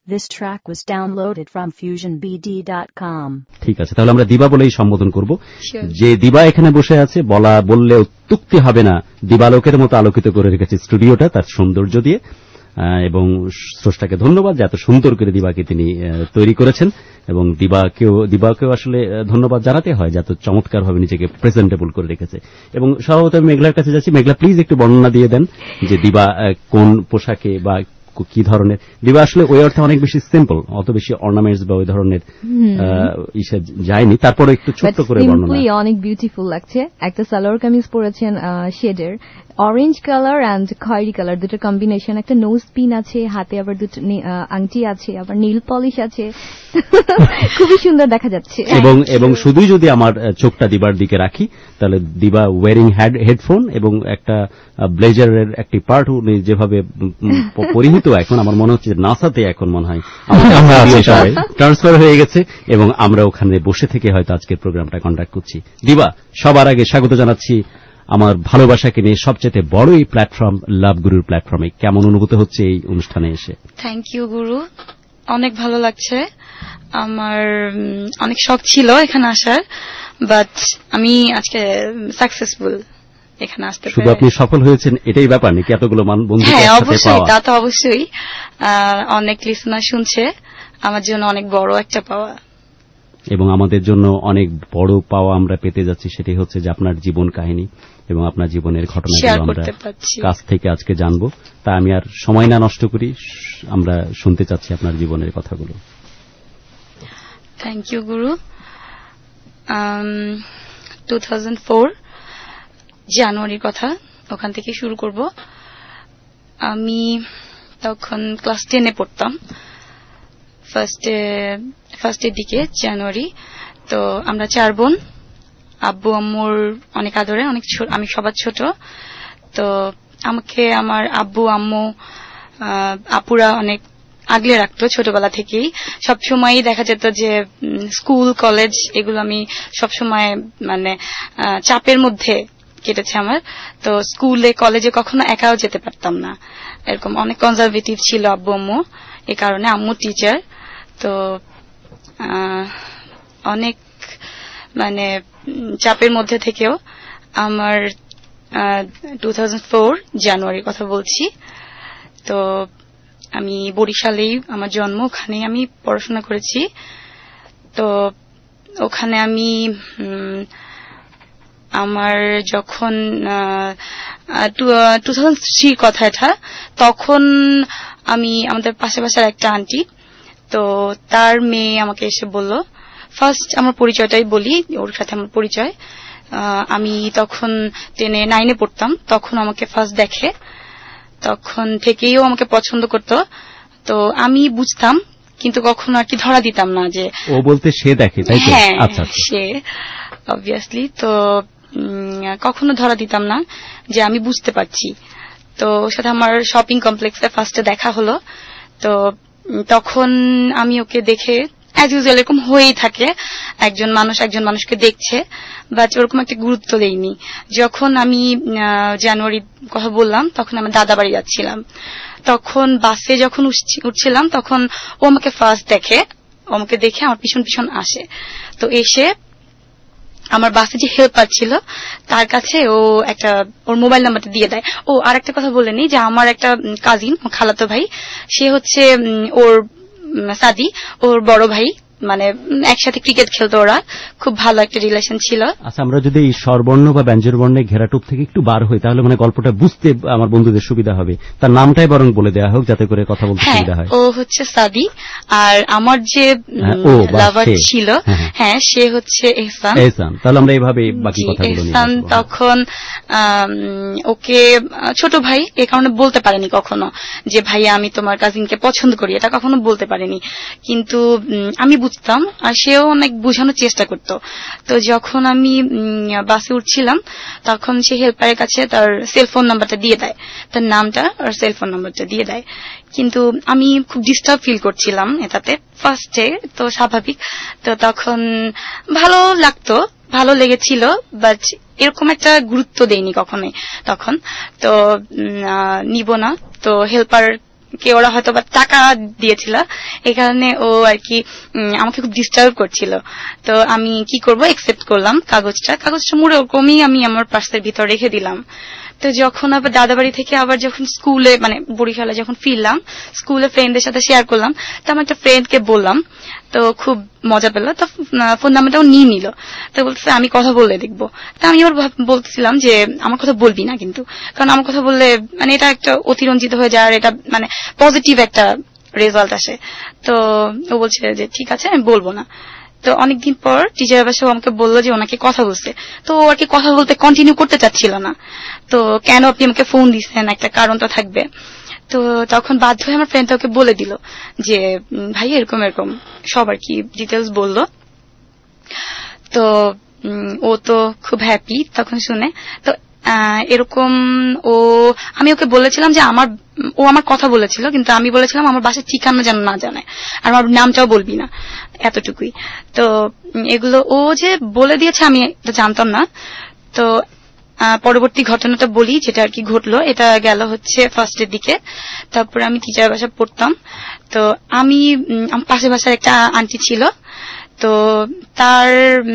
This track was downloaded from FusionBD.com. ঠিক আছে, তাহলে আমরা দিবা বলেই সম্বোধন করব। যে দিবা এখানে বসে আছে, বললে অত্যুক্তি হবে না, দিবালোকের মতো আলোকিত করে রেখেছে স্টুডিওটা তার সৌন্দর্য দিয়ে। এবং স্রষ্টাকে ধন্যবাদ যে এত সুন্দর করে দিবাকে তিনি তৈরি করেছেন। এবং দিবাকেও আসলে ধন্যবাদ জানাতে হয় যে এত চমৎকারভাবে নিজেকে প্রেজেন্টেবল করে রেখেছে। এবং স্বভাবত আমি মেঘলার কাছে যাচ্ছি। মেঘলা, প্লিজ একটু বর্ণনা দিয়ে দেন যে দিবা কোন পোশাকে বা কি ধরনের। দিবা আসলে ওই অর্থে অনেক বেশি সিম্পল, অত বেশি অর্নামেন্টস বা ওই ধরনের ইসে যায়নি, তারপরে একটু ছোট্ট করে বর্ণনা। অনেক বিউটিফুল লাগছে। একটা সালোয়ার কামিজ পরেছেন শেডের অরেঞ্জ কালার এন্ড খয়েরি কালার, দুটো কম্বিনেশন। একটা নোজ পিন আছে, হাতে আবার দুটো আংটি আছে, আবার নীল পলিশ আছে। খুবই সুন্দর দেখা যাচ্ছে। এবং শুধুই যদি আমার চোখটা দিবার দিকে রাখি, তাহলে দিবা ওয়ারিং হেডফোন এবং একটা ব্লেজারের একটি পার্ট উনি যেভাবে পরিহিত, এখন আমার মনে হচ্ছে নাসাতে এখন মনে হয় ট্রান্সফার হয়ে গেছে এবং আমরা ওখানে বসে থেকে হয়তো আজকের প্রোগ্রামটা কন্ডাক্ট করছি। দিবা, সবার আগে স্বাগত জানাচ্ছি আমার ভালোবাসাকে নিয়ে সবচেয়ে বড় এই প্ল্যাটফর্ম লাভ গুরুর প্ল্যাটফর্মে। কেমন অনুভূতি হচ্ছে এই অনুষ্ঠানে এসে? থ্যাংক ইউ গুরু, অনেক ভালো লাগছে। আমার অনেক শখ ছিল এখানে আসার, বাট আমি আজকে সাকসেসফুল এখানে আসতে। শুধু আপনি সফল হয়েছেন এটাই ব্যাপার নাকি এতগুলো বন্ধু? হ্যাঁ, অবশ্যই, তা তো অবশ্যই। অনেক লিসনার শুনছে, আমার জন্য অনেক বড় একটা পাওয়া। এবং আমাদের জন্য অনেক বড় পাওয়া আমরা পেতে যাচ্ছি, সেটাই হচ্ছে যে আপনার জীবন কাহিনী এবং আপনার জীবনের ঘটনাগুলো আমরা কাছ থেকে আজকে জানবো। তা আমি আর সময় না নষ্ট করি, আমরা শুনতে চাচ্ছি আপনার জীবনের কথাগুলো। থ্যাংক ইউ গুরু। 2004 জানুয়ারির কথা, ওখান থেকে শুরু করব। আমি তখন ক্লাস 10-এ পড়তাম, ফার্স্টের দিকে জানুয়ারি। তো আমরা 4 বোন, আব্বু আম্মুর অনেক আদরে, আমি সবার ছোট। তো আমাকে আমার আব্বু আম্মু আপুরা অনেক আগলে রাখতো ছোটবেলা থেকেই। সবসময়ই দেখা যেত যে স্কুল কলেজ এগুলো আমি সবসময় মানে চাপের মধ্যে কেটেছে আমার। তো স্কুলে কলেজে কখনো একাও যেতে পারতাম না, এরকম অনেক কনজারভেটিভ ছিল আব্বু আম্মু। এই কারণে আম্মু টিচার, তো অনেক মানে চাপের মধ্যে থেকেও আমার 2004 জানুয়ারির কথা বলছি। তো আমি বরিশালেই আমার জন্ম, ওখানেই আমি পড়াশোনা করেছি। তো ওখানে আমি আমার যখন 2003 কথা এটা, তখন আমি আমাদের পাশে একটা আন্টি, তো তার মেয়ে আমাকে এসে বলল, ফার্স্ট আমার পরিচয়টাই বলি, ওর সাথে আমার পরিচয়। আমি তখন 9-এ পড়তাম, তখন আমাকে ফার্স্ট দেখে, তখন থেকেই ও আমাকে পছন্দ করতো। তো আমি বুঝতাম, কিন্তু কখনো আর কি ধরা দিতাম না যে ও বলতে সে দেখে, তাই তো? হ্যাঁ, আচ্ছা, সে অবভিয়াসলি। তো কখনো ধরা দিতাম না যে আমি বুঝতে পারছি। তো ওর সাথে আমার শপিং কমপ্লেক্সে ফার্স্টে দেখা হলো। তো তখন আমি ওকে দেখে, অ্যাজ ইউজুয়াল এরকম হয়েই থাকে, একজন মানুষকে দেখছে, বাট ওরকম একটা গুরুত্ব দেইনি। যখন আমি জানুয়ারি কথা বললাম, তখন আমি দাদা বাড়ি যাচ্ছিলাম। তখন বাসে যখন উঠছিলাম, তখন ও আমাকে ফার্স্ট দেখে, আমাকে দেখে আমার পিছন আসে। তো এসে আমার বাসে যে হেল্পার ছিল তার কাছে ও ওর মোবাইল নাম্বারটা দিয়ে দেয়। ও আর একটা কথা বলে নি যে আমার একটা কাজিন, খালাতো ভাই, সে হচ্ছে ওর সাদি, ওর বড় ভাই, মানে একসাথে ক্রিকেট খেলতো ওরা, খুব ভালো একটা রিলেশন ছিল। আচ্ছা, আমরা যদি এই স্বরবর্ণ বা ব্যঞ্জন বর্ণের ঘেরাটোপ থেকে একটু বার হই, তাহলে মানে গল্পটা বুঝতে আমার বন্ধুদের সুবিধা হবে। তার নামটাই বরং বলে দেওয়া হোক, যাতে করে কথা বলতে সুবিধা হয়। ও হচ্ছে সাদি, আর আমার যে লাভার ছিল, হ্যাঁ, সে হচ্ছে এহসান। তাহলে আমরা এইভাবে বাকি কথাগুলো নিয়ে এহসান তখন ওকে ছোট ভাই এ কারণে বলতে পারেনি কখনো যে ভাইয়া আমি তোমার কাজিনকে পছন্দ করি, এটা কখনো বলতে পারেনি। কিন্তু আমি বুঝতাম, আর সেও অনেক বোঝানোর চেষ্টা করত। তো যখন আমি বাসে উঠছিলাম, তখন সে হেল্পারের কাছে তার সেলফোন নাম্বারটা দিয়ে দেয়, তার নামটা আর সেলফোন নাম্বারটা দিয়ে দেয়। কিন্তু আমি খুব ডিস্টার্ব ফিল করছিলাম এটাতে ফার্স্টে, তো স্বাভাবিক। তো তখন ভালো লাগতো, ভালো লেগেছিল, বাট এরকম একটা গুরুত্ব দেইনি কখনোই তখন। তো নিব না, তো হেল্পার কে ওরা হয়তো বা টাকা দিয়েছিল, এই কারণে ও আর কি আমাকে খুব ডিস্টার্ব করছিল। তো আমি কি করব, একসেপ্ট করলাম কাগজটা মুড়ে ওরকমই আমি আমার পার্সের ভিতর রেখে দিলাম। তো যখন আবার দাদাবাড়ি থেকে আবার যখন স্কুলে মানে বরিশালে যখন ফিরলাম, স্কুলে ফ্রেন্ডদের সাথে শেয়ার করলাম। তো আমার একটা ফ্রেন্ডকে বললাম, তো খুব মজা পেল, তো ফোন নাম্বারটাও নিয়ে নিল। তো বলতেছে আমি কথা বলে দেখবো। তা আমি আবার বলতেছিলাম যে আমার কথা বলবি না কিন্তু, কারণ আমার কথা বললে মানে এটা একটা অতিরঞ্জিত হয়ে যায় আর এটা মানে পজিটিভ একটা রেজাল্ট আসে। তো ও বলছে যে ঠিক আছে আমি বলবো না। তো অনেকদিন পর টিচার বাসাও আমাকে বললো যে ওনাকে কথা বলছে। তো ও আর কি কথা বলতে কন্টিনিউ করতে চাচ্ছিল না। তো কেন আপনি আমাকে ফোন দিচ্ছেন, একটা কারণ তো থাকবে। তো তখন বাধ্য হয়ে আমার ফ্রেন্ড ওকে বলে দিল যে ভাই এরকম এরকম সব আর কি ডিটেলস বললো। তো ও তো খুব হ্যাপি তখন শুনে। তো এরকম আমি ওকে বলেছিলাম যে ও আমার কথা বলেছিল, কিন্তু আমি বলেছিলাম আমার বাসার ঠিকানা যেন না জানে আর আমার নামটাও বলবি না, এতটুকুই। তো এগুলো ও যে বলে দিয়েছে আমি জানতাম না। তো পরবর্তী ঘটনাটা বলি যেটা আর কি ঘটলো। এটা গেল হচ্ছে ফার্স্টের দিকে। তারপর আমি টিচার বাসা পড়তাম। তো আমি পাশে বাসার একটা আন্টি ছিল। তো তার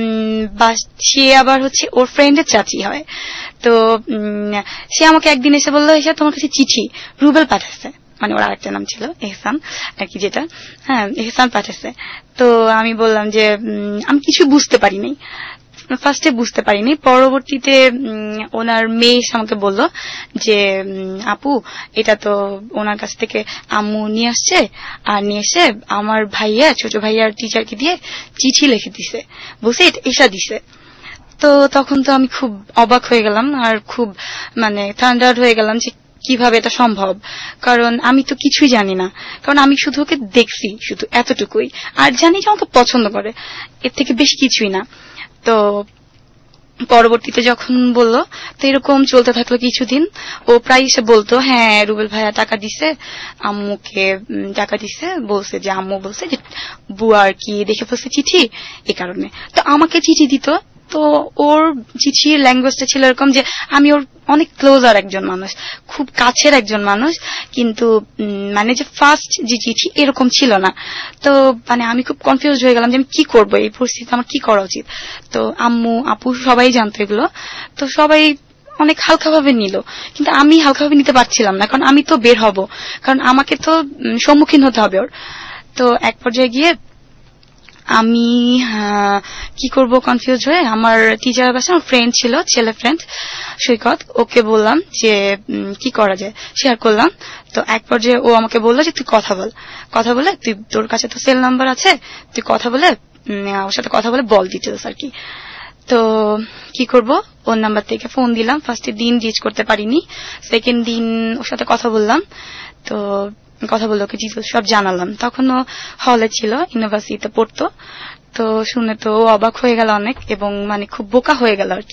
সে আবার হচ্ছে ওর ফ্রেন্ডের চাচি হয়। তো সে আমাকে একদিন এসে বললো, এসে তোমার কাছে চিঠি রুবেল পাঠাচ্ছে, মানে ওর আরেকটা নাম ছিল এহসান আর কি, যেটা এহসান পাঠাচ্ছে। তো আমি বললাম যে আমি কিছু বুঝতে পারিনি, ফার্স্টে বুঝতে পারিনি। পরবর্তীতে ওনার মেয়ে আমাকে বলল যে আপু এটা তো ওনার কাছ থেকে আম্মু নিয়ে আসছে, আর নিয়ে এসে আমার ভাইয়া ছোট ভাইয়ার টিচারকে দিয়ে চিঠি লিখে দিছে, বলছে এটা দিছে। তো তখন তো আমি খুব অবাক হয়ে গেলাম আর খুব মানে থান্ডার্ড হয়ে গেলাম যে কিভাবে এটা সম্ভব, কারণ আমি তো কিছুই জানি না। কারণ আমি শুধু ওকে দেখছি, শুধু এতটুকুই, আর জানি যে আমাকে পছন্দ করে, এর থেকে বেশি কিছুই না। তো পরবর্তীতে যখন বললো, তো এরকম চলতে থাকলো কিছুদিন। ও প্রায় এসে বলতো হ্যাঁ রুবেল ভাইয়া টাকা দিছে, আম্মুকে টাকা দিছে, বলছে যে আম্মু বলছে যে বুয়া আর কি দেখে ফেলছে চিঠি, এ কারণে। তো আমাকে চিঠি দিত। তো ওর চিঠির ল্যাঙ্গুয়েজটা ছিল এরকম যে আমি ওর অনেক ক্লোজার একজন মানুষ, খুব কাছের একজন মানুষ, কিন্তু মানে যে ফার্স্ট যে চিঠি এরকম ছিল না। তো মানে আমি খুব কনফিউজ হয়ে গেলাম যে আমি কি করবো, এই পরিস্থিতিতে আমার কি করা উচিত। তো আম্মু আপু সবাই জানতো এগুলো, তো সবাই অনেক হালকাভাবে নিল, কিন্তু আমি হালকাভাবে নিতে পারছিলাম না, কারণ আমি তো বের হব, কারণ আমাকে তো সম্মুখীন হতে হবে ওর। তো এক পর্যায়ে গিয়ে আমি কি করব কনফিউজ হয়ে আমার টিচার বাসা ফ্রেন্ড ছিল, ছেলে ফ্রেন্ড সৈকত, ওকে বললাম যে কি করা যায়, শেয়ার করলাম। তো এক পর্যায়ে ও আমাকে বললো যে তুই কথা বলে তুই তোর কাছে তো সেল নাম্বার আছে, তুই কথা বলে ওর সাথে কথা বলে বল ডিটেলস আর কি। তো কি করব, ওর নাম্বার থেকে ফোন দিলাম। ফার্স্টে দিন রিচ করতে পারিনি, সেকেন্ড দিন ওর সাথে কথা বললাম। তো কথা বললো ওকে ডিটেলস সব জানালাম। তখনও হলে ছিল, ইউনিভার্সিটিতে পড়তো। তো শুনে তো অবাক হয়ে গেল অনেক, এবং মানে খুব বোকা হয়ে গেল আর কি।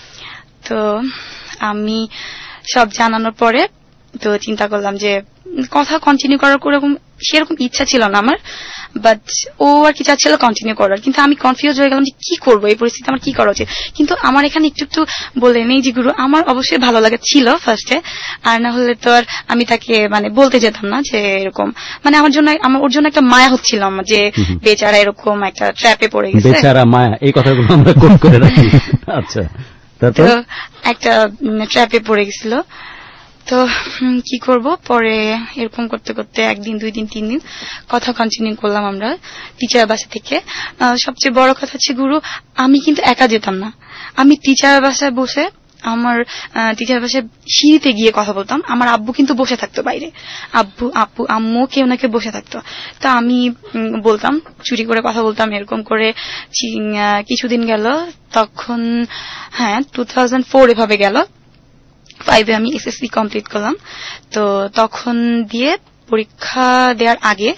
তো আমি সব জানানোর পরে তো চিন্তা করলাম যে কথা কন্টিনিউ করার সেরকম ইচ্ছা ছিল না আমার, বাট ও আর কি চাচ্ছিল কন্টিনিউ করার, কিন্তু আমি কনফিউজ হয়ে গেলাম যে কি করবো, এই পরিস্থিতি আমার কি করা উচিত। কিন্তু আমার এখানে একটু বলে নেই যে গুরু আমার অবশ্যই ভালো লাগে ছিল ফার্স্টে, আর না হলে তো আর আমি তাকে মানে বলতে যেতাম না যে এরকম, মানে আমার ওর জন্য একটা মায়া হচ্ছিল আমার যে বেচারা এরকম একটা ট্র্যাপে পড়ে গেছে। বেচারা মায়া, এই কথাগুলো আমরা কোট করে রাখি। আচ্ছা, তারপর একটা ট্র্যাপে পড়ে গেছিল। তো কি করব, পরে এরকম করতে করতে একদিন, 2 দিন, 3 দিন কথা কন্টিনিউ করলাম আমরা টিচার বাসা থেকে। সবচেয়ে বড় কথা হচ্ছে গুরু, আমি কিন্তু একা যেতাম না, আমি টিচার বাসায় বসে আমার টিচার বাসায় সিঁড়িতে গিয়ে কথা বলতাম। আমার আব্বু কিন্তু বসে থাকতো বাইরে, আম্মু কেউ না কেউ বসে থাকতো। তো আমি বলতাম, চুরি করে কথা বলতাম। এরকম করে কিছুদিন গেল। তখন 2004 এভাবে গেল। 5 আমি এসএসসি কমপ্লিট করলাম। তো তখন দিয়ে পরীক্ষা দেওয়ার আগে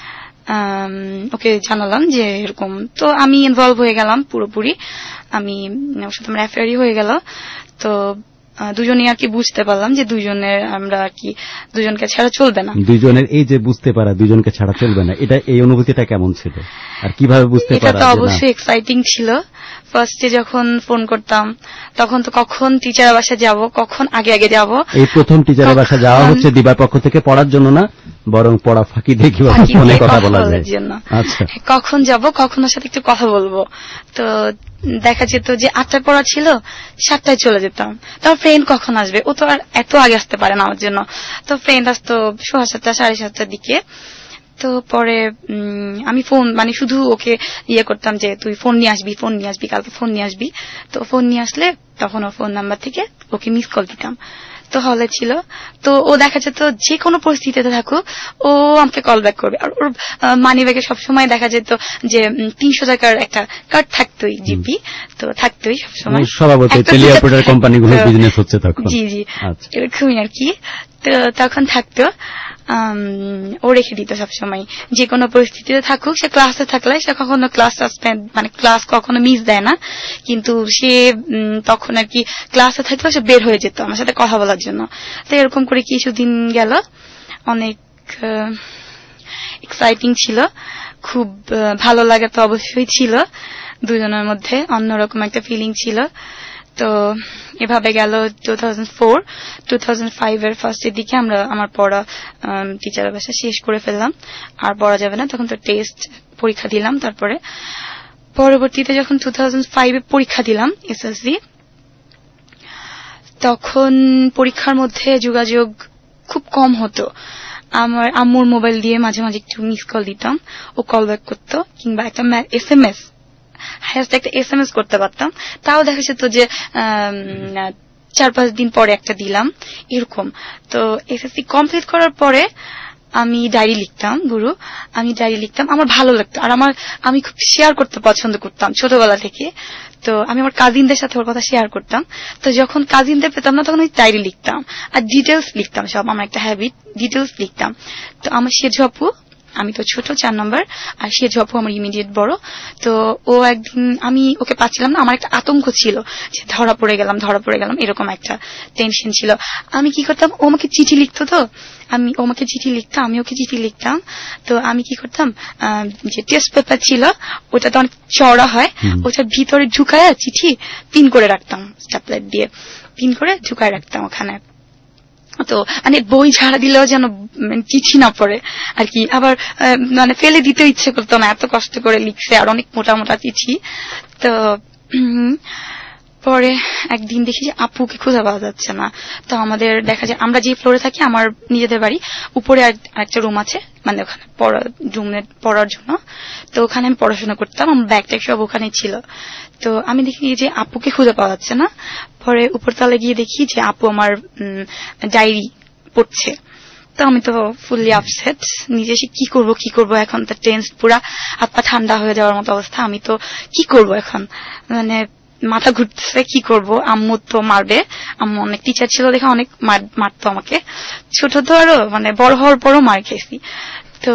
ওকে জানালাম যে এরকম। তো আমি ইনভলভ হয়ে গেলাম পুরোপুরি, আমি ওর সাথে আমার অ্যাফেয়ারই হয়ে গেল। তো দুজনেই আর কি বুঝতে পারলাম যে দুজনের আমরা আর কি দুজনকে ছাড়া চলবে না। দুজনের এই যে বুঝতে পারা দুজনকে ছাড়া চলবে না, এই অনুভূতিটা কেমন ছিল আর কিভাবে বুঝতে পারা? এটা তো অবশ্যই এক্সাইটিং ছিল। ফার্স্টে যখন ফোন করতাম তখন তো কখন টিচারের বাসায় যাব, কখন আগে যাব। এই প্রথম টিচারের বাসায় যাওয়া হচ্ছে দিবার পক্ষ থেকে পড়ার জন্য না, বরং পড়া ফাঁকি দিয়ে কিভাবে ফোনে কথা বলা যায়। আচ্ছা, কখন যাব, কখন ওর সাথে একটু কথা বলবো। তো দেখা যেত যে 8টায় পড়া ছিল, 7টায় চলে যেতাম। তো ফ্রেন্ড কখন আসবে, ও তো আর এত আগে আসতে পারে না আমার জন্য। তো ফ্রেন্ড আসতো 7:15 7:30টার দিকে। তো পরে আমি ফোন মানে শুধু ওকে করতাম যে তুই ফোন নিয়ে আসবি, কালকে ফোন নিয়ে আসবি। তো ফোন নিয়ে আসলে তখন ওর ফোন নাম্বার থেকে ওকে মিস কল দিতাম। তো হলে ছিল, তো ও দেখা যেত যে কোনো পরিস্থিতিতে থাকুক ও আমাকে কল ব্যাক করবে। আর ওর মানি ব্যাগে সবসময় দেখা যেত যে 300 টাকার একটা কার্ড থাকতোই, জিপি তো থাকতোই সবসময়। স্বভাবতই টেলিঅপারেটর কোম্পানিগুলো বিজনেস হচ্ছে তখন। জি জি, এরকমই আর কি। তো তখন থাকতো, ও রেখে দিত সবসময়, যে কোনো পরিস্থিতিতে থাকুক। সে ক্লাসে থাকলে সে কখনো ক্লাস সাসপেন্ড মানে ক্লাস কখনো মিস দেয় না, কিন্তু সে তখন আর কি ক্লাসে থাকলে সে বের হয়ে যেত আমার সাথে কথা বলার জন্য। তো এরকম করে কিছুদিন গেল, অনেক এক্সাইটিং ছিল, খুব ভালো লাগা তো অবশ্যই ছিল, দুজনের মধ্যে অন্যরকম একটা ফিলিং ছিল। তো এভাবে গেল 2005 এর ফার্স্টের দিকে আমরা আমার পড়া টিচারের বাসা শেষ করে ফেললাম। আর পড়া যাবে না, তখন তো টেস্ট পরীক্ষা দিলাম। তারপরে পরবর্তীতে যখন 2005 এ পরীক্ষা দিলাম এসএসসি, তখন পরীক্ষার মধ্যে যোগাযোগ খুব কম হতো। আমার আম্মুর মোবাইল দিয়ে মাঝে মাঝে একটু মিস কল দিতাম, ও কল ব্যাক করতো, কিংবা একটা এসএমএস একটা এসএমএস করতে পারতাম। তাও দেখা যেত যে 4-5 দিন পরে একটা দিলাম, এরকম। তো এসএসসি কমপ্লিট করার পরে আমি ডায়েরি লিখতাম, গুরু আমি ডায়েরি লিখতাম, আমার ভালো লাগতো। আর আমি খুব শেয়ার করতে পছন্দ করতাম ছোটবেলা থেকে। তো আমি আমার কাজিনদের সাথে ওর কথা শেয়ার করতাম। তো যখন কাজিনদের পেতাম না, তখন আমি ডায়েরি লিখতাম আর ডিটেলস লিখতাম, সব আমার একটা হ্যাবিট, ডিটেলস লিখতাম। তো আমার সেজু আপু, আমি তো ছোট 4 নম্বর, আর সেজু আপু আমার ইমিডিয়েট বড়। তো ও একদিন আমি ওকে পাচ্ছিলাম না, আমার একটা আতঙ্ক ছিল যে ধরা পড়ে গেলাম, এরকম একটা টেনশন ছিল। আমি কি করতাম, ও আমাকে চিঠি লিখতো, তো আমি ওকে চিঠি লিখতাম, আমি ওকে চিঠি লিখতাম। তো আমি কি করতাম, যে টেস্ট পেপার ছিল ওটা তো অনেক চওড়া হয়, ওটার ভিতরে ঢুকায় চিঠি পিন করে রাখতাম, স্ট্যাপলার দিয়ে পিন করে ঢুকায় রাখতাম ওখানে। তো মানে বই ঝাড়া দিলেও যেন চিঠি না পড়ে আর কি। আবার মানে ফেলে দিতে ইচ্ছে করতো না, এত কষ্ট করে লিখছে, আর অনেক মোটা মোটা চিঠি। তো পরে একদিন দেখি যে আপুকে খুঁজে পাওয়া যাচ্ছে না। তো আমাদের দেখা যায়, আমরা যে ফ্লোরে থাকি, আমার নিজেদের বাড়ি উপরে একটা রুম আছে, মানে ওখানে পড়ার জন্য। তো ওখানে আমি পড়াশোনা করতাম, আমার ব্যাগ ট্যাগ সব ওখানে ছিল। তো আমি দেখি যে আপুকে খুঁজে পাওয়া যাচ্ছে না। পরে উপরতলায় গিয়ে দেখি যে আপু আমার ডায়েরি পড়ছে। তো আমি তো ফুললি আপসেট, নিজে এসে কি করবো এখন, তো টেন্স, পুরা হাত পা ঠান্ডা হয়ে যাওয়ার মতো অবস্থা। আমি তো কি করবো এখন, মানে মাথা ঘুরতেছে, কি করব। আম্মু তো মারবে, আম্মু অনেক টিচার ছিল দেখে অনেক মারতো আমাকে, ছোট তো আরো, মানে বড় হওয়ার পরও মার খেয়েছি। তো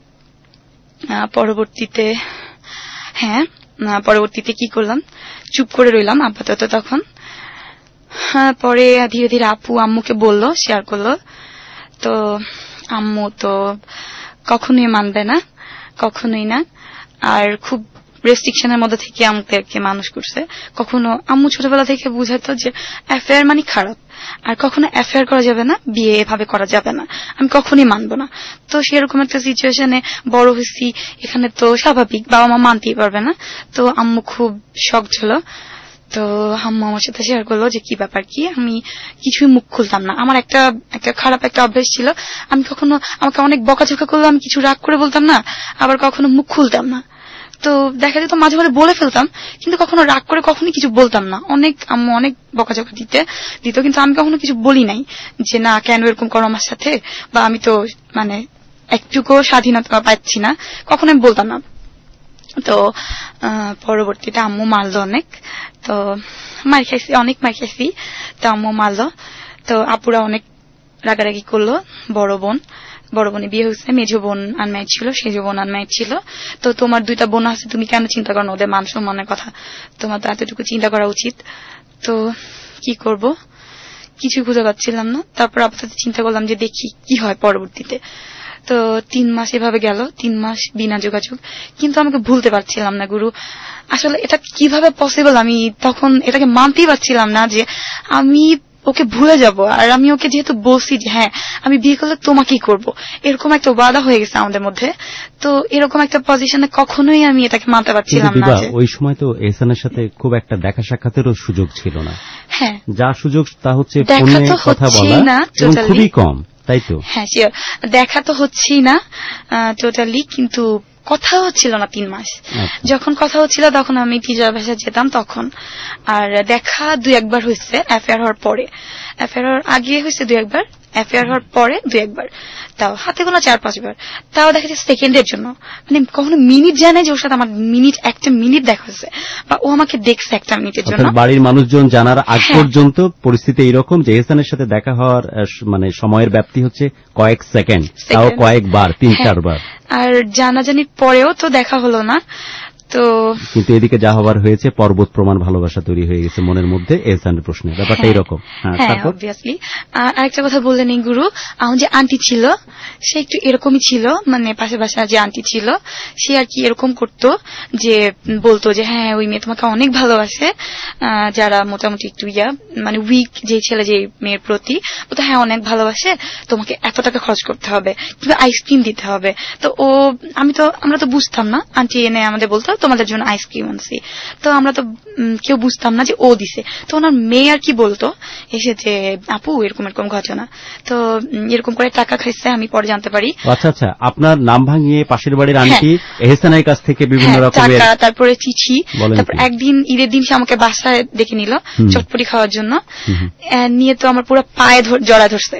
পরবর্তীতে কি করলাম, চুপ করে রইলাম আপাতত তখন। পরে ধীরে ধীরে আপু আম্মুকে বললো, শেয়ার করলো। তো আম্মু তো কখনোই মানবে না, কখনোই না। আর খুব রেস্ট্রিকশনের মধ্যে থেকে আমাদেরকে মানুষ করছে। কখনো আম্মু ছোটবেলা থেকে বুঝাতো যে অ্যাফেয়ার মানে খারাপ, আর কখনো অ্যাফেয়ার করা যাবে না, বিয়ে এভাবে করা যাবে না, আমি কখনোই মানবো না। তো সেরকম একটা সিচুয়েশনে বড় হয়েছি, এখানে তো স্বাভাবিক বাবা মা মানতেই পারবে না। তো আম্মু খুব শক ছিল। তো আম্মু আমার সাথে শেয়ার করলো যে কি ব্যাপার কি, আমি কিছুই মুখ খুলতাম না। আমার একটা খারাপ একটা অভ্যাস ছিল, আমি কখনো আমাকে অনেক বকাঝকা করলো, আমি কিছু রাগ করে বলতাম না, আবার কখনো মুখ খুলতাম না। তো দেখা যেত মাঝে মাঝে বলে ফেলতাম, কিন্তু কখনো রাগ করে কখনোই কিছু বলতাম না। আম্মু অনেক বকাঝকা দিত, কিন্তু আমি কখনো কিছু বলি নাই যে না কেন এরকম করো আমার সাথে, বা আমি তো মানে একটুকু স্বাধীনতা পাচ্ছি না, কখনো আমি বলতাম না। তো পরবর্তীতে আম্মু মারলো অনেক, তো অনেক মার খাইছি। তো আম্মু মারলো, তো আপুরা অনেক রাগারাগি করলো। বড় বোনের বিয়ে হয়েছে, মেজো বোন আনম্যারিড ছিল, সেজো বোন আনম্যারিড ছিল। তো তোমার 2টা বোন আছে, তুমি কেন চিন্তা করো না ওদের মান সম্মানের কথা, তোমার তো এতটুকু চিন্তা করা উচিত। তো কি করব, কিছু খুঁজে পাচ্ছিলাম না। তারপর আপাতত চিন্তা করলাম যে দেখি কি হয় পরবর্তীতে। তো 3 মাস এভাবে গেল, 3 মাস বিনা যোগাযোগ। কিন্তু আমাকে ভুলতে পারছিলাম না গুরু, আসলে এটা কিভাবে পসিবল, আমি তখন এটাকে মানতেই পারছিলাম না যে আমি ওকে ভুলে যাব, আর আমি ওকে যেহেতু বলছি যে হ্যাঁ আমি বিয়ে করলে তোমাকেই করব, এরকম একটা ওয়াদা হয়ে গেছে আমাদের মধ্যে, তো এরকম একটা পজিশনে কখনোই আমি এটাকে মানতে পারছিলাম না। ওই সময় তো এহসানের সাথে খুব একটা দেখা সাক্ষাতেরও সুযোগ ছিল না। হ্যাঁ, যা সুযোগ তা হচ্ছে ফোনে কথা বলা, খুবই কম, তাই তো? হ্যাঁ শিওর, দেখা তো হচ্ছেই না টোটালি, কিন্তু কথা হচ্ছিল না 3 মাস। যখন কথা হচ্ছিল তখন আমি ভিজা ভাষা যেতাম তখন, আর দেখা 2-1 হয়েছে অ্যাফেয়ার হওয়ার পরে। অ্যাফেয়ার হওয়ার আগে হয়েছে 2-1, অ্যাফেয়ার হওয়ার পরে 2-1, তাও হাতে গোনা 4-5 বার, তাও দেখা যাচ্ছে সেকেন্ডের জন্য, মানে কখনো মিনিট জানে যে ওর সাথে আমার একটা মিনিট দেখা হয়েছে, বা ও আমাকে দেখছে 1 মিনিটের জন্য। বাড়ির মানুষজন জানার আগ পর্যন্ত পরিস্থিতি এইরকম যে এহসানের সাথে দেখা হওয়ার মানে সময়ের ব্যাপ্তি হচ্ছে কয়েক সেকেন্ড, তাও কয়েকবার, 3-4 বার। আর জানাজানির পরেও তো দেখা হলো না। তো কিন্তু এদিকে যা হবার হয়েছে, পর্বত প্রমাণ ভালোবাসা তৈরি হয়ে গেছে মনের মধ্যে এহসানের প্রশ্নে, ব্যাপারটা এরকম। হ্যাঁ অবভিয়াসলি। আরেকটা কথা বললেন এই গুরু, আমার যে আন্টি ছিল সে একটু এরকমই ছিল, মানে পাশে বাসার যে আন্টি ছিল সে আর কি এরকম করতো যে বলতো যে হ্যাঁ ওই মেয়ে তোমাকে অনেক ভালোবাসে, যারা মোটামুটি একটু মানে উইক যে ছেলে যে মেয়ের প্রতি, ও তো হ্যাঁ অনেক ভালোবাসে, তোমাকে এত টাকা খরচ করতে হবে, কিন্তু আইসক্রিম দিতে হবে। তো আমরা তো বুঝতাম না, আন্টি এনে আমাদের বলতো তোমাদের জন্য আইসক্রিম আনছি, তো আমরা তো কেউ বুঝতাম না যে ও দিছে। তো ওনার মেয়ে আর কি বলতো এসে যে আপু এরকম এরকম ঘটনা, তো এরকম করে টাকা খাইছে, আমি পরে জানতে পারি। আচ্ছা আচ্ছা, আপনার নাম ভাঙিয়ে পাশের বাড়ির আন্টি এহসানের কাছ থেকে বিভিন্ন রকমের টাকা, তারপরে চিঠি, তারপর একদিন ঈদের দিন সে আমাকে বাসায় ডেকে নিল চটপটি খাওয়ার জন্য, নিয়ে তো আমার পুরো পায়ে জড়া ধরছে,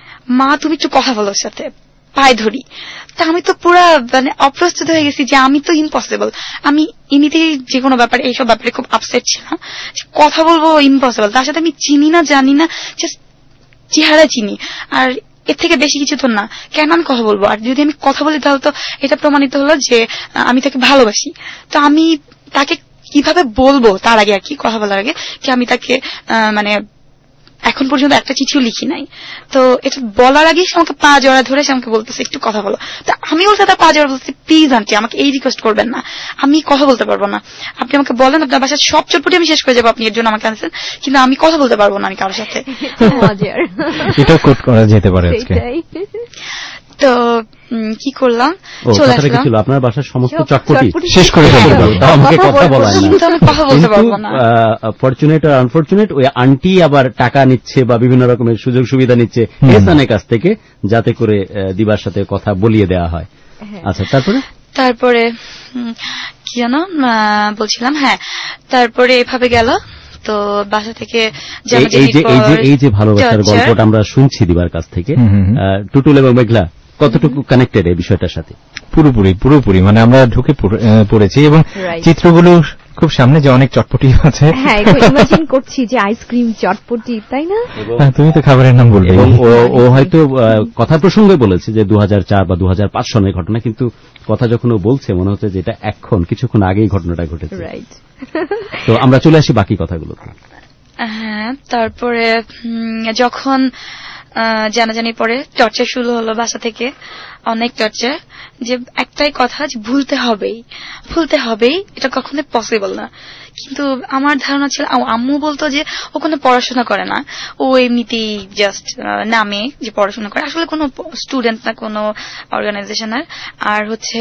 মা তুমি একটু কথা বলো ওর সাথে, পায়ে ধরি। তা আমি তো পুরা মানে অপ্রস্তুত হয়ে গেছি যে আমি তো ইম্পসিবল, আমি এমনিতেই যে কোনো ব্যাপারে এইসব ব্যাপারে খুব আপসেট ছিলাম, কথা বলবো ইম্পসিবল, তার সাথে আমি চিনি না জানি না, জাস্ট চেহারা চিনি, আর এর থেকে বেশি কিছু তো না, কেন আমি কথা বলবো? আর যদি আমি কথা বলি তাহলে তো এটা প্রমাণিত হলো যে আমি তাকে ভালোবাসি। তো আমি তাকে কিভাবে বলবো তার আগে আর কি, কথা বলার আগে, কি আমি তাকে মানে এখন পর্যন্ত একটা চিঠিও লিখি নাই। তো এটা বলার আগে সে আমাকে পা জড়া ধরে সে আমাকে বলতেছে একটু কথা বলো। তা আমি ওর সাথে পা জড়া বলছি, প্লিজ আন্টি আমাকে এই রিকোয়েস্ট করবেন না, আমি কথা বলতে পারবো না, আপনি আমাকে বলেন আপনার বাসার সব চটপটি আমি শেষ করে যাবো, আপনি এর জন্য আমাকে আনছেন, কিন্তু আমি কথা বলতে পারবো না আমি কারোর সাথে। এটা কোট করা যেতে পারে আজকে। তো কি করলাম, চলে আসলাম, আপনার বাসার সমস্ত চটপটি শেষ করে আমাকে কথা বলা না, আমি কথা বলতে পারবো না। ফরচুনেট আর আনফরচুনেট ওই আন্টি আবার টাকা নিচ্ছে বা বিভিন্ন রকমের সুযোগ সুবিধা নিচ্ছে এহসানের কাছ থেকে, যাতে করে দিবার সাথে কথা বলিয়ে দেওয়া হয়। আচ্ছা তারপরে কি জানো বলছিলাম, হ্যাঁ তারপরে এভাবে গেল। তো বাসা থেকে এই যে ভালোবাসার গল্পটা আমরা শুনছি দিবার কাছ থেকে, টুটুল এবং মেঘলা কতটুকু কানেক্টেড এই বিষয়টার সাথে? পুরোপুরি মানে আমরা ঢুকে পড়েছি, এবং চিত্রগুলো খুব সামনে যে অনেক চটপটি আছে, হ্যাঁ ইমাজিন করছি যে আইসক্রিম চটপটি, তাই না? তুমি তো খাবারের নাম বলবে। এবং ও হয়তো কথা প্রসঙ্গে বলেছে যে 2004 বা 2005 সনের ঘটনা, কিন্তু কথা যখন ও বলছে মনে হচ্ছে যে এটা এখন কিছুক্ষণ আগেই ঘটনাটা ঘটেছে। তো আমরা চলে আসি বাকি কথাগুলোতে। হ্যাঁ, তারপরে যখন জানাজানি পরে টর্চার শুরু হলো বাসা থেকে, অনেক টর্চার, যে একটাই কথা যে ভুলতে হবেই, এটা কখনোই পসিবল না। কিন্তু আমার ধারণা ছিল, আম্মু বলতো যে ও কোনো পড়াশোনা করে না, ও এমনিতেই জাস্ট নামে যে পড়াশোনা করে, আসলে কোনো স্টুডেন্ট না কোনো অর্গানাইজেশনের, আর হচ্ছে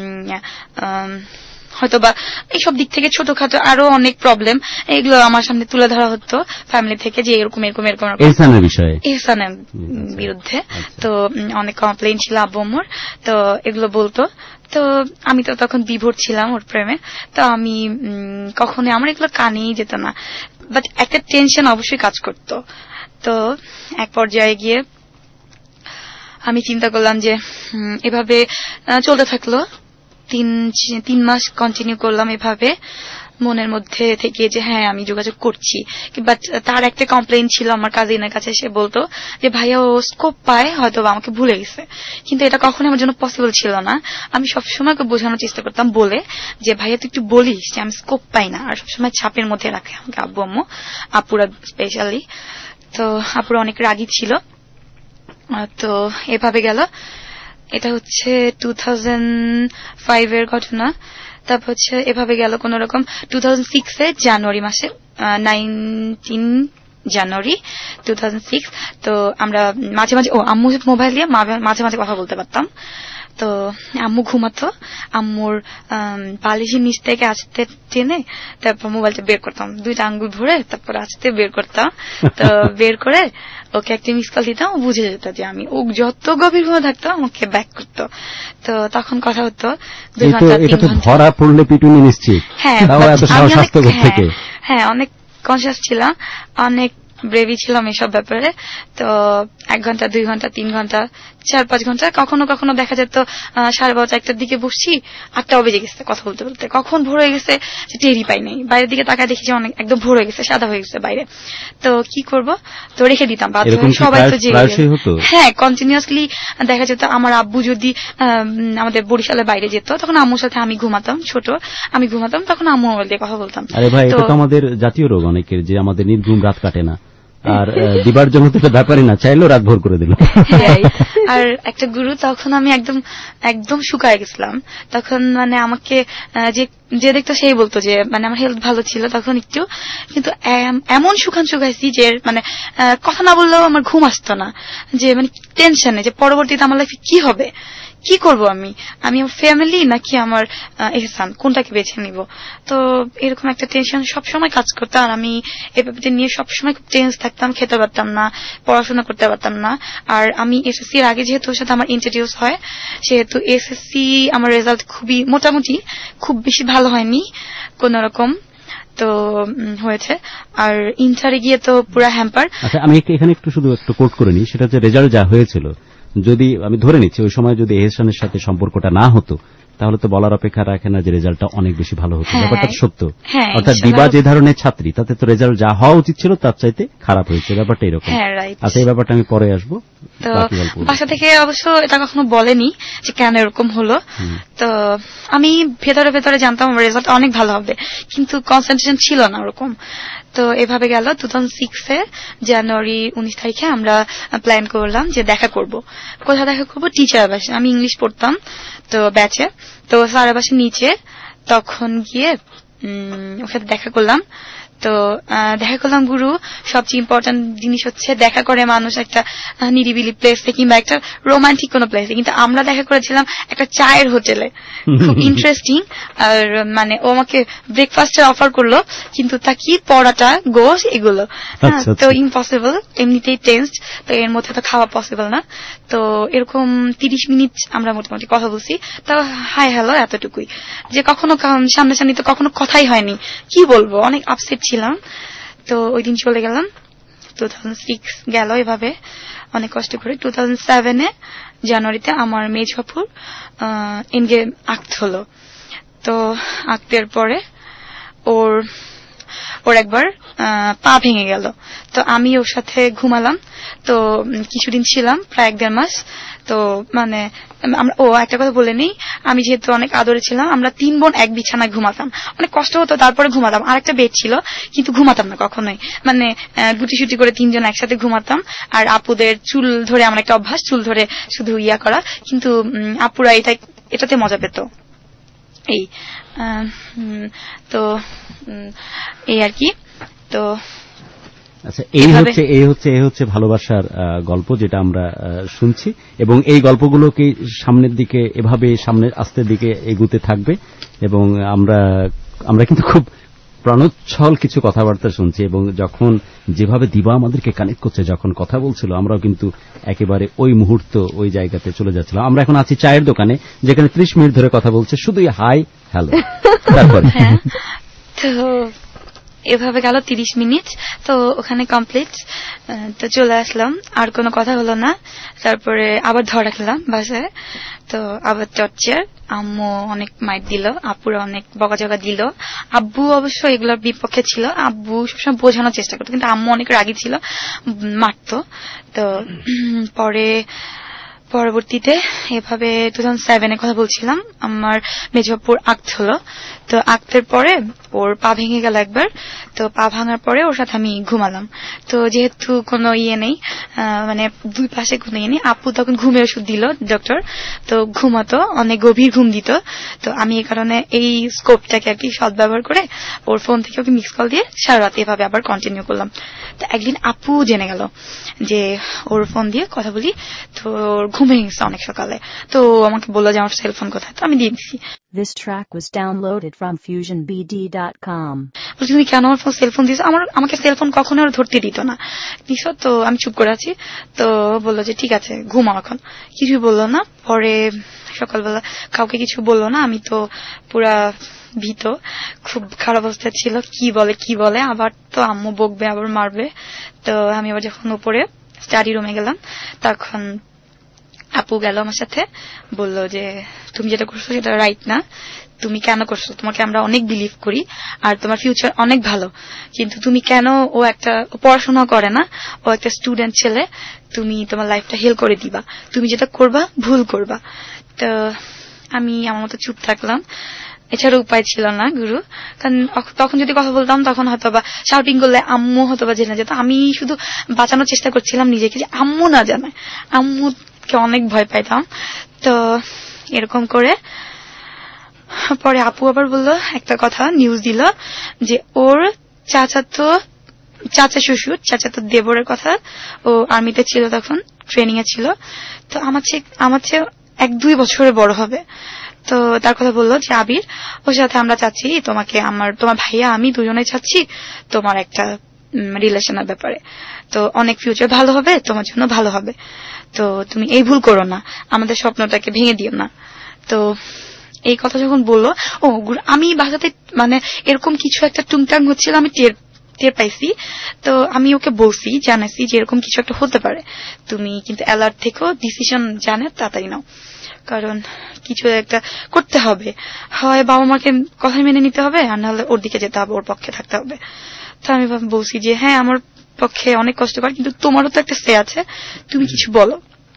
হয়তো বা এইসব দিক থেকে ছোটখাটো আরো অনেক প্রবলেম, এগুলো আমার সামনে তুলে ধরা হতো ফ্যামিলি থেকে, যে এরকম এহসানের বিরুদ্ধে। তো অনেক কমপ্লেইন ছিল আব্বু আম্মুর, তো এগুলো বলতো। তো আমি তো তখন বিভোর ছিলাম ওর প্রেমে, তো আমি কখনোই আমার এগুলো কানেই যেত না, বাট একটা টেনশন অবশ্যই কাজ করতো। তো এক পর্যায়ে গিয়ে আমি চিন্তা করলাম যে এভাবে চলতে থাকলো, 3 মাস কন্টিনিউ করলাম এভাবে মনের মধ্যে থেকে যে হ্যাঁ আমি যোগাযোগ করছি। বাট তার একটা কমপ্লেইন ছিল আমার কাজিনের কাছে, সে বলতো যে ভাইয়া ও স্কোপ পায়, হয়তো আমাকে ভুলে গেছে, কিন্তু এটা কখনো আমার জন্য পসিবল ছিল না। আমি সবসময় ওকে বোঝানোর চেষ্টা করতাম বলে যে ভাইয়া তুই একটু বলিস যে আমি স্কোপ পাই না, আর সবসময় ছাপের মধ্যে রাখে আমাকে আব্বু আম্মু, আপুরা স্পেশালি। তো আপুরা অনেক রাগী ছিল। তো এভাবে গেল, এটা হচ্ছে 2005 এর ঘটনা। তারপর হচ্ছে এভাবে গেল কোন রকম 2006 জানুয়ারি মাসে, জানুয়ারি 2006। তো আমরা মাঝে মাঝে আম্মু মোবাইল দিয়ে মাঝে মাঝে কথা বলতে পারতাম। তো আম্মু ঘুমাতো, আম্মুর বালিশের নিচ থেকে আসতে টেনে তারপর মোবাইলটা বের করতাম, 2টা আঙ্গুল ভরে তারপর আসতে বের করতাম। তো বের করে ওকে একটা মিস কল দিতাম, ও বুঝে যেত যে আমি, ও যত গভীর ঘুমে থাকতো আমাকে ব্যাক করতো। তো তখন কথা হতো 2 ঘন্টা 3 ঘন্টা। ধরা পড়লে পিটুনি নিশ্চিত। হ্যাঁ, হ্যাঁ অনেক কনসিয়াস ছিলাম, অনেক ব্রেভি ছিলাম এসব ব্যাপারে। তো 1 ঘন্টা 2 ঘন্টা 3 ঘন্টা 4-5 ঘন্টা, কখনো কখনো দেখা যেত 12:30 1টার দিকে বসছি, 8টাও বেজে গেছে কথা বলতে বলতে। কখন ভোর হয়ে গেছে টেরই পাই নাই, বাইরের দিকে তাকায় দেখি যে অনেক একদম ভোর হয়ে গেছে, সাদা হয়ে গেছে বাইরে। তো কি করব, তো রেখে দিতাম। সবাই তো হ্যাঁ কন্টিনিউয়াসলি দেখা যেত। আমার আব্বু যদি আমাদের বরিশালের বাইরে যেত, তখন আম্মুর সাথে আমি ঘুমাতাম, ছোট আমি ঘুমাতাম, তখন আম্মু মোবাইল দিয়ে কথা বলতাম। আরে ভাই, এটা তো আমাদের জাতীয় রোগ অনেকের, যে আমাদের নির্ঘুম রাত কাটে না। আর দিবার জন্য তো ব্যাপারই না, চাইলেও রাত ভোর করে দিল। আর একটা গুরু, তখন আমি একদম শুকায় গেছিলাম। তখন মানে আমাকে যে দেখতো সেই বলতো যে মানে আমার হেলথ ভালো ছিল তখন একটু, কিন্তু এমন শুকাইছি যে মানে কথা না বললেও আমার ঘুম আসতো না, যে মানে টেনশনে যে পরবর্তীতে আমার লাইফে কি হবে, কি করব আমি আমার ফ্যামিলি নাকি আমার এহসান, কোনটাকে বেছে নিব। তো এরকম একটা টেনশন সবসময় কাজ করতো। আর আমি এই ব্যাপারটা নিয়ে সবসময় খুব টেন্স থাকতাম, খেতে পারতাম না, পড়াশোনা করতে পারতাম না। আর আমি এসএসসি এর আগে যেহেতু ওর সাথে আমার ইন্ট্রোডিউস হয়, সেহেতু এসএসসি আমার রেজাল্ট খুবই মোটামুটি, খুব বেশি ভালো হয়নি কোন রকম, তো হয়েছে। আর ইন্টারে গিয়ে তো পুরো হ্যাম্পার। আচ্ছা, আমি এখানে শুধু একটু কোট করে নিই, সেটা হচ্ছে রেজাল্ট যা হয়েছিল, যদি আমি ধরে নিচ্ছি ওই সময় যদি এহসানের সাথে সম্পর্কটা না হতো, তাহলে তো বলার অপেক্ষা রাখে না যে রেজাল্টটা অনেক বেশি ভালো হতো। ব্যাপারটা সত্য। অর্থাৎ দিবা যে ধরনের ছাত্রী, তাতে তো রেজাল্ট যা হওয়া উচিত ছিল তার চাইতে খারাপ হয়েছে, ব্যাপারটা এরকম। আচ্ছা, এই ব্যাপারটা আমি পরে আসবো। তো বাসা থেকে অবশ্য এটা কখনো বলেনি যে কেন এরকম হলো। তো আমি ভেতরে জানতাম আমার রেজাল্ট অনেক ভালো হবে, কিন্তু কনসেন্ট্রেশন ছিল না ওরকম। তো এভাবে গেল। 2006 জানুয়ারি 19 তারিখে আমরা প্ল্যান করলাম যে দেখা করব। কোথায় দেখা করব? টিচার বাসে। আমি ইংলিশ পড়তাম তো ব্যাচে, তো স্যারের বাসে নিচে। তখন গিয়ে ওর সাথে দেখা করলাম। তো দেখা করলাম গুরু, সবচেয়ে ইম্পর্টেন্ট জিনিস হচ্ছে দেখা করে মানুষ একটা নিরিবিলি প্লেসে কিংবা একটা রোমান্টিক কোনো প্লেসে, কিন্তু আমরা দেখা করেছিলাম একটা চায়ের হোটেলে, খুব ইন্টারেস্টিং। আর মানে ও আমাকে ব্রেকফাস্টের অফার করলো, কিন্তু তা কি পরাটা গোশ এগুলো, তো ইম্পসিবল, এমনিতেই টেন্সড, তো এর মধ্যে তো খাওয়া পসিবল না। তো এরকম 30 মিনিট আমরা মোটামুটি কথা বলছি, তো হাই হ্যালো এতটুকুই, যে কখনো সামনাসামনি তো কখনো কথাই হয়নি, কি বলবো, অনেক আপসেট ছিলাম। তো ওই দিন চলে গেলাম। 2006 গেল এভাবে অনেক কষ্ট করে। 2007 জানুয়ারিতে আমার মেজবাপুর এনগেজ আক্ত হলো। তো আক্তের পরে ওর একবার পা ভেঙে গেল। তো আমি ওর সাথে ঘুমালাম। তো কিছুদিন ছিলাম, প্রায় 1-1.5 মাস। তো মানে একটা কথা বলে নেই, আমি যেহেতু অনেক আদরে ছিলাম, আমরা 3 বোন এক বিছানায় ঘুমাতাম। অনেক কষ্ট হতো, তারপরে ঘুমাতাম। আরেকটা বেড ছিল, কিন্তু ঘুমাতাম না কখনোই, মানে গুটি করে 3 জন একসাথে ঘুমাতাম। আর আপুদের চুল ধরে, আমার একটা অভ্যাস চুল ধরে শুধু ইয়া করা, কিন্তু আপুরা এটাতে মজা পেত। এই তো এই আর কি। তো আচ্ছা, এই হচ্ছে ভালোবাসার গল্প যেটা আমরা শুনছি, এবং এই গল্পগুলো কি সামনের দিকে এভাবে আস্তে দিকে এগুতে থাকবে, এবং আমরা কিন্তু খুব প্রাণোচ্ছল কিছু কথাবার্তা শুনছি, এবং যখন যেভাবে দিবা আমাদেরকে কানেক্ট করছে, যখন কথা বলছিল, আমরাও কিন্তু একেবারে ওই মুহূর্ত ওই জায়গাতে চলে যাচ্ছিলাম। আমরা এখন আছি চায়ের দোকানে, যেখানে 30 মিনিট ধরে কথা বলছে শুধুই হাই হ্যালো। তারপরে তো এভাবে গেল 30 মিনিট। তো ওখানে কমপ্লিট, তো চলে আসলাম, আর কোনো কথা হলো না। তারপরে আবার ধরা খেলাম বাসায়। তো আবার টর্চার, আম্মু অনেক মাইর দিল, আপুরা অনেক বকাঝকা দিল। আব্বু অবশ্য এগুলোর বিপক্ষে ছিল, আব্বু সবসময় বোঝানোর চেষ্টা করতো, কিন্তু আম্মু অনেক রাগী ছিল, মারতো। তো পরে পরবর্তীতে এভাবে 2007 কথা বলছিলাম, আমার মেজবাপুর আক্ত হলো। তো আক্তের পরে ওর পা ভেঙে গেল একবার। তো পা ভাঙার পরে ওর সাথে আমি ঘুমালাম। তো যেহেতু কোনো নেই, মানে দুই পাশে কোনো নেই, আপু তখন ঘুমের ওষুধ দিল ডক্টর। তো ঘুমাতো, অনেক গভীর ঘুম দিত। তো আমি এই কারণে এই স্কোপটাকে আর কি সদ্ব্যবহার করে ওর ফোন থেকে ওকে মিস কল দিয়ে সারা রাত এভাবে আবার কন্টিনিউ করলাম। তো একদিন আপু জেনে গেল যে ওর ফোন দিয়ে কথা বলি। তো ওর ঘুমে গেছে অনেক সকালে। তো আমাকে বললো যে আমার সেলফোন কোথায়, তো আমি দিয়ে দিচ্ছি। This track was downloaded from FusionBD.com. তুমি কেন আমার সেলফোন দিয়েছো? আমাকে সেলফোন কখনো ওর ধরতে দিত না। দিস তো আমি চুপ করে আছি। তো বললো যে ঠিক আছে ঘুমাও এখন। কিছুই বললো না। পরে সকালবেলা কাউকে কিছু বললো না। আমি তো পুরা ভীত, খুব খারাপ অবস্থা ছিল, কি বলে আবার তো আম্মু বকবে, আবার মারবে। তো আমি আবার যখন উপরে স্টাডি রুমে গেলাম, তখন আপু গেল আমার সাথে, বললো যে তুমি যেটা করছো সেটা রাইট না, তুমি কেন করছো, তোমাকে আমরা অনেক বিলিভ করি আর তোমার ফিউচার অনেক ভালো, কিন্তু তুমি কেন, ও একটা পড়াশোনা করে না, ও একটা স্টুডেন্ট ছেলে, তুমি তোমার লাইফটা হেল করে দিবা, তুমি যেটা করবা ভুল করবা। তো আমি আমার মতো চুপ থাকলাম, এছাড়া উপায় ছিল না গুরু। কারণ তখন যদি কথা বলতাম তখন হয়তো বা শাউটিং করলে আম্মু হয়তো বা জেনে যেত। আমি শুধু বাঁচানোর চেষ্টা করছিলাম নিজেকে, যে আম্মু না জানে, আম্মুকে অনেক ভয় পাইতাম। তো এরকম করে পরে আপু আবার বললো একটা কথা, নিউজ দিল যে ওর চাচা শ্বশুর দেবরের কথা, ও আর্মিতে ছিল তখন, ট্রেনিং এ ছিল। তো আমার চেয়ে 1-2 বছরে বড় হবে। তো তার কথা বললো যে আবির, ওর সাথে আমরা চাচ্ছি তোমাকে, তোমার ভাইয়া আমি দুজনে চাচ্ছি তোমার একটা রিলেশনের ব্যাপারে। তো অনেক ফিউচার ভালো হবে, তোমার জন্য ভালো হবে। তো তুমি এই ভুল করো না, আমাদের স্বপ্নটাকে ভেঙে দিও না। তো এই কথা যখন বললো, আমি বাসাতে মানে এরকম কিছু একটা টুংটাং হচ্ছিল, আমি টের পাইছি। তো আমি ওকে বলছি, জানাইছি যে এরকম কিছু একটা হতে পারে, তুমি কিন্তু অ্যালার্ট থেকো, ডিসিশন জানে তাড়াতাড়ি নাও, কারণ কিছু একটা করতে হবে, হয় বাবা মাকে কথা মেনে নিতে হবে, আর নাহলে ওর দিকে যেতে হবে, ওর পক্ষে থাকতে হবে। তো আমি বলছি যে হ্যাঁ আমার পক্ষে অনেক কষ্টকর, কিন্তু তোমারও তো একটা সে আছে, তুমি কিছু বলো।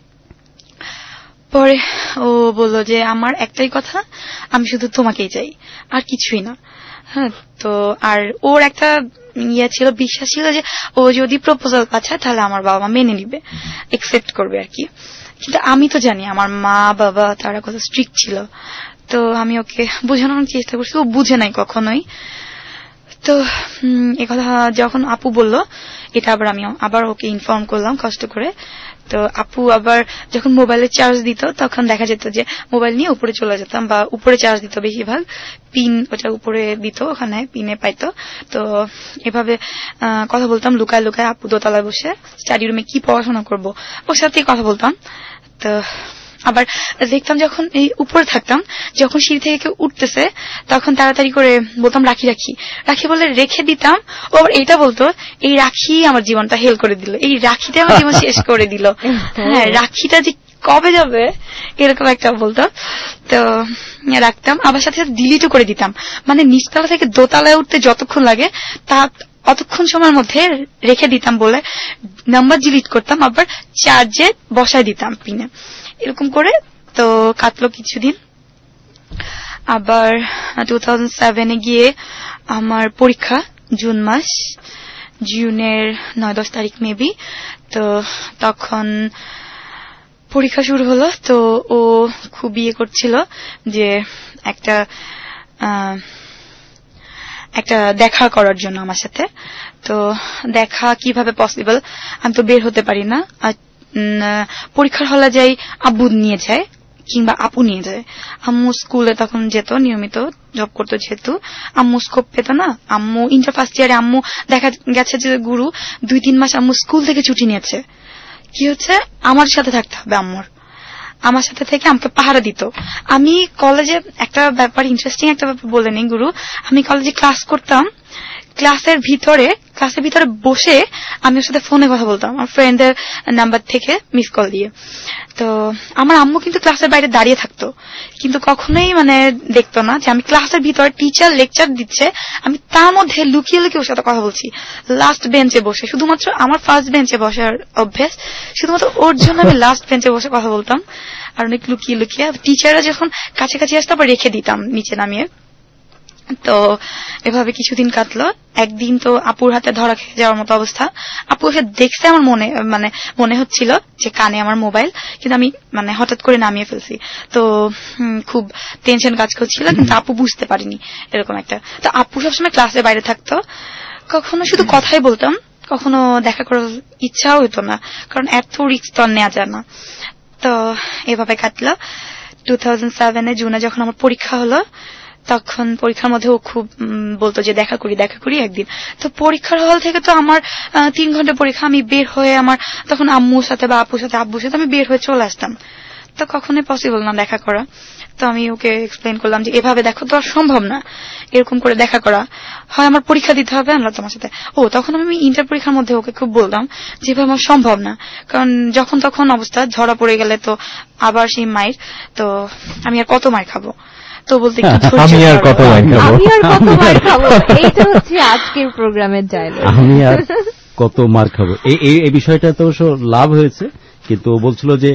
পরে ও বললো যে আমার একটাই কথা, আমি শুধু তোমাকেই চাই, আর কিছুই না। হ্যাঁ, তো আর ওর একটা ছিল, বিশ্বাস ছিল যে ও যদি প্রপোজাল পাঠায় তাহলে আমার বাবা মা মেনে নিবে, একসেপ্ট করবে আর কি। কিন্তু আমি তো জানি আমার মা বাবা তারা কত স্ট্রিক্ট ছিল। তো আমি ওকে বোঝানোর চেষ্টা করছি, ও বুঝে নাই কখনোই। তো একথা যখন আপু বলল, এটা আমি আবার ওকে ইনফর্ম করলাম কষ্ট করে। তো আপু আবার যখন মোবাইলে চার্জ দিত তখন দেখা যেত যে মোবাইল নিয়ে উপরে চলে যেতাম, বা উপরে চার্জ দিত বেশিরভাগ, পিন ওটা উপরে দিত, ওখানে পিনে পাইতো। তো এভাবে কথা বলতাম লুকায় লুকায়, আপু দোতলায় বসে স্টাডি রুমে কি পড়াশোনা করবো ওর সাথে কথা বলতাম। তো আবার দেখতাম যখন এই উপরে থাকতাম, যখন সিঁড়ি থেকে কেউ উঠতেছে তখন তাড়াতাড়ি করে বলতাম রাখি রাখি রাখি বলে রেখে দিতাম। ও আবার এইটা বলতো, এই রাখি আমার জীবনটা হেল করে দিল, এই রাখিটা আমার জীবন শেষ করে দিল, হ্যাঁ রাখিটা যে কবে যাবে এরকম একটা বলতো। তো রাখতাম, আবার সাথে সাথে ডিলিটও করে দিতাম, মানে নিচতলা থেকে দোতলায় উঠতে যতক্ষণ লাগে তা অতক্ষণ সময়ের মধ্যে রেখে দিতাম বলে নাম্বার ডিলিট করতাম, আবার চার্জে বসায় দিতাম পিনে, এরকম করে। তো কাটলো কিছুদিন। আবার 2007 গিয়ে আমার পরীক্ষা, জুনের 9-10 তারিখ মেবি। তো তখন পরীক্ষা শুরু হলো। তো ও খুব ইয়ে করছিল যে একটা দেখা করার জন্য আমার সাথে। তো দেখা কিভাবে পসিবল, আমি তো বের হতে পারি না, পরীক্ষার হলে যাই আব্বু নিয়ে যায় কিংবা আপু নিয়ে যায়। আম্মু স্কুলে তখন যেত, নিয়মিত জব করতো, যেহেতু আম্মু স্কোপ পেত না। আম্মু ইন্টার ফার্স্ট ইয়ারে আম্মু দেখা গেছে যে গুরু 2-3 মাস আম্মু স্কুল থেকে ছুটি নিয়েছে। কি হচ্ছে, আমার সাথে থাকতে হবে, আমার সাথে থেকে আমাকে পাহারা দিত। আমি কলেজে একটা ব্যাপার, ইন্টারেস্টিং একটা ব্যাপার বলে নেই গুরু, আমি কলেজে ক্লাস করতাম, ক্লাসের ভিতরে বসে আমি ওর সাথে ফোনে কথা বলতাম, আমার ফ্রেন্ডের নাম্বার থেকে মিস কল দিয়ে। তো আমার আম্মু কিন্তু ক্লাসের বাইরে দাঁড়িয়ে থাকতো, কিন্তু কখনোই মানে দেখতো না যে আমি ক্লাসের ভিতরে টিচার লেকচার দিচ্ছে, আমি তার মধ্যে লুকিয়ে লুকিয়ে ওর সাথে কথা বলছি লাস্ট বেঞ্চে বসে। শুধুমাত্র আমার ফার্স্ট বেঞ্চে বসার অভ্যেস, শুধুমাত্র ওর জন্য আমি লাস্ট বেঞ্চে বসে কথা বলতাম, আর অনেক লুকিয়ে লুকিয়ে। টিচাররা যখন কাছাকাছি আসতো আবার রেখে দিতাম নিচে নামিয়ে। তো এভাবে কিছুদিন কাটলো। একদিন তো আপুর হাতে ধরা খেয়ে যাওয়ার মতো অবস্থা। আপু এসে দেখছে আমার মনে হচ্ছিল যে কানে আমার মোবাইল, কিন্তু আমি মানে হঠাৎ করে নামিয়ে ফেলছি। তো খুব টেনশন কাজ করছিল, কিন্তু আপু বুঝতে পারিনি এরকম একটা। তো আপু সবসময় ক্লাসের বাইরে থাকতো, কখনো শুধু কথাই বলতাম, কখনো দেখা করার ইচ্ছাও হতো না, কারণ এত রিস্ক তো নেওয়া যায় না। তো এভাবে কাটলো। 2007 জুনে যখন আমার পরীক্ষা হলো, তখন পরীক্ষার মধ্যে ও খুব বলতো যে দেখা করি একদিন। তো পরীক্ষার হল থেকে তো আমার 3 ঘন্টা পরীক্ষা, আমি বের হয়ে আমার তখন আম্মুর সাথে বা আপুর সাথে আব্বুর সাথে আমি বের হয়ে চলে আসতাম। তো কখনোই পসিবল না দেখা করা। তো আমি ওকে এক্সপ্লেন করলাম যে এভাবে দেখো তো আর সম্ভব না এরকম করে দেখা করা, হয় আমার পরীক্ষা দিতে হবে আনলা তোমার সাথে। তখন আমি ইন্টার পরীক্ষার মধ্যে ওকে খুব বললাম যে এভাবে আমার সম্ভব না, কারণ যখন তখন অবস্থা ধরা পড়ে গেলে তো আবার সেই মায়ের, তো আমি আর কত মার খাবো। তো বলতে আমি আর কত মার খাবো, এইটা হচ্ছে আজকের প্রোগ্রামের ডায়লগ, আমি আর কত মার খাবো। এই বিষয়টা তো লাভ হয়েছে, কিন্তু ও বলছিল যে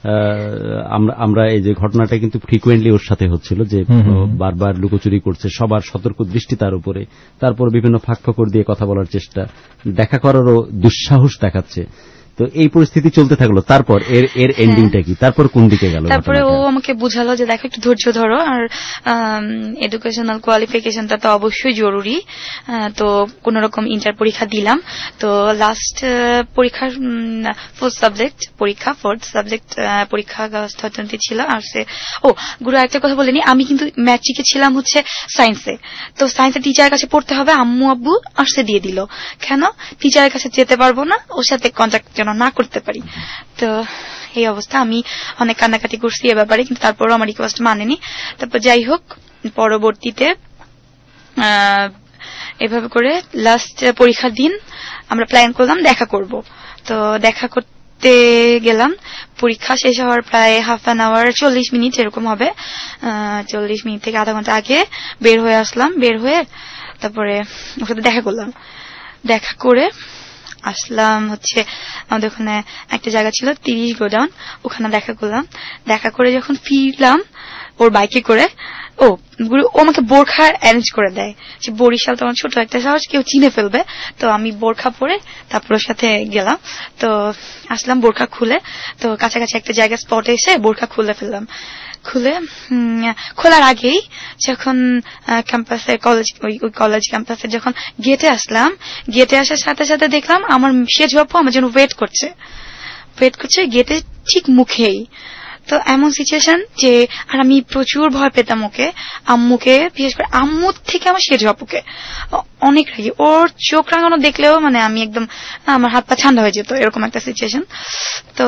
আমরা এই যে ঘটনাটা কিন্তু ফ্রিকুয়েন্টলি ওর সাথে হচ্ছিল, যে বারবার লুকোচুরি করছে, সবার সতর্ক দৃষ্টি তার উপরে, তারপর বিভিন্ন ফাঁকফোকর দিয়ে কথা বলার চেষ্টা, দেখা করারও দুঃসাহস দেখাচ্ছে। তো এই পরিস্থিতি চলতে থাকলো। তারপর এর এন্ডিংটা কি? তারপর কোন দিকে গেল? তারপরে ও আমাকে বুঝালো যে দেখো একটু ধৈর্য ধরো, আর এডুকেশনাল কোয়ালিফিকেশনটা তো অবশ্যই জরুরি। তো কোন রকম ইন্টার পরীক্ষা দিলাম। তো লাস্ট পরীক্ষার ফোর্থ সাবজেক্ট পরীক্ষা অর্থনীতি ছিল। আর গুরু একটা কথা বলিনি, আমি কিন্তু ম্যাট্রিকে ছিলাম হচ্ছে সায়েন্সে। তো সায়েন্সের টিচারের কাছে পড়তে হবে, আম্মু আব্বু আর্টসে দিয়ে দিল। কেন? টিচারের কাছে যেতে পারবো না, ওর সাথে কন্ট্যাক্ট যেন না করতে পারি। তো এই অবস্থা, আমি অনেক কান্নাকাটি করছি এ ব্যাপারে, কিন্তু তারপরও আমার রিকোয়েস্ট মানেনি। তারপর যাই হোক, পরবর্তীতে এভাবে করে লাস্ট পরীক্ষার দিন আমরা প্ল্যান করলাম দেখা করব। তো দেখা করতে গেলাম, পরীক্ষা শেষ হওয়ার প্রায় হাফ অ্যান আওয়ার 40 মিনিট এরকম হবে, 40 মিনিট থেকে আধা ঘন্টা আগে বের হয়ে আসলাম। বের হয়ে তারপরে ওর সাথে দেখা করলাম, দেখা করে আসলাম হচ্ছে আমাদের ওখানে একটা জায়গা ছিল 30 গোডাউন, ওখানে দেখা করলাম। দেখা করে যখন ফিরলাম ওর বাইকে করে, ও আমাকে বোরখা অ্যারেঞ্জ করে দেয়, যে বরিশাল তোমার ছোট একটা শহর, কেউ চিনে ফেলবে। তো আমি বোরখা পরে তারপর ওর সাথে গেলাম। তো আসলাম বোরখা খুলে, তো কাছাকাছি একটা জায়গা স্পটে এসে বোরখা খুলে ফেললাম। খোলার আগেই যখন ক্যাম্পাসে কলেজ ক্যাম্পাসে যখন গেটে আসলাম, গেটে আসার সাথে সাথে দেখলাম আমার সেজ বাপু আমার জন্য ওয়েট করছে গেটে ঠিক মুখেই। তো এমন সিচুয়েশন যে, আর আমি প্রচুর ভয় পেতাম ওকে, আম্মুকে, বিশেষ করে আম্মুর থেকে আমার সেজ বাপুকে অনেক রাগি। ওর চোখ রাঙানো দেখলেও মানে আমি একদম আমার হাত পা ঠান্ডা হয়ে যেত, এরকম একটা সিচুয়েশন। তো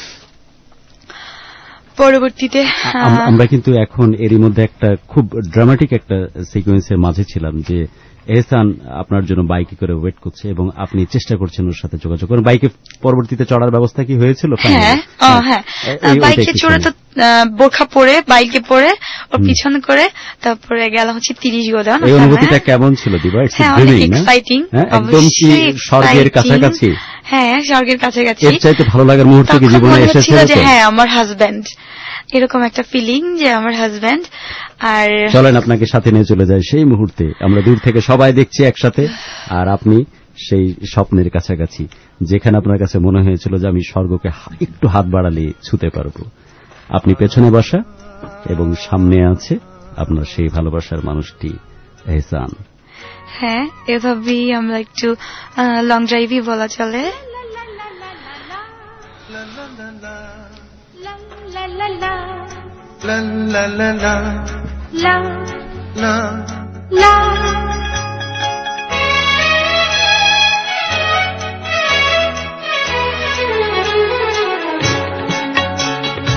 পরবর্তীতে আমরা কিন্তু এখন এরই মধ্যে একটা খুব ড্রামাটিক একটা সিকোয়েন্সের মাঝে ছিলাম, যে এহসান আপনার জন্য বাইকে করে ওয়েট করছে এবং আপনি চেষ্টা করছেন ওর সাথে যোগাযোগ করেন। বাইকে পরবর্তীতে চড়ার ব্যবস্থা কি হয়েছিল? হ্যাঁ, বাইকে চড়ে তো বোরখা পরে বাইকে পরে ওর পিছনে করে তারপরে গেলাম হচ্ছে 30 গোডাউন। এই অনুভূতিটা কেমন ছিল দিবা? ইটস ভেরি এক্সাইটিং, একদম কি স্বর্গের কাছাকাছি? হ্যাঁ, স্বর্গের কাছাকাছি। এর চাইতে ভালো লাগার মুহূর্ত কি জীবনে এসেছিল? হ্যাঁ, আমার হাজবেন্ড, এরকম একটা ফিলিং যে আমার হাজবেন্ড। আর চলেন আপনাকে সাথে নিয়ে চলে যায় সেই মুহূর্তে, আমরা দূর থেকে সবাই দেখছি একসাথে, আর আপনি সেই স্বপ্নের কাছাকাছি, যেখানে আপনার কাছে মনে হয়েছিল যে আমি স্বর্গকে একটু হাত বাড়ালে ছুঁতে পারবো। আপনি পেছনে বসা এবং সামনে আছে আপনার সেই ভালোবাসার মানুষটি এহসান। হ্যাঁ, এভাবেই আমরা একটু লং ড্রাইভই বলা চলে।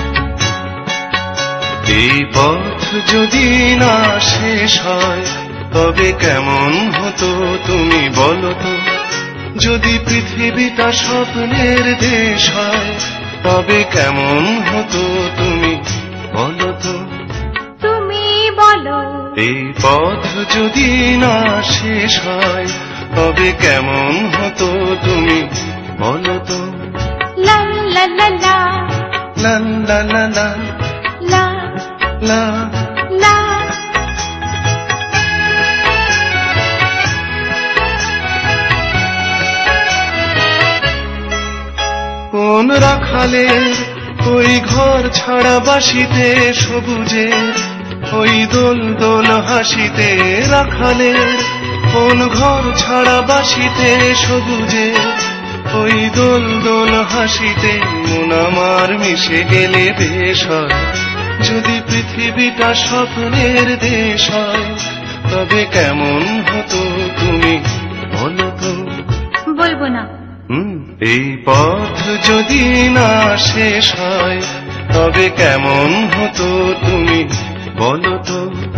এই পথ যদি না শেষ হয়, তবে কেমন হতো তুমি বলো তো, যদি পৃথিবীটা স্বপ্নের দেশ হয়, তবে কেমন হতো তুমি বলো তো, তুমি বলো। এই পথ যদি না শেষ হয়, তবে কেমন হতো তুমি বলো তো, লা লা লা লা লা লা লা লা লা লা। লা। কোন রাখালের ওই ঘর ছাড়া বাসিতে সবুজে, ওই দোল দোল হাসিতে রাখালের কোন ঘর ছাড়া বাসিতে সবুজে, ওই দোল দোল হাসিতে মন আমার মিশে গেলে বেশ হয়, যদি পৃথিবীটা স্বপ্নের দেশ হয়, তবে কেমন হতো তুমি বলো তো, বলবো না। এই পথ যদি না শেষ হয়, তবে কেমন হতো তুমি বলো তো,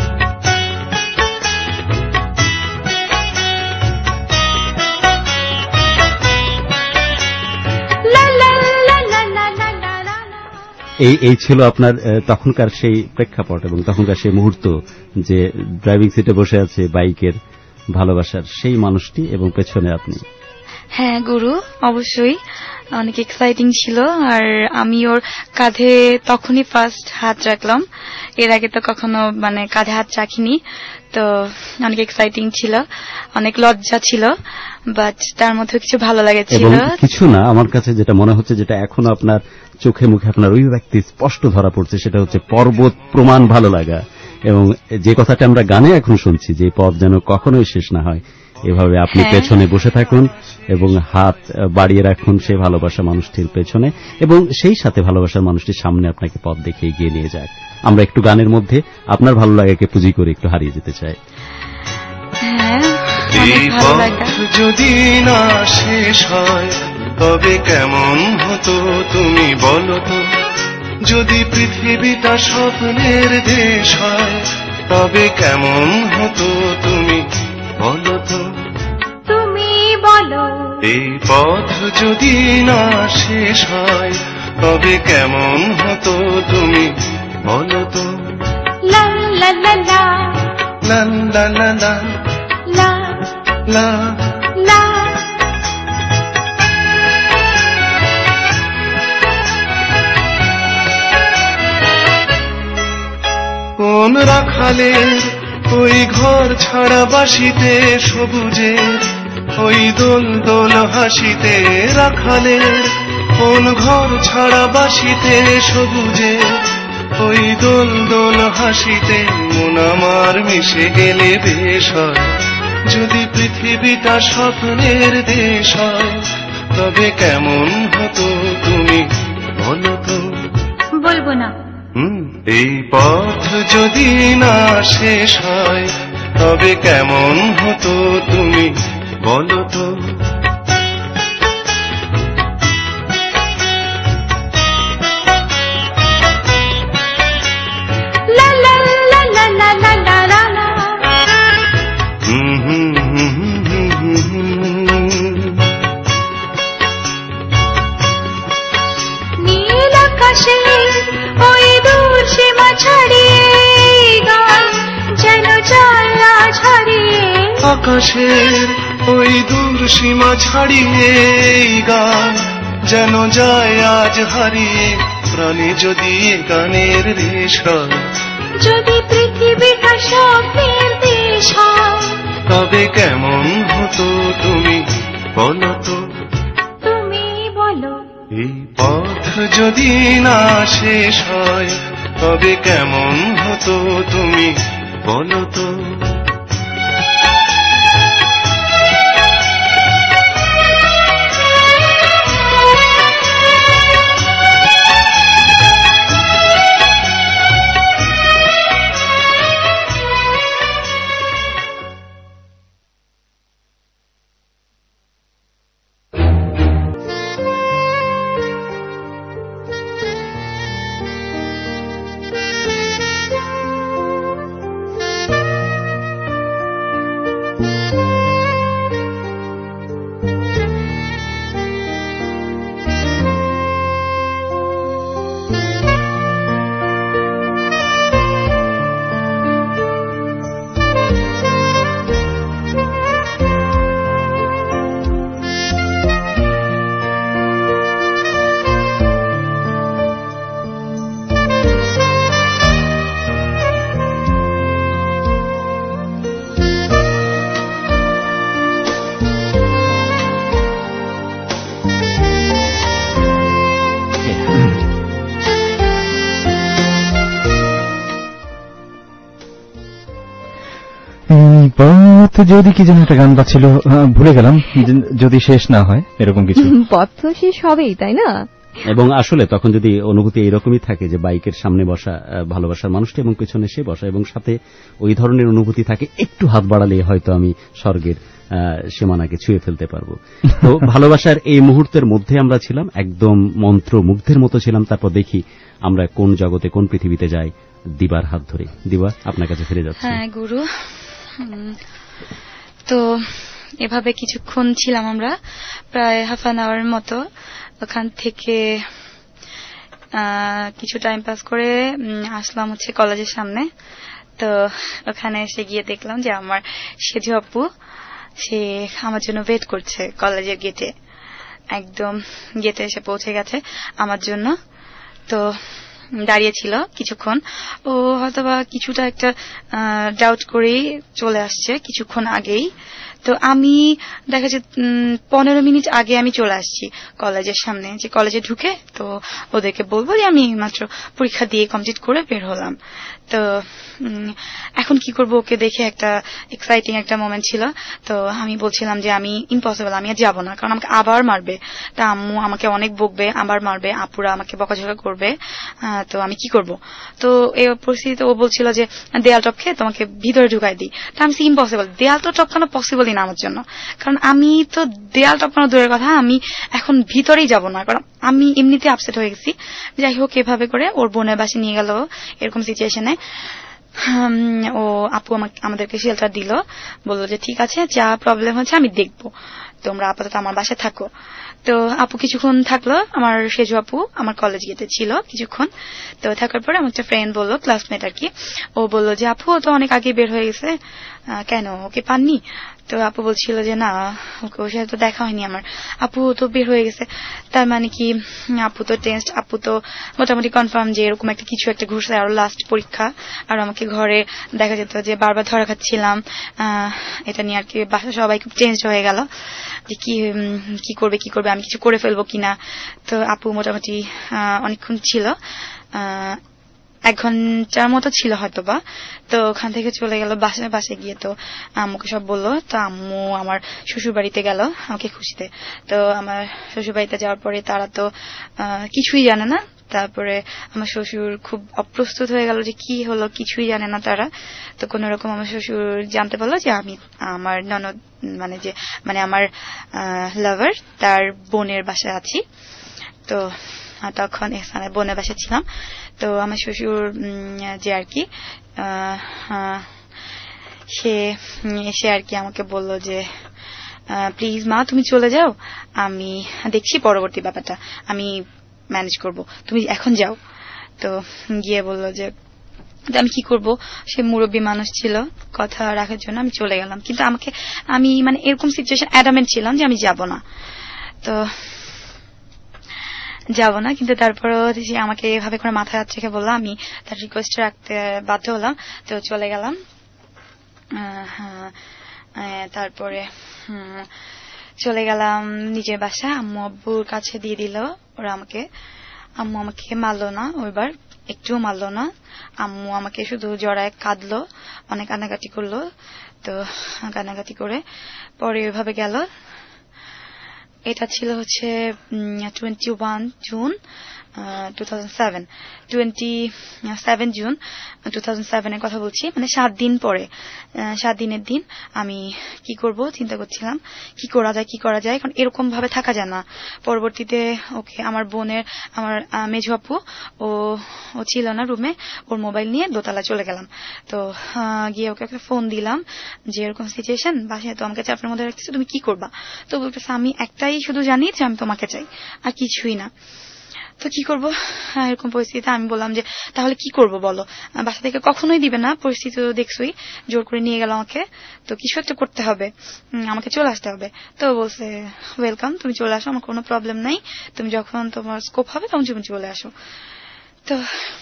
লা লা লা লা লা লা লা লা। এই ছিল আপনার তখনকার সেই প্রেক্ষাপট এবং তখনকার সেই মুহূর্ত, যে ড্রাইভিং সিটে বসে আছে বাইকের ভালোবাসার সেই মানুষটি এবং পেছনে আপনি। হ্যাঁ গুরু, অবশ্যই অনেক এক্সাইটিং ছিল। আর আমি ওর কাঁধে তখনই ফার্স্ট হাত রাখলাম, এর আগে তো কখনো কাঁধে হাত রাখিনি, তো অনেক এক্সাইটিং ছিল, অনেক লজ্জা ছিল, বাট তার মধ্যে কিছু ভালো লেগেছিল। এবং কিছু না, আমার কাছে যেটা মনে হচ্ছে, যেটা এখনো আপনার চোখে মুখে আপনার ওই ব্যক্তি স্পষ্ট ধরা পড়ছে, সেটা হচ্ছে পর্বত প্রমাণ ভালো লাগা। এবং যে কথাটা আমরা গানে এখন শুনছি, যে পথ যেন কখনোই শেষ না হয়, এভাবে আপনি পেছনে বসে থাকুন এবং হাত বাড়িয়ে রাখুন সেই ভালোবাসা মানুষটির পেছনে, এবং সেই সাথে ভালোবাসার মানুষটির সামনে আপনাকে পথ দেখে এগিয়ে নিয়ে যাক। আমরা একটু গানের মধ্যে আপনার ভালো লাগাকে পুঁজি করে একটু হারিয়ে যেতে চাই। এই পথ যদি না শেষ হয়, তবে কেমন হতো তুমি বলো তো, যদি পৃথিবীটা স্বপ্নের দেশ হয়, তবে কেমন হতো তুমি বলো তো, তুমি বলো। এই পথ যদি না শেষ হয়, তবে কেমন হতো তুমি বলো তো, লা লা লা লা লা লা লা লা লা লা লা। কোন রাখালের ওই ঘর ছাড়া বাসিতে সবুজে, ওই দোল দোল হাসিতে রাখালের কোন ঘর ছাড়া বাসিতে সবুজে, ওই দোল দোল হাসিতে মন আমার মিশে গেলে বেশ হয়, যদি পৃথিবীটা স্বপ্নের দেশ হয়, তবে কেমন হতো তুমি বলো তো, বলবো না। এই পথ যদি না শেষ হয়, তবে কেমন হতো তুমি বলো তো, লা লা লা লা লা লা লা লা লা। নীল আকাশে ওই দূর সীমা ছাড়িয়ে গান যেন যায় আজ হারিয়ে, আকাশের ওই দূর সীমা ছাড়িয়ে গান যেন যায় আজ হারিয়ে, প্রাণে যদি গানের রেশ হয়, যদি পৃথিবীটা স্বপ্নের দেশ হয়, তবে কেমন হতো তুমি বলো তো, তুমি বলো। এই পথ যদি না শেষ হয়, তবে কেমন হতো তুমি বলো তো, পথ যদি কি যেন একটা গান বাজছিল, ভুলে গেলাম, যদি শেষ না হয় এরকম কিছু। পথ তো শেষ হবেই, তাই না? এবং আসলে তখন যদি অনুভূতি এইরকমই থাকে যে বাইকের সামনে বসা ভালোবাসার মানুষটি এবং পেছনে সে বসা, এবং সাথে ওই ধরনের অনুভূতি থাকে, একটু হাত বাড়ালে হয়তো আমি স্বর্গের সীমানাকে ছুঁয়ে ফেলতে পারবো। তো ভালোবাসার এই মুহূর্তের মধ্যে আমরা ছিলাম, একদম মন্ত্রমুগ্ধের মতো ছিলাম। তারপর দেখি আমরা কোন জগতে, কোন পৃথিবীতে যাই দিবার হাত ধরে। দিবা, আপনার কাছে ফিরে যাচ্ছে। হ্যাঁ গুরু, তো এভাবে কিছুক্ষণ ছিলাম আমরা, প্রায় হাফ অ্যান আওয়ারের মতো। ওখান থেকে কিছু টাইম পাস করে আসলাম হচ্ছে কলেজের সামনে। তো ওখানে এসে গিয়ে দেখলাম যে আমার সেজু আপু, সে আমার জন্য ওয়েট করছে কলেজের গেটে। একদম গেটে এসে পৌঁছে গেছে আমার জন্য। তো দাঁড়িয়েছিল কিছুক্ষণ, ও হয়তোবা কিছুটা একটা ডাউট করেই চলে আসছে কিছুক্ষণ আগেই। তো আমি দেখা যায় 15 মিনিট আগে আমি চলে আসছি কলেজের সামনে, যে কলেজে ঢুকে তো ওদেরকে বলবো যে আমি মাত্র পরীক্ষা দিয়ে কমপ্লিট করে বের হলাম। তো এখন কি করব, ওকে দেখে একটা এক্সাইটিং একটা মোমেন্ট ছিল। তো আমি বলছিলাম যে আমি ইম্পসিবল, আমি আর যাবো না, কারণ আমাকে আবার মারবে। তা আম্মু আমাকে অনেক বকবে, আবার মারবে, আপুরা আমাকে বকাঝকা করবে। তো আমি কি করব? তো এই পরিস্থিতিতে ও বলছিল যে দেয়াল টপকে তোমাকে ভিতরে ঢুকাই দিই। তা আমি ইম্পসিবল, দেয়াল তো টপকানো পসিবলই না আমার জন্য, কারণ আমি তো দেয়াল টপকানো দূরের কথা, আমি এখন ভিতরেই যাব না, কারণ আমি এমনিতে আপসেট হয়ে গেছি। যাই হোক, এভাবে করে ওর বোনের বাসে নিয়ে গেল এরকম সিচুয়েশনে। ও আপু আমাদেরকে শেল্টার দিল, বললো যে ঠিক আছে, যা প্রবলেম হচ্ছে আমি দেখবো, তোমরা আপাতত আমার বাসায় থাকো। তো আপু কিছুক্ষণ থাকলো, আমার সেজু আপু আমার কলেজ গেতে ছিল কিছুক্ষণ। তো থাকার পরে আমার একটা ফ্রেন্ড বললো, ক্লাসমেট আর কি, ও বললো যে আপু তো অনেক আগে বের হয়ে গেছে, কেন ওকে পাননি? তো আপু বলছিল যে না, ওর সাথে তো দেখা হয়নি আমার, আপু তো বের হয়ে গেছে। তার মানে কি আপু তো টেস্ট, আপু তো মোটামুটি কনফার্ম যে এরকম একটা কিছু একটা ঘুরছে, আর লাস্ট পরীক্ষা। আর আমাকে ঘরে দেখা যেত যে বারবার ধরা খাচ্ছিলাম, এটা নিয়ে আর কি বাসা সবাই খুব চেঞ্জ হয়ে গেল যে কি করবে, আমি কিছু করে ফেলবো কিনা। তো আপু মোটামুটি অনেকক্ষণ ছিল, 1 ঘন্টার মতো ছিল হয়তোবা। তো ওখান থেকে চলে গেল বাসায় গিয়ে তো আম্মুকে সব বললো। তো আম্মু আমার শ্বশুর বাড়িতে গেল আমাকে খুশিতে। তো আমার শ্বশুর বাড়িতে যাওয়ার পরে তারা তো কিছুই জানে না। তারপরে আমার শ্বশুর খুব অপ্রস্তুত হয়ে গেল যে কি হলো, কিছুই জানে না তারা। তো কোন রকম আমার শ্বশুর জানতে পারলো যে আমি আমার ননদ মানে আমার লাভার তার বোনের বাসায় আছি। তো তখন এখানে বোনের বাসায় ছিলাম। তো আমার শ্বশুর যে আর কি সে আর কি আমাকে বললো যে প্লিজ মা তুমি চলে যাও, আমি দেখছি পরবর্তী ব্যাপারটা, আমি ম্যানেজ করব, তুমি এখন যাও। তো গিয়ে বললো যে আমি কি করব, সে মুরব্বী মানুষ ছিল, কথা রাখার জন্য আমি চলে গেলাম। কিন্তু আমি মানে এরকম সিচুয়েশন অ্যাডামেন্ট ছিলাম যে আমি যাব না, তো যাব না। কিন্তু তারপরও আমাকে এভাবে করে মাথায় হাত রেখে বললাম, আমি তার রিকোয়েস্ট রাখতে বাধ্য হলাম। তো চলে গেলাম। তারপরে চলে গেলাম নিজের বাসায়, আম্মু আব্বুর কাছে দিয়ে দিল ওরা আমাকে। আম্মু আমাকে মারলো না, ওইবার একটুও মারলো না। আম্মু আমাকে শুধু জড়ায় কাঁদলো, অনেক কান্নাকাটি করলো। তো কান্নাকাটি করে পরে ওইভাবে গেল। এটা ছিল হচ্ছে 21 জুন 2007, 27 জুন 2007 এর কথা বলছি, মানে 7 দিন পরে, 7 দিনের দিন। আমি কি করব চিন্তা করছিলাম, কি করা যায়, কারণ এরকম ভাবে থাকা যায় না। পরবর্তীতে ওকে আমার বোনের, আমার মেজু আপু ও ছিল না রুমে, ওর মোবাইল নিয়ে দোতলা চলে গেলাম। তো গিয়ে ওকে একটা ফোন দিলাম যে এরকম সিচুয়েশন, বাসায় তো আমাকে চাপের মধ্যে রাখতেছে, তুমি কি করবা? তো বলতেছে আমি একটাই শুধু জানি যে আমি তোমাকে চাই, আর কিছুই না। তো কি করবো এরকম পরিস্থিতিতে? আমি বললাম যে তাহলে কি করব বলো, বাসা থেকে কখনোই দিবে না, পরিস্থিতি তো দেখছোই, জোর করে নিয়ে গেল আমাকে, তো কিছু একটা করতে হবে, আমাকে চলে আসতে হবে। তো বলছে ওয়েলকাম, তুমি চলে আসো, আমার কোনো প্রবলেম নাই, তুমি যখন তোমার স্কোপ হবে তখন তুমি চলে আসো। তো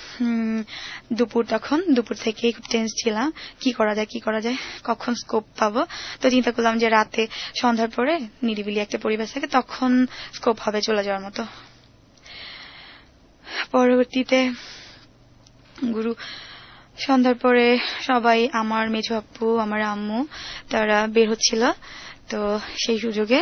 দুপুর থেকে খুব টেন্স ছিলাম, কি করা যায়, কখন স্কোপ পাবো। তো চিন্তা করলাম যে রাতে সন্ধ্যার পরে নিরিবিলি একটা পরিবেশ থাকে, তখন স্কোপ হবে চলে যাওয়ার মতো। পরবর্তীতে গুরু সন্ধ্যার পরে সবাই, আমার মেজো আপু, আমার আম্মু, তারা বের হচ্ছিল। তো সেই সুযোগে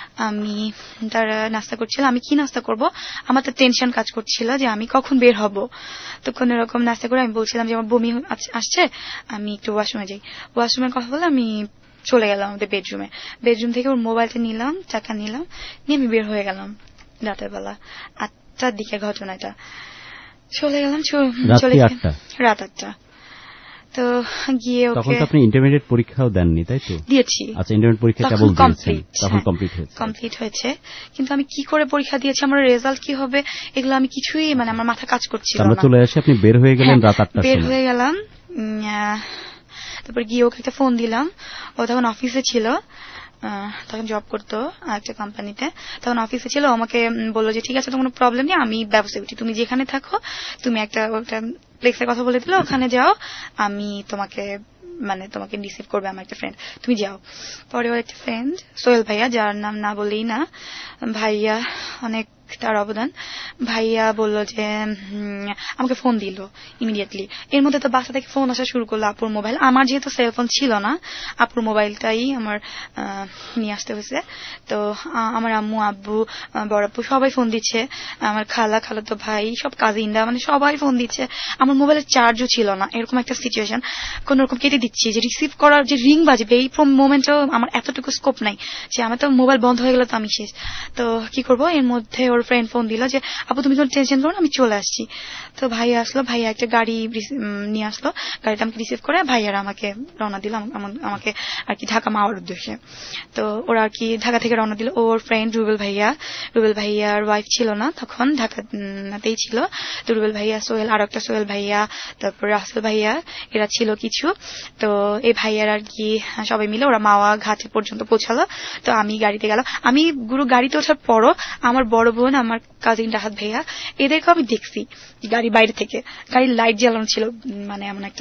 তারা নাস্তা করছিল। আমি কি নাস্তা করব, আমার তো টেনশন কাজ করছিল যে আমি কখন বের হব। তো কোন রকম নাস্তা করে আমি বলছিলাম যে আমার বমি আসছে, আমি একটু ওয়াশরুমে যাই। ওয়াশরুমের কথা বলে আমি চলে গেলাম আমাদের বেডরুমে। বেডরুম থেকে ওর মোবাইলটা নিলাম, টাকা নিলাম, নিয়ে আমি বের হয়ে গেলাম রাতের বেলা 8টার দিকে ঘটনাটা। চলে গেলাম রাত 8টা। তো গিয়ে তখন তো আপনি ইন্টারমিডিয়েট পরীক্ষাও দেননি, তাই তো? দিয়েছি। আচ্ছা, ইন্টারমিডিয়েট পরীক্ষা কেবল দিয়েছেন, তখন কমপ্লিট হয়েছে। কিন্তু আমি কি করে পরীক্ষা দিয়েছি, আমার রেজাল্ট কি হবে, এগুলো আমি কিছুই মানে আমার মাথা কাজ করছিল না। আমরা চলে আসি, আপনি বের হয়ে গেলেন রাত 8টার সময়। বের হয়ে গেলাম, তারপর গিয়ে ওকে একটা ফোন দিলাম। ও তখন অফিসে ছিল, তখন জব করতো একটা কোম্পানিতে। তখন অফিসে ছিল, আমাকে বললো যে ঠিক আছে, তো কোনো প্রবলেম নেই, আমি ব্যবস্থা করছি, তুমি যেখানে থাকো, তুমি একটা প্লেসের কথা বলে দিলো, ওখানে যাও, আমি তোমাকে রিসিভ করবে আমার একটা ফ্রেন্ড, তুমি যাও। পরে ওর একটা ফ্রেন্ড সোহেল ভাইয়া, যার নাম না বলেই না, ভাইয়া অনেক তার অবদান, ভাইয়া বললো যে আমাকে ফোন দিল ইমিডিয়েটলি। এর মধ্যে তো বাসা থেকে ফোন আসা শুরু করলো আপুর মোবাইল। আমার যেহেতু সেলফোন ছিল না, আপুর মোবাইলটাই আমার নিয়ে আসতে হয়েছে। তো আমার আম্মু, আব্বু, বড় আপু সবাই ফোন দিচ্ছে, আমার খালাতো ভাই, সব কাজিনরা, মানে সবাই ফোন দিচ্ছে। আমার মোবাইলের চার্জও ছিল না, এরকম একটা সিচুয়েশন। কোন রকম কেটে দিচ্ছি, যে রিসিভ করার যে রিং বাজবে, এই মোমেন্টেও আমার এতটুকু স্কোপ নাই যে আমার তো মোবাইল বন্ধ হয়ে গেল, তো আমি শেষ। তো কি করবো, এর মধ্যে ওর ফ্রেন্ড ফোন দিল যে আপু তুমি কোনো টেনশন করো না, আমি চলে আসছি। তো ভাইয়া আসলো, ভাইয়া একটা গাড়ি নিয়ে আসলো, গাড়িটা আমাকে রিসিভ করে ভাইয়ারা আমাকে রওনা দিল, আমাকে আর কি ঢাকা মাওয়ার উদ্দেশ্যে। তো ওরা আর কি ঢাকা থেকে রওনা দিল। ওর ফ্রেন্ড রুবেল ভাইয়ার ওয়াইফ ছিল না তখন, ঢাকাতেই ছিল। তো রুবেল ভাইয়া, সোহেল, আর একটা সোহেল ভাইয়া, তারপর রাসেল ভাইয়া, এরা ছিল কিছু। তো এই ভাইয়ার আর কি সবাই মিলে ওরা মাওয়া ঘাটে পর্যন্ত পৌঁছালো। তো আমি গাড়িতে গেলাম। আমি গাড়িতে ওঠার পরও আমার বড় বোন, আমার কাজিন রাহাত ভাইয়া, এদেরকে আমি দেখছি গাড়ি বাইরে থেকে, গাড়ির লাইট জ্বালানো ছিল, মানে এমন একটা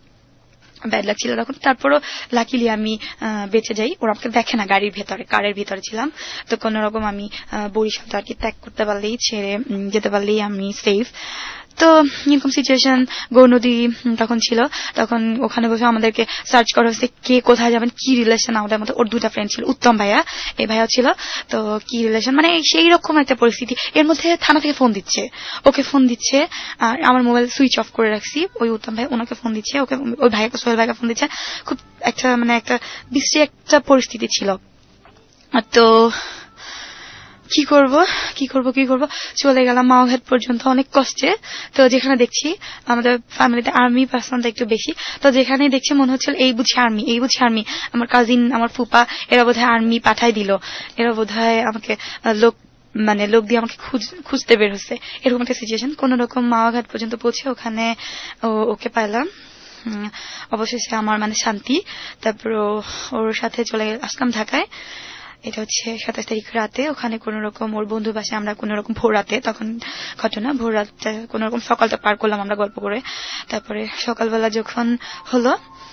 ব্যাড লাগছিল তখন। তারপরও লাকিলি আমি বেঁচে যাই, ওরা আমাকে দেখে না গাড়ির ভেতরে, কারের ভিতরে ছিলাম। তো কোন রকম আমি বরিশাল আর কি ত্যাগ করতে পারলেই, ছেড়ে যেতে পারলেই আমি সেফ। তো এরকম সিচুয়েশন। গৌনদী তখন ছিল, তখন ওখানে বসে আমাদেরকে সার্চ করা হয়েছে কে কোথায় যাবেন, কি রিলেশন আমাদের মধ্যে। ওর 2টা ফ্রেন্ড ছিল, উত্তম ভাইয়া, এই ভাইয়া ছিল। তো কি রিলেশন, মানে সেই রকম একটা পরিস্থিতি। এর মধ্যে থানা থেকে ফোন দিচ্ছে, ওকে ফোন দিচ্ছে, আর আমার মোবাইল সুইচ অফ করে রাখছি। ওই উত্তম ভাই ওনাকে ফোন দিচ্ছে, ওকে ওই ভাইয়াকে, সোহেল ভাইকে ফোন দিচ্ছে। খুব একটা একটা বিশ্রী একটা পরিস্থিতি ছিল। তো কি করব চলে গেলাম মাওঘাট পর্যন্ত অনেক কষ্টে। তো যেখানে দেখছি আমাদের ফ্যামিলিতে আর্মি পার্সনটা একটু বেশি, তো যেখানে দেখছি মনে হচ্ছিল এই বুঝি আর্মি। আমার কাজিন, আমার ফুপা, এরা বোধহয় আর্মি পাঠাই দিল, এরা বোধহয় আমাকে লোক দিয়ে আমাকে খুঁজতে বের হচ্ছে, এরকম একটা সিচুয়েশন। কোন রকম মাওঘাট পর্যন্ত পৌঁছে ওখানে ওকে পাইলাম। অবশেষে আমার শান্তি। তারপর ওর সাথে চলে আসলাম ঢাকায়। এটা হচ্ছে 27 তারিখ রাতে। ওখানে কোন রকম ওর বন্ধুর বাসায় আমরা কোন রকম ভোর রাতে, তখন ঘটনা ভোর রাতে কোন রকম সকালটা পার করলাম আমরা গল্প করে। তারপরে সকালবেলা যখন হলো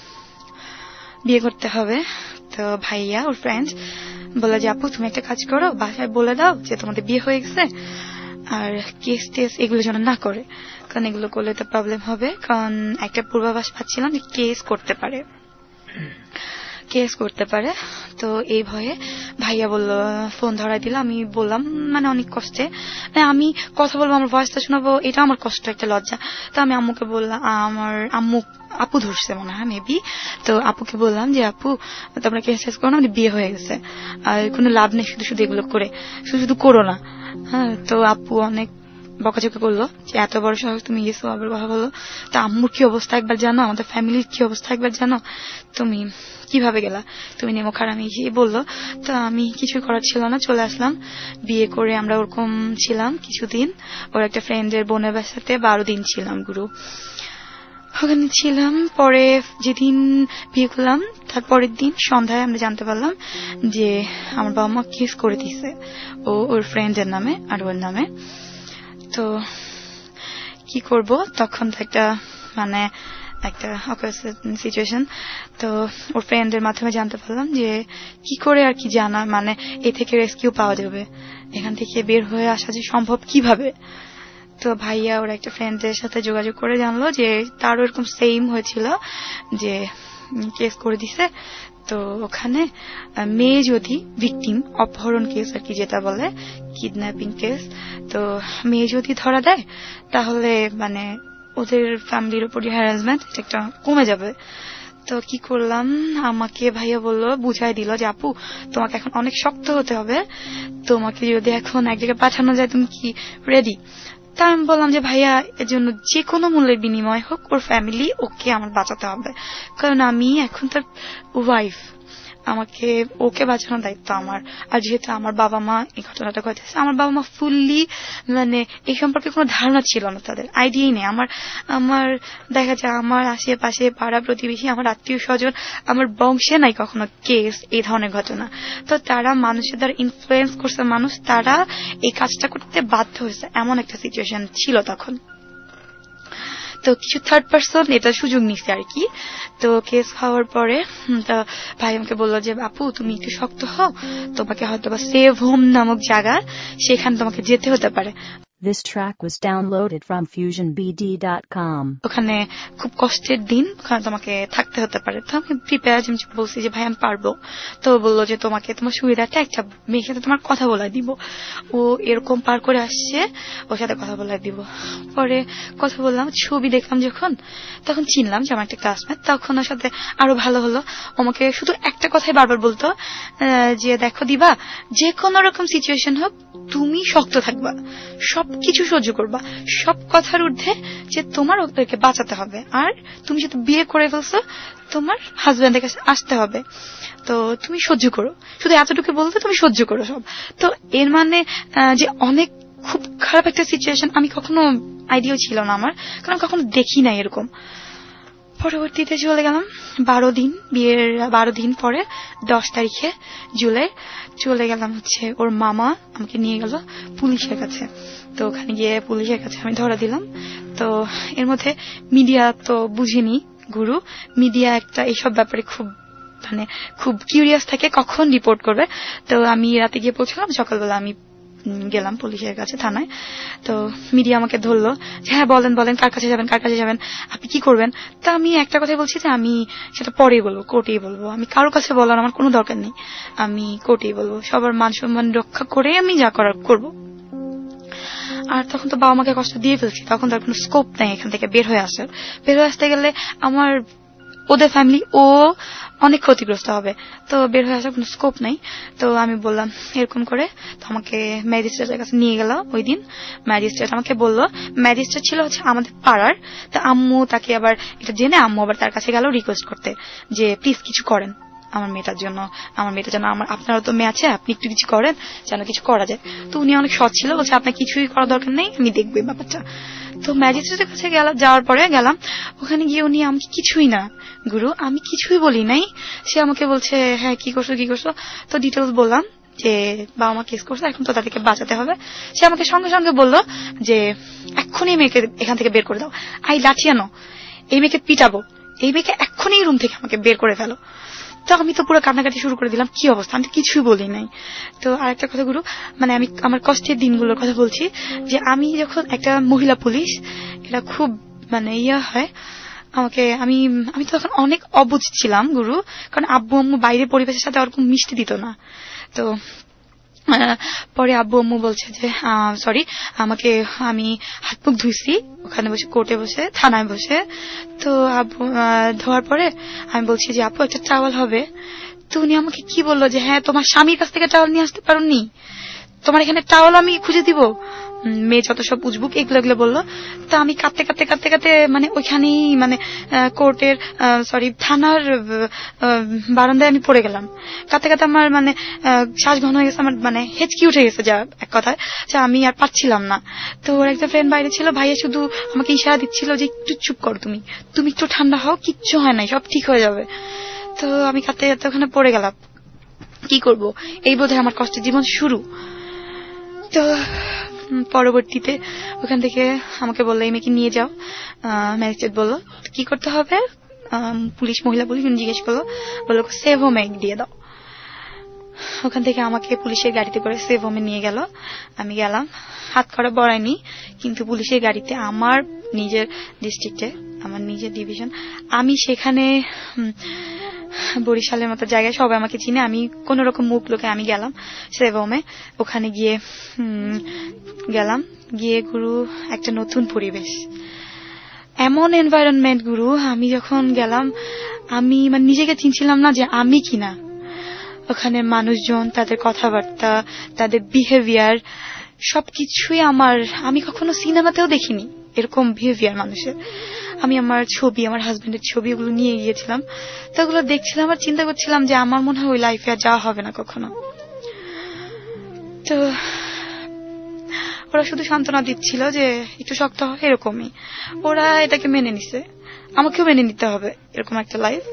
বিয়ে করতে হবে, তো ভাইয়া ওর ফ্রেন্ড বললো যে আপু তুমি একটা কাজ করো, বাসায় বলে দাও যে তোমাদের বিয়ে হয়ে গেছে, আর কেস টেস এগুলো যেন না করে, কারণ এগুলো করলে তো প্রবলেম হবে। কারণ একটা পূর্বাভাস পাচ্ছিলাম যে কেস করতে পারে। তো এই ভয়ে ভাইয়া বললো, ফোন ধরাই দিল। আমি বললাম অনেক কষ্টে, আমি কথা বলবো, আমার ভয়েসটা শোনাবো, এটা আমার কষ্ট, একটা লজ্জা। তো আমি আম্মুকে বললাম, আমার আপু ধরছে মনে হয় মেবি। তো আপুকে বললাম যে আপু তোমরা কেস টেস করো না, আমাদের বিয়ে হয়ে গেছে, আর কোনো লাভ নেই শুধু এগুলো করে, শুধু করো না। হ্যাঁ, তো আপু অনেক বকাঝকা করলো যে এত বড় সাহস, তুমি গেছো আবার কথা বলো। তা আম্মুর কি অবস্থা একবার জানো, আমাদের ফ্যামিলির কি অবস্থা একবার জানো, তুমি কিভাবে গেলা, তুমি নেমো খারামি বললো। তো আমি কিছু করার ছিল না, চলে আসলাম। বিয়ে করে আমরা ওরকম ছিলাম কিছুদিন, ওর একটা ফ্রেন্ডের বোনের বাসাতে 12 দিন ছিলাম গুরু, ওখানে ছিলাম। পরে যেদিন বিয়ে করলাম তারপরের দিন সন্ধ্যায় আমরা জানতে পারলাম যে আমার বাবা মা কেস করে দিছে ওর ফ্রেন্ডের নামে আর ওর নামে। তো কি করব, তখন তো একটা সিচুয়েশন। তো ওর ফ্রেন্ডের মাধ্যমে জানতে পারলাম যে কি করে আর কি জানা এ থেকে রেস্কিউ পাওয়া যাবে, এখান থেকে বের হয়ে আসা যে সম্ভব কিভাবে। তো ভাইয়া ওর একটা ফ্রেন্ডের সাথে যোগাযোগ করে জানলো যে তারও এরকম সেম হয়েছিল, যে কেস করে দিছে। তো ওখানে মেয়ে যদি ভিকটিম, অপহরণ কেস আর কি যেটা বলে, কিডন্যাপিং কেস, তো মেয়ে যদি ধরা দেয় তাহলে মানে ওদের ফ্যামিলির উপর হ্যারাসমেন্ট এটা একটা কমে যাবে। তো কি করলাম, আমাকে ভাইয়া বললো, বুঝাই দিল যে আপু তোমাকে এখন অনেক শক্ত হতে হবে, তোমাকে যদি এখন এক জায়গায় পাঠানো যায় তুমি কি রেডি? তা আমি বললাম যে ভাইয়া এর জন্য যে কোনো মূল্যের বিনিময় হোক ওর ফ্যামিলি ওকে আমার বাঁচাতে হবে, কারণ আমি এখন তার ওয়াইফ, আমাকে ওকে বাঁচানোর দায়িত্ব আমার। আর যেহেতু আমার বাবা মা এই ঘটনাটা ঘটেছে, আমার বাবা মা ফুললি মানে এই সম্পর্কে কোনো ধারণা ছিল না, তাদের আইডিয়াই নেই। আমার দেখা যায় আমার আশেপাশে পাড়া প্রতিবেশী, আমার আত্মীয় স্বজন, আমার বংশে নাই কখনো কেস এই ধরনের ঘটনা। তো তারা মানুষের দ্বারা ইনফ্লুয়েন্স করছে, মানুষ তারা এই কাজটা করতে বাধ্য হয়েছে, এমন একটা সিচুয়েশন ছিল তখন। তো কিছু থার্ড পার্সন এটা সুযোগ নিচ্ছে আর কি। তো কেস হওয়ার পরে ভাই আমাকে বললো যে আপু তুমি একটু শক্ত হও, তোমাকে হয়তো বা সেভ হোম নামক জায়গা, সেখানে তোমাকে যেতে হতে পারে। This track was downloaded from FusionBD.com. ওখানে খুব কষ্টের দিন, ওখানে তোমাকে থাকতে হতে পারে। তো আমি প্রিপেয়ার বলছি যে ভাই আমি পারবো। তো বললো যে তোমাকে তোমার সুবিধাটা একটা মেয়ের সাথে তোমার কথা বলাই দিব, ও এরকম পার করে আসছে, ওর সাথে কথা বলাই দিব। পরে কথা বললাম, ছবি দেখলাম যখন, তখন চিনলাম যে আমার একটা ক্লাসমেট। তখন ওর সাথে আরো ভালো হলো। আমাকে শুধু একটা কথাই বারবার বলতো যে দেখো দিবা, যে কোনো রকম সিচুয়েশন হোক তুমি শক্ত থাকবা, সবকিছু সহ্য করবা, সব কথার ঊর্ধ্বে যে তোমার ওদেরকে বাঁচাতে হবে, আর তুমি যেহেতু বিয়ে করে ফেলছো তোমার হাজবেন্ডের কাছে আসতে হবে, তো তুমি সহ্য করো। শুধু এতটুকু বলতে তুমি সহ্য করো সব। তো এর মানে যে অনেক খুব খারাপ একটা সিচুয়েশন আমি কখনো আইডিয়া ছিল না আমার, কারণ কখনো দেখি না এরকম। পরবর্তীতে চলে গেলাম 12 দিন, বিয়ের 12 দিন পরে 10 তারিখে জুলাই চলে গেলাম হচ্ছে ওর মামা আমাকে নিয়ে গেল পুলিশের কাছে। তো ওখানে গিয়ে পুলিশের কাছে আমি ধরা দিলাম। তো এর মধ্যে মিডিয়া তো বুঝিনি গুরু, মিডিয়া একটা এইসব ব্যাপারে খুব কিউরিয়াস থাকে কখন রিপোর্ট করবে। তো আমি রাতে গিয়ে পৌঁছলাম, সকালবেলা আমি গেলাম পুলিশের কাছে থানায়। তো মিডিয়া আমাকে ধরলো যে হ্যাঁ বলেন কার কাছে যাবেন, আপনি কি করবেন। তা আমি একটা কথাই বলছি যে আমি সেটা পরেই বলবো, কোর্টেই বলবো, আমি কারো কাছে বলার আমার কোনো দরকার নেই, আমি কোর্টেই বলবো, সবার মান সম্মান রক্ষা করে আমি যা করার করবো। আর তখন তো বাবা মাকে কষ্ট দিয়ে ফেলছি, তখন তার কোনো স্কোপ নেই এখান থেকে বের হয়ে আসতে গেলে আমার ওদের ফ্যামিলি ও অনেক ক্ষতিগ্রস্ত হবে, তো বের হয়ে আসার কোনো স্কোপ নাই। তো আমি বললাম এরকম করে, তো আমাকে ম্যাজিস্ট্রেটের কাছে নিয়ে গেল। ওই দিন ম্যাজিস্ট্রেট আমাকে বললো, ম্যাজিস্ট্রেট ছিল হচ্ছে আমাদের পাড়ার, তো আম্মু তাকে আবার এটা জেনে আম্মু আবার তার কাছে গেল রিকোয়েস্ট করতে যে প্লিজ কিছু করেন আমার মেয়েটার জন্য, আপনারও তো মেয়ে আছে, আপনি একটু কিছু করেন যেন কিছু করা যায়। তো উনি অনেক সৎ ছিল, বলছে আপনার কিছুই করার দরকার নেই, আমি দেখবো এই ব্যাপারটা। তো ম্যাজিস্ট্রেটের কাছে যাওয়ার পরে গেলাম, ওখানে গিয়ে উনি আমাকে কিছুই না গুরু, আমি কিছুই বলি নাই, সে আমাকে বলছে হ্যাঁ কি করছো। তো ডিটেলস বললাম যে বাবা মা কেস করছে, এখন তো তাদেরকে বাঁচাতে হবে। সে আমাকে সঙ্গে সঙ্গে বললো যে এক্ষুনি মেয়েকে এখান থেকে বের করে দাও, আই লাঠি আনো, এই মেয়েকে পিটাবো, এই মেয়েকে এক্ষুনি রুম থেকে আমাকে বের করে ফেলো। তো আমি তো পুরো কান্নাকাটি শুরু করে দিলাম, কি অবস্থা, আমি কিছুই বলি নাই। তো আরেকটা কথা গুরু, মানে আমি আমার কষ্টের দিনগুলোর কথা বলছি, যে আমি যখন একটা মহিলা পুলিশ, এটা খুব হয় আমাকে, আমি তখন অনেক অবুঝ ছিলাম গুরু, কারণ আব্বু আম্মু বাইরের পরিবেশের সাথে ওরকম মিশতে দিত না। তো পরে আব্বু আম্মু বলছে যে সরি, আমি হাত মুখ ধুইছি ওখানে বসে, কোর্টে বসে, থানায় বসে। তো আব্বু ধোয়ার পরে আমি বলছি যে আপু একটা টাওয়াল হবে। তো উনি আমাকে কি বললো যে হ্যাঁ তোমার স্বামীর কাছ থেকে টাওয়াল নিয়ে আসতে পারোনি, তোমার এখানে টাওয়াল আমি খুঁজে দিব, মেয়ে যত সব উজবুক এগুলো বললো। তো আমি কাঁদতে ওইখানেই কোর্টের থানার বারান্দায় আমি পড়ে গেলাম। কাঁদতে আমার শ্বাস ঘন হয়ে গেছে, আমার হেঁচকি উঠে গেছে, যা এক কথায় যে আমি আর পারছিলাম না। তো ওর একটা ফ্রেন্ড বাইরে ছিল, ভাইয়া শুধু আমাকে ইশারা দিচ্ছিল যে একটু চুপ করো, তুমি একটু ঠান্ডা হও, কিচ্ছু হয় নাই, সব ঠিক হয়ে যাবে। তো আমি কাঁদতে ওখানে পড়ে গেলাম, কি করব, এই বোধহয় আমার কষ্টের জীবন শুরু। তো পরবর্তীতে ওখান থেকে আমাকে বললো এই মেয়েকে নিয়ে যাও। ম্যাজিস্ট্রেট বললো কি করতে হবে, মহিলা পুলিশ জিজ্ঞেস করলো, বললো সেভ হোম দিয়ে দাও। ওখান থেকে আমাকে পুলিশের গাড়িতে করে সেভ হোমে নিয়ে গেল। আমি গেলাম, হাত করা বড়াইনি, কিন্তু পুলিশের গাড়িতে আমার নিজের ডিস্ট্রিক্টে, আমার নিজের ডিভিশন, আমি সেখানে বরিশালের মতো জায়গায় সবাই আমাকে চিনে, আমি কোন রকম মুখ লোকে আমি গেলাম সেভ হোমে। ওখানে গিয়ে গুরু একটা নতুন পরিবেশ, এমন এনভায়রনমেন্ট গুরু। আমি যখন গেলাম আমি মানে নিজেকে চিনছিলাম না যে আমি কিনা। ওখানে মানুষজন, তাদের কথাবার্তা, তাদের বিহেভিয়ার সবকিছুই আমি কখনো সিনেমাতেও দেখিনি এরকম বিহেভিয়ার মানুষের। আমি আমার ছবি, আমার হাজবেন্ডের ছবি ওগুলো নিয়ে গিয়েছিলাম, তো ওগুলো দেখছিলাম আর চিন্তা করছিলাম যে আমার মনে হয় ওই লাইফে আর যাওয়া হবে না কখনো। তো ওরা শুধু সান্ত্বনা দিচ্ছিল যে একটু শক্ত হয়, এরকমই। ওরা এটাকে মেনে নিছে, আমাকেও মেনে নিতে হবে এরকম একটা লাইফ।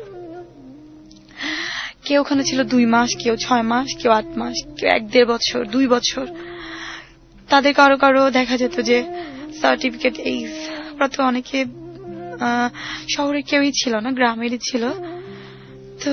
কেউ ওখানে ছিল 2 মাস, কেউ 6 মাস, কেউ 8 মাস, কেউ 1-1.5 বছর, 2 বছর। তাদের কারো কারো দেখা যেত যে সার্টিফিকেট এইজ। ওরা তো অনেকে শহরে কেউই ছিল না, গ্রামেরই ছিল। তো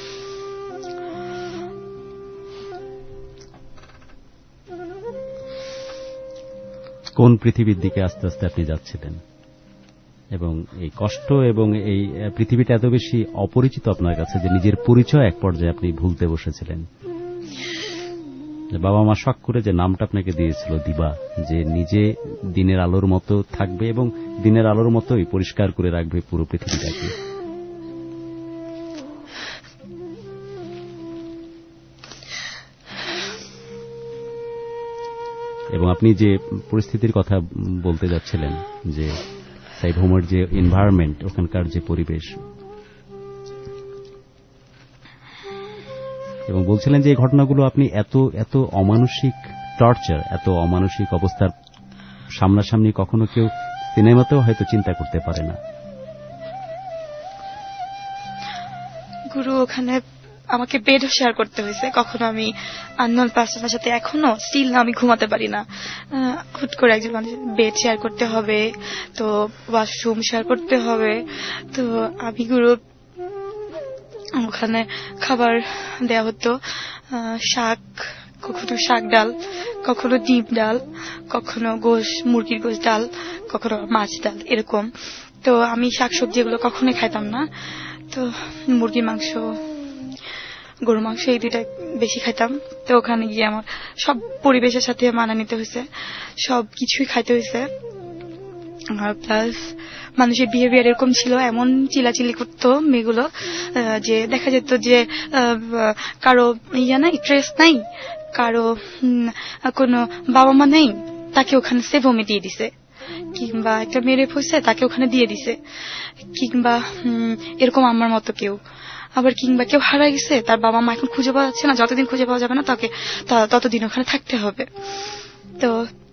কোন পৃথিবীর দিকে আস্তে আস্তে আপনি যাচ্ছিলেন, এবং এই কষ্ট এবং এই পৃথিবীটা এত বেশি অপরিচিত আপনার কাছে যে নিজের পরিচয় এক পর্যায়ে আপনি ভুলতে বসেছিলেন। বাবা মা শখ করে যে নামটা আপনাকে দিয়েছিল দিবা, যে নিজে দিনের আলোর মতো থাকবে এবং দিনের আলোর মতোই পরিষ্কার করে রাখবে পুরো পৃথিবীটাকে। এবং আপনি যে পরিস্থিতির কথা বলতে যাচ্ছিলেন, যে সেভ হোমের যে এনভায়রনমেন্ট, ওখানকার যে পরিবেশ, এবং বলছিলেন যে এই ঘটনাগুলো আপনি এত অমানসিক টর্চার, এত অমানসিক অবস্থার সামনাসামনি কখনো কেউ সিনেমাতেও হয়তো চিন্তা করতে পারে না। গুরু ওখানে আমাকে বেডও শেয়ার করতে হয়েছে। কখনো আমি আননোন পার্সনের সাথে এখনো স্টিল আমি ঘুমাতে পারি না। হুট করে একজন মানুষের বেড শেয়ার করতে হবে, তো ওয়াশরুম শেয়ার করতে হবে। তো আমি গুরু ওখানে খাবার দেয়া হতো, শাক, কখনো শাক ডাল, কখনো ডিম ডাল, কখনো মুরগির গোশ ডাল, কখনো মাছ ডাল, এরকম। তো আমি শাকসবজি এগুলো কখনোই খাইতাম না। তো মুরগির মাংস, গরু মাংস এই দুইটা বেশি খাইতাম। তো ওখানে গিয়ে আমার সব পরিবেশের সাথে মানিয়ে নিতে হয়েছে, সব কিছুই খাইতে হয়েছে। আর প্লাস মানুষের বিহেভিয়ার এরকম ছিল, এমন চিলাচিলি করতো মেয়েগুলো যে দেখা যেত যে কারো নাই, ট্রেস নাই, কারো কোনো বাবা মা নেই, তাকে ওখানে সেভ হোমে দিয়ে দিছে, কিংবা একটা মেয়ে রেপ হয়েছে তাকে ওখানে দিয়ে দিছে, কিংবা এরকম আমার মতো কেউ, আবার কিংবা কেউ হারা গেছে, তার বাবা মা এখন খুঁজে পাওয়া যাচ্ছে না, যতদিন খুঁজে পাওয়া যাবে না তাকে ততদিন ওখানে থাকতে হবে। তো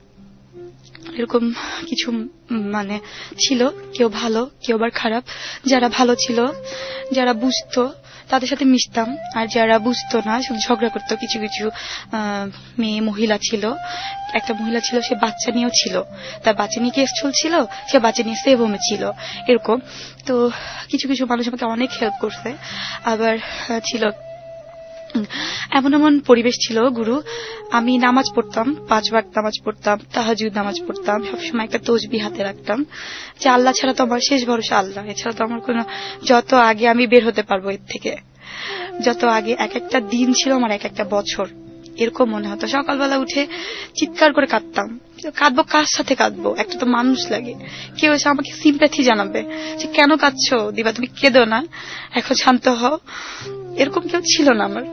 এরকম কিছু মানে ছিল, কেউ ভালো কেউ আবার খারাপ। যারা ভালো ছিল, যারা বুঝতো, তাদের সাথে মিশতাম, আর যারা বুঝতো না শুধু ঝগড়া করতো। কিছু কিছু মহিলা ছিল, একটা মহিলা ছিল সে বাচ্চা নিয়েও ছিল, তার বাচ্চা নিয়ে কেস চলছিল, সে বাচ্চা নিয়ে সেভ হোমে ছিল, এরকম। তো কিছু কিছু মানুষ আমাকে অনেক হেল্প করছে। আবার ছিল এমন এমন পরিবেশ ছিল গুরু, আমি নামাজ পড়তাম, 5 ওয়াক্ত নামাজ পড়তাম, তাহাজ্জুদ নামাজ পড়তাম, সবসময় একটা তসবিহ হাতে রাখতাম যে আল্লাহ ছাড়া তো আমার শেষ ভরসা আল্লাহ, এছাড়া তো আমার কোনো, যত আগে আমি বের হতে পারবো এর থেকে, যত আগে। এক একটা দিন ছিল আমার এক একটা বছর, এরকম মনে হতো। সকালবেলা উঠে চিৎকার করে কাঁদতাম, কাঁদবো কার সাথে কাঁদবো, একটা তো মানুষ লাগে, কেউ এসে আমাকে সিম্প্যাথি জানাবে যে কেন কাঁদছো দিবা, তুমি কেঁদো না, এখন শান্ত হও, এরকম কেউ ছিল না আমার।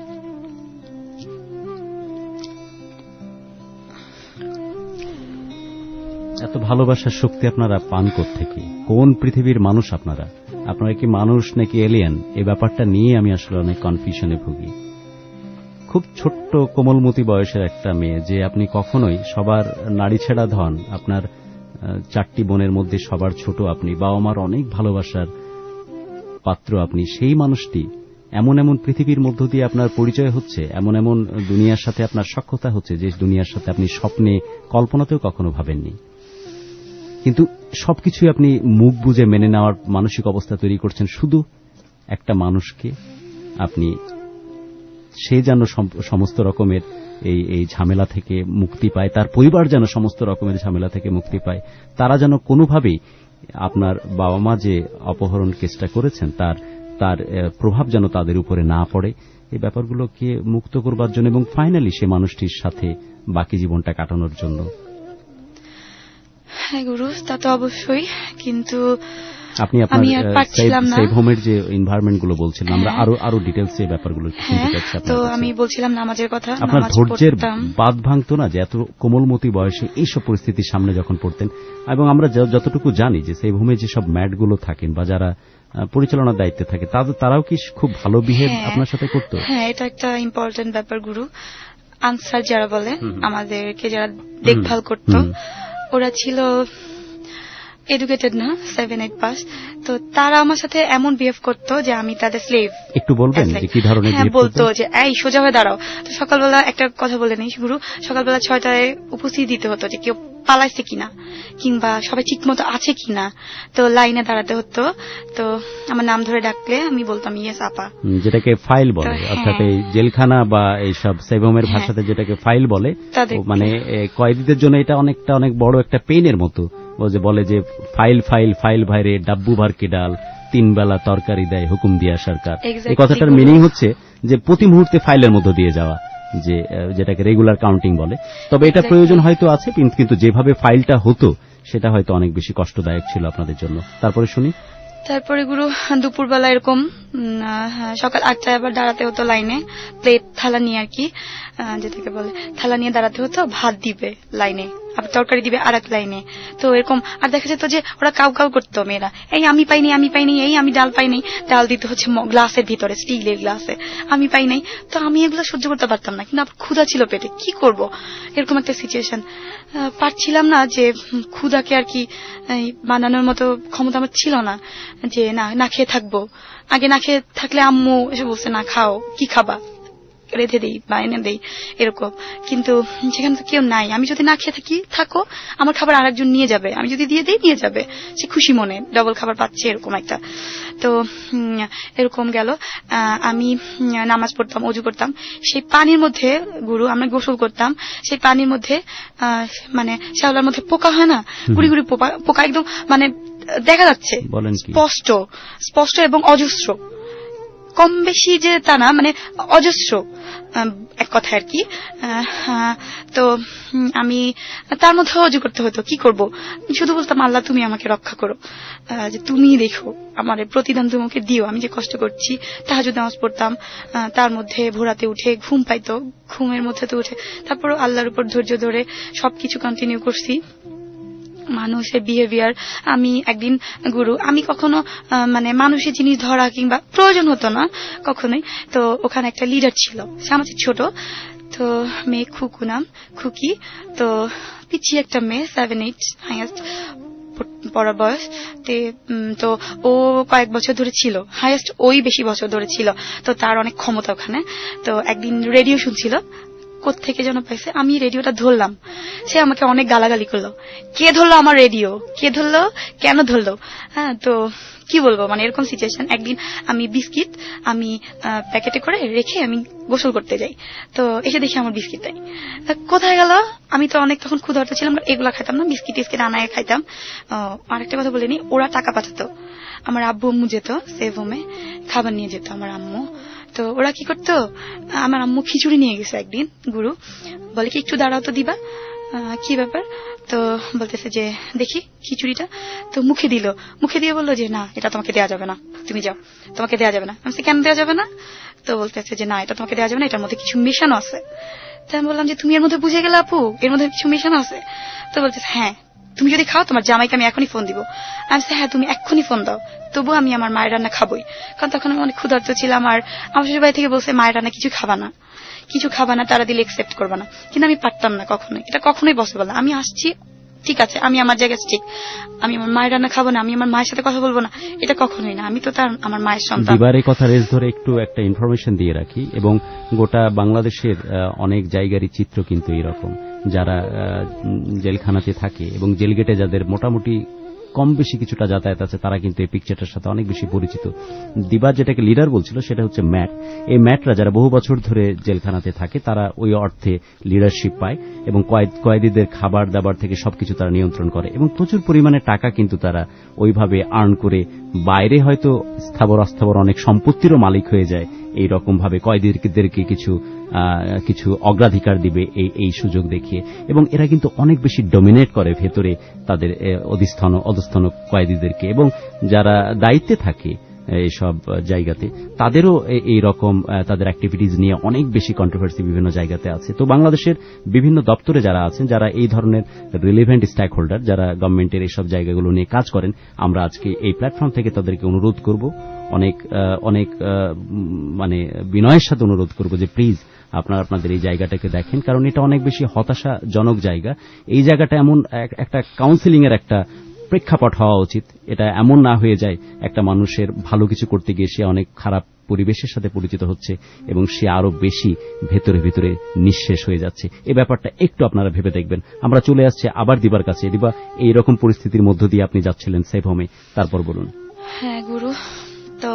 এত ভালোবাসার শক্তি আপনারা পান কোত্থেকে? কোন পৃথিবীর মানুষ আপনারা? আপনারা কি মানুষ নাকি এলিয়েন? এই ব্যাপারটা নিয়ে আমি আসলে অনেক কনফিউশনে ভুগি। খুব ছোট্ট কোমলমতি বয়সের একটা মেয়ে, যে আপনি কখনোই সবার নারী ছেড়া ধন, আপনার 4টি বোনের মধ্যে সবার ছোট আপনি, বাবা মার অনেক ভালোবাসার পাত্র আপনি, সেই মানুষটি এমন এমন পৃথিবীর মধ্য দিয়ে আপনার পরিচয় হচ্ছে, এমন এমন দুনিয়ার সাথে আপনার সখ্যতা হচ্ছে যে দুনিয়ার সাথে আপনি স্বপ্নে কল্পনাতেও কখনো ভাবেননি। কিন্তু সবকিছুই আপনি মুখ বুজে মেনে নেওয়ার মানসিক অবস্থা তৈরি করছেন শুধু একটা মানুষকে আপনি সে যেন সমস্ত রকমের এই ঝামেলা থেকে মুক্তি পায়, তার পরিবার যেন সমস্ত রকমের ঝামেলা থেকে মুক্তি পায়, তারা যেন কোনোভাবেই আপনার বাবা মা যে অপহরণ কেসটা করেছেন তার প্রভাব যেন তাদের উপরে না পড়ে, এই ব্যাপারগুলোকে মুক্ত করবার জন্য এবং ফাইনালি সে মানুষটির সাথে বাকি জীবনটা কাটানোর জন্য। হ্যাঁ গুরু, তা তো অবশ্যই, কিন্তু আপনি আপনার সেভ হোমের যে এনভায়রনমেন্টগুলো বলছিলেন, আমরা আরো ডিটেইলসে ব্যাপারগুলো শুনতে চাচ্ছি। তো আমি বলছিলাম নামাজের কথা। আপনার ধৈর্যের বাঁধ ভাঙতো না যে এত কোমলমতি বয়সে এইসব পরিস্থিতির সামনে যখন পড়তেন? এবং আমরা যতটুকু জানি যে সেভ হোমে যেসব ম্যাডগুলো থাকেন বা যারা পরিচালনার দায়িত্বে থাকে তারাও কি খুব ভালো বিহেভ আপনার সাথে করতো? হ্যাঁ, এটা একটা ইম্পর্টেন্ট ব্যাপার গুরু। আনসার যারা বলে, আমাদেরকে যারা দেখভাল করতো, ওরা ছিল এডুকেটেড না, 7-8 পাস। তো তারা আমার সাথে এমন বিহেভ করতো যে আমি তাদের স্লেভ। একটু বলবেন যে কি ধরনের? হ্যাঁ, বলতো যে এই সোজা হয়ে দাঁড়াও। তো সকালবেলা একটা কথা বলে নেই গুরু, সকালবেলা 6টায় উপস্থিত দিতে হতো যে কেউ পালাইছে কিনা কিংবা সবাই ঠিক মতো আছে কিনা। তো লাইনে দাঁড়াতে হতো। তো আমার নাম ধরে ডাকলে আমি বলতাম ইয়েস আপা, যেটাকে ফাইল বলে, অর্থাৎ এই জেলখানা বা এইসব সেভ হোমের ভাষাতে যেটাকে ফাইল বলে। মানে কয়েদিদের জন্য এটা অনেক বড় একটা পেইনের মতো। বলে যে ফাইল ফাইল ফাইল ভাইরে ডাব্বু ভার কে ডাল, 3 বেলা তরকারি দেয় হুকুম দিয়া সরকার। এই কথাটার মিনিং হচ্ছে যে প্রতি মুহূর্তে ফাইলের মধ্য দিয়ে যাওয়া, যেটাকে রেগুলার কাউন্টিং বলে। তবে এটা প্রয়োজন হয়তো আছে, কিন্তু যেভাবে ফাইলটা হতো সেটা হয়তো অনেক বেশি কষ্টদায়ক ছিল আপনাদের জন্য। তারপরে শুনি। তারপরে গুরু দুপুরবেলা এরকম সকাল 8টায় আবার দাঁড়াতে হতো লাইনে, প্লেট থালা নিয়ে আর কি, যেটাকে বলে থালা নিয়ে দাঁড়াতে হতো। ভাত দিবে লাইনে, আবার তরকারি দিবে আর এক লাইনে। তো এরকম আর দেখা যেত যে ওরা কাউ কাউ করতো মেয়েরা, এই আমি পাইনি, এই আমি ডাল পাইনি। ডাল দিতে হচ্ছে গ্লাসের ভিতরে, স্টিলের গ্লাসে, আমি পাই নাই। তো আমি এগুলো সহ্য করতে পারতাম না, কিন্তু ক্ষুধা ছিল পেটে, কি করব? এরকম একটা সিচুয়েশন, পারছিলাম না যে ক্ষুধাকে আর কি বানানোর মতো ক্ষমতা আমার ছিল না যে না খেয়ে থাকবো। আগে না খেয়ে থাকলে আম্মু এসে বলছে না খাও, কি খাবা, রেঁধে দেই বা এনে দেই এরকম। কিন্তু সেখানে তো কেউ নাই, আমি যদি না খেয়ে থাকি থাকো, আমার খাবার আরেকজন নিয়ে যাবে, আমি যদি দিয়ে দিই নিয়ে যাবে, সে খুশি মনে ডবল খাবার পাচ্ছে, এরকম একটা। তো এরকম গেল। আমি নামাজ পড়তাম, ওযু করতাম, সেই পানির মধ্যে গুরু আমরা গোসল করতাম, সেই পানির মধ্যে মানে শ্যাওলার মধ্যে পোকা হয় না, গুড়ি গুড়ি পোকা একদম মানে দেখা যাচ্ছে স্পষ্ট এবং অজস্র, কম বেশি যে তা না, মানে অজস্র এক কথা আর কি। তো আমি তার মধ্যে অজু করতে হতো, কি করব? শুধু বলতাম আল্লাহ তুমি আমাকে রক্ষা করো, যে তুমি দেখো আমার প্রতিদান তোমাকে দিও, আমি যে কষ্ট করছি। তাহাজ্জুদ নামাজ পড়তাম, তার মধ্যে ভোরাতে উঠে ঘুম পাইতো, ঘুমের মধ্যে তো উঠে তারপর আল্লাহর উপর ধৈর্য ধরে সবকিছু কন্টিনিউ করছি। মানুষের বিহেভিয়ার, আমি একদিন গুরু, আমি কখনো মানে মানুষের জিনিস ধরা কিংবা প্রয়োজন হতো না কখনোই। তো ওখানে একটা লিডার ছিল, সে আমার ছোট, তো মেয়ে খুকু নাম, খুকি। তো পিছিয়ে একটা মেয়ে 7-8 হাইয়েস্ট পড়ার বয়স। তো ও কয়েক বছর ধরে ছিল, হাইয়েস্ট ওই বেশি বছর ধরে ছিল, তো তার অনেক ক্ষমতা ওখানে। তো একদিন রেডিও শুনছিল, কোত্থেকে যেন পাইছে, আমি রেডিওটা ধরলাম, সে আমাকে অনেক গালাগালি করলো। কে ধরলো আমার রেডিও, কে ধরলো, কেন ধরলো? হ্যাঁ, তো কি বলবো, মানে এরকম সিচুয়েশন। একদিন আমি বিস্কিট আমি প্যাকেটে করে রেখে আমি গোসল করতে যাই, তো এসে দেখি আমার বিস্কিট নাই, কোথায় গেল? আমি তো অনেক তখন ক্ষুধার্ত ছিলাম, এগুলা খাইতাম না, বিস্কিট টিস্কিট আনায় খাইতাম। আরেকটা কথা বলিনি, ওরা টাকা পাঠাতো, আমার আব্বু আম্মু যেত সেভ হোমে, খাবার নিয়ে যেত আমার আম্মু। তো ওরা কি করতো, আমার আম্মু খিচুড়ি নিয়ে গেছে একদিন গুরু, বলে কি একটু দাঁড়াও তো দিবা, কি ব্যাপার? তো বলতেছে যে দেখি খিচুড়িটা, তো মুখে দিল, মুখে দিয়ে বললো যে না এটা তোমাকে দেওয়া যাবে না, তুমি যাও, তোমাকে দেওয়া যাবে না। আমি কেন দেওয়া যাবে না? তো বলতেছে যে না এটা তোমাকে দেওয়া যাবে না, এটার মধ্যে কিছু মেশানো আছে। তো আমি বললাম যে তুমি এর মধ্যে বুঝে গেলে আপু, এর মধ্যে কিছু মেশানো আছে? তো বলতেছে হ্যাঁ, তুমি যদি খাও তোমার জামাইকে আমি এখনই ফোন দিব। আমি হ্যাঁ তুমি এক্ষুনি ফোন দাও, তবু আমি আমার মায়ের রান্না খাবোই, কারণ তখন আমি অনেক ক্ষুধার্ত ছিলাম। আর আমার শ্বশুর বাড়ি থেকে বলছে মায়ের রান্না কিছু খাবা না, তারা দিলে একসেপ্ট করবা না। কিন্তু আমি পারতাম না কখনোই, এটা কখনোই পসিবল না। আমি আসছি, ঠিক আছে, আমি আমার জায়গায় ঠিক, আমি আমার মায়ের রান্না খাবো না, আমি আমার মায়ের সাথে কথা বলবো না, এটা কখনোই না। আমি তো তার আমার মায়ের সন্তান। এবারে কথা রেস ধরে একটু একটা ইনফরমেশন দিয়ে রাখি, এবং গোটা বাংলাদেশের অনেক জায়গারই চিত্র কিন্তু এরকম, যারা জেলখানাতে থাকে এবং জেলগেটে যাদের মোটামুটি কম বেশি কিছুটা যাতায়াত আছে, তারা কিন্তু এই পিকচারটার সাথে অনেক বেশি পরিচিত। দিবা যেটাকে লিডার বলছিল সেটা হচ্ছে ম্যাট। এই ম্যাটরা যারা বহু বছর ধরে জেলখানাতে থাকে তারা ওই অর্থে লিডারশিপ পায় এবং কয়েদিদের খাবার দাবার থেকে সবকিছু তারা নিয়ন্ত্রণ করে এবং প্রচুর পরিমাণে টাকা কিন্তু তারা ওইভাবে আর্ন করে বাইরে হয়তো স্থাবর অস্থাবর অনেক সম্পত্তিরও মালিক হয়ে যায়। এই রকম ভাবে কয়েদিদেরকে কিছু অগ্রাধিকার দিবে এই সুযোগ দেখিয়ে, এবং এরা কিন্তু অনেক বেশি ডমিনেট করে ভেতরে তাদের অধস্তন কয়েদিদেরকে, এবং যারা দায়িত্বে থাকে এইসব জায়গাতে তাদেরও এই রকম তাদের অ্যাক্টিভিটিজ নিয়ে অনেক বেশি কন্ট্রোভার্সি বিভিন্ন জায়গাতে আছে। তো বাংলাদেশের বিভিন্ন দপ্তরে যারা আছেন, যারা এই ধরনের রিলেভেন্ট স্টেক হোল্ডার, যারা গভর্নমেন্টের এইসব জায়গাগুলো নিয়ে কাজ করেন, আমরা আজকে এই প্ল্যাটফর্ম থেকে তাদেরকে অনুরোধ করব, অনেক মানে বিনয়ের সাথে অনুরোধ করব যে প্লিজ আপনারা আপনাদের এই জায়গাটাকে দেখেন, কারণ এটা অনেক বেশি হতাশাজনক জায়গা। এই জায়গাটা এমন একটা কাউন্সিলিং এর একটা প্রেক্ষাপট হওয়া উচিত। এটা এমন না হয়ে যায় একটা মানুষের ভালো কিছু করতে গিয়ে সে অনেক খারাপ পরিবেশের সাথে পরিচিত হচ্ছে এবং সে আরো বেশি ভেতরে ভেতরে নিঃশেষ হয়ে যাচ্ছে। এই ব্যাপারটা একটু আপনারা ভেবে দেখবেন। আমরা চলে আসছি আবার দিবার কাছে। দিবা, এইরকম পরিস্থিতির মধ্য দিয়ে আপনি যাচ্ছিলেন সেফ হোমে, তারপর বলুন। হ্যাঁ গুরু, তো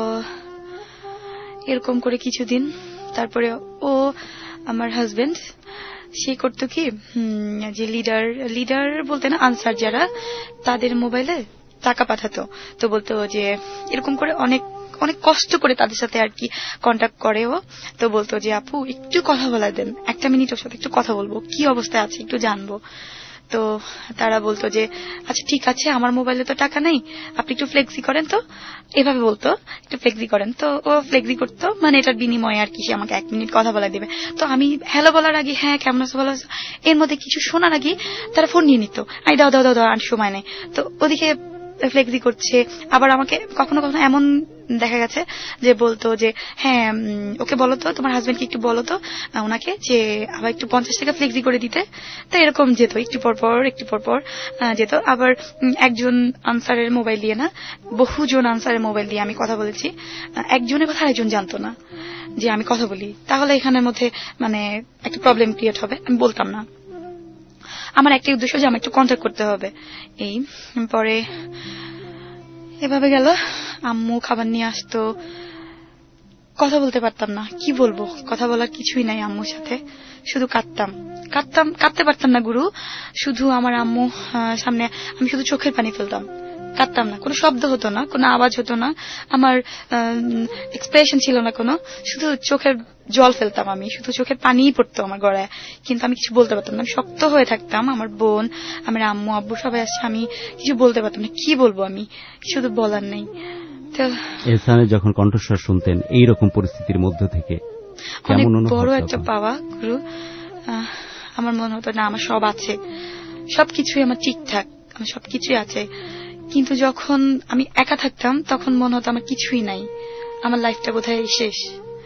এরকম করে কিছুদিন তারপরে ও আমার হাজবেন্ড সে করতো কি যে লিডার বলতে না, আনসার যারা, তাদের মোবাইলে টাকা পাঠাতো। তো বলতো যে এরকম করে অনেক অনেক কষ্ট করে তাদের সাথে আর কি কন্ট্যাক্ট করে ও। তো বলতো যে আপু একটু কথা বলা দেন, 1 মিনিট ওর সাথে একটু কথা বলবো, কি অবস্থায় আছে একটু জানবো। তো তারা বলতো যে আচ্ছা ঠিক আছে, আমার মোবাইলে তো টাকা নেই, আপনি একটু ফ্লেক্সি করেন। তো এভাবে বলতো একটু ফ্লেক্সি করেন। তো ও ফ্লেক্সি করতো, মানে এটার বিনিময়ে আর কি সে আমাকে 1 মিনিট কথা বলা দেবে। তো আমি হ্যালো বলার আগে, হ্যাঁ কেমন আছো বলার এর মধ্যে কিছু শোনার আগে তারা ফোন নিয়ে নিত, আই দাও দাও দাও দাও, আর সময় নেই। তো ওদিকে ফ্লেক্সি করছে। আবার আমাকে কখনো কখনো এমন দেখা গেছে যে বলতো যে হ্যাঁ ওকে বলো তো, তোমার হাজবেন্ডকে একটু বলো তো ওনাকে যে আবার একটু 50 টাকা ফ্লেক্সি করে দিতে। তো এরকম যেত, একটু পর পর যেত। আবার একজন আনসারের মোবাইল দিয়ে না, বহুজন আনসারের মোবাইল দিয়ে আমি কথা বলেছি। একজনের কথা আরেকজন জানতো না যে আমি কথা বলি, তাহলে এখানের মধ্যে মানে একটা প্রবলেম ক্রিয়েট হবে, আমি বলতাম না। আমার একটাই উদ্দেশ্য যে আমার একটু কন্ট্যাক্ট করতে হবে। এই পরে এভাবে গেল, আম্মু খাবার নিয়ে আসতো, কথা বলতে পারতাম না, কি বলবো, কথা বলার কিছুই নাই আম্মুর সাথে, শুধু কাঁদতে পারতাম না গুরু। শুধু আমার আম্মু সামনে আমি শুধু চোখের পানি ফেলতাম, কাঁদতাম না, কোনো শব্দ হতো না, কোনো আওয়াজ হতো না, আমার এক্সপ্রেশন ছিল না কোনো, শুধু চোখের জল ফেলতাম, আমি শুধু চোখের পানিই পড়তো আমার গড়ায়, কিন্তু আমি কিছু বলতে পারতাম না, আমি শক্ত হয়ে থাকতাম। আমার বোন, আমার আম্মু আব্বু সবাই আসছে, আমি কিছু বলতে পারতাম না, কি বলবো, আমি কিছু তো বলার নেই। তো এহসানের যখন কণ্ঠস্বর শুনতেন এইরকম পরিস্থিতির মধ্য থেকে অনেক বড় একটা পাওয়া গুরু। আমার মনে হতো না আমার সব আছে, সবকিছুই আমার ঠিকঠাক, আমার সবকিছুই আছে, কিন্তু যখন আমি একা থাকতাম তখন মনে হতো আমার কিছুই নাই, আমার লাইফটা বোধহয় শেষ,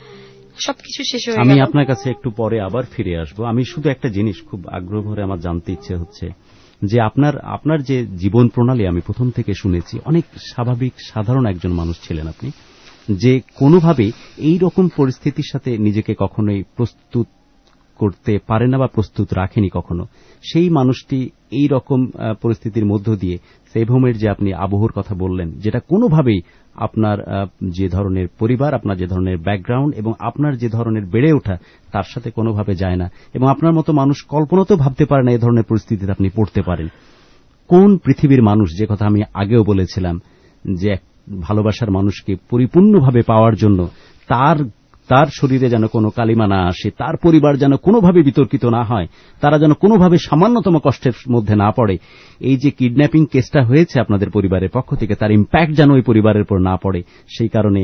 সবকিছু শেষ হয়ে গেল। আমি আপনার কাছে একটু পরে আবার ফিরে আসবো। আমি শুধু একটা জিনিস খুব আগ্রহ ভরে আমার জানতে ইচ্ছে হচ্ছে যে আপনার যে জীবন প্রণালী আমি প্রথম থেকে শুনেছি, অনেক স্বাভাবিক সাধারণ একজন মানুষ ছিলেন আপনি, যে কোনোভাবে এই রকম পরিস্থিতির সাথে নিজেকে কখনোই প্রস্তুত করতে পারে না বা প্রস্তুত রাখেনি কখনো। সেই মানুষটি এই রকম পরিস্থিতির মধ্য দিয়ে সেভ হোমের যে আপনি আবহর কথা বললেন, যেটা কোনোভাবেই আপনার যে ধরনের পরিবার, আপনার যে ধরনের ব্যাকগ্রাউন্ড এবং আপনার যে ধরনের বেড়ে ওঠা তার সাথে কোনোভাবে যায় না, এবং আপনার মতো মানুষ কল্পনাতেও ভাবতে পারে না এই ধরনের পরিস্থিতিতে আপনি পড়তে পারেন। কোন পৃথিবীর মানুষ, যে কথা আমি আগেও বলেছিলাম যে ভালোবাসার মানুষকে পরিপূর্ণভাবে পাওয়ার জন্য তার শরীরে যেন কোনো কালিমা না আসে, তার পরিবার যেন কোনোভাবে বিতর্কিত না হয়, তারা যেন কোনোভাবে সামান্যতম কষ্টের মধ্যে না পড়ে, এই যে কিডন্যাপিং কেসটা হয়েছে আপনাদের পরিবারের পক্ষ থেকে, তার ইম্প্যাক্ট যেন ওই পরিবারের উপর না পড়ে, সেই কারণে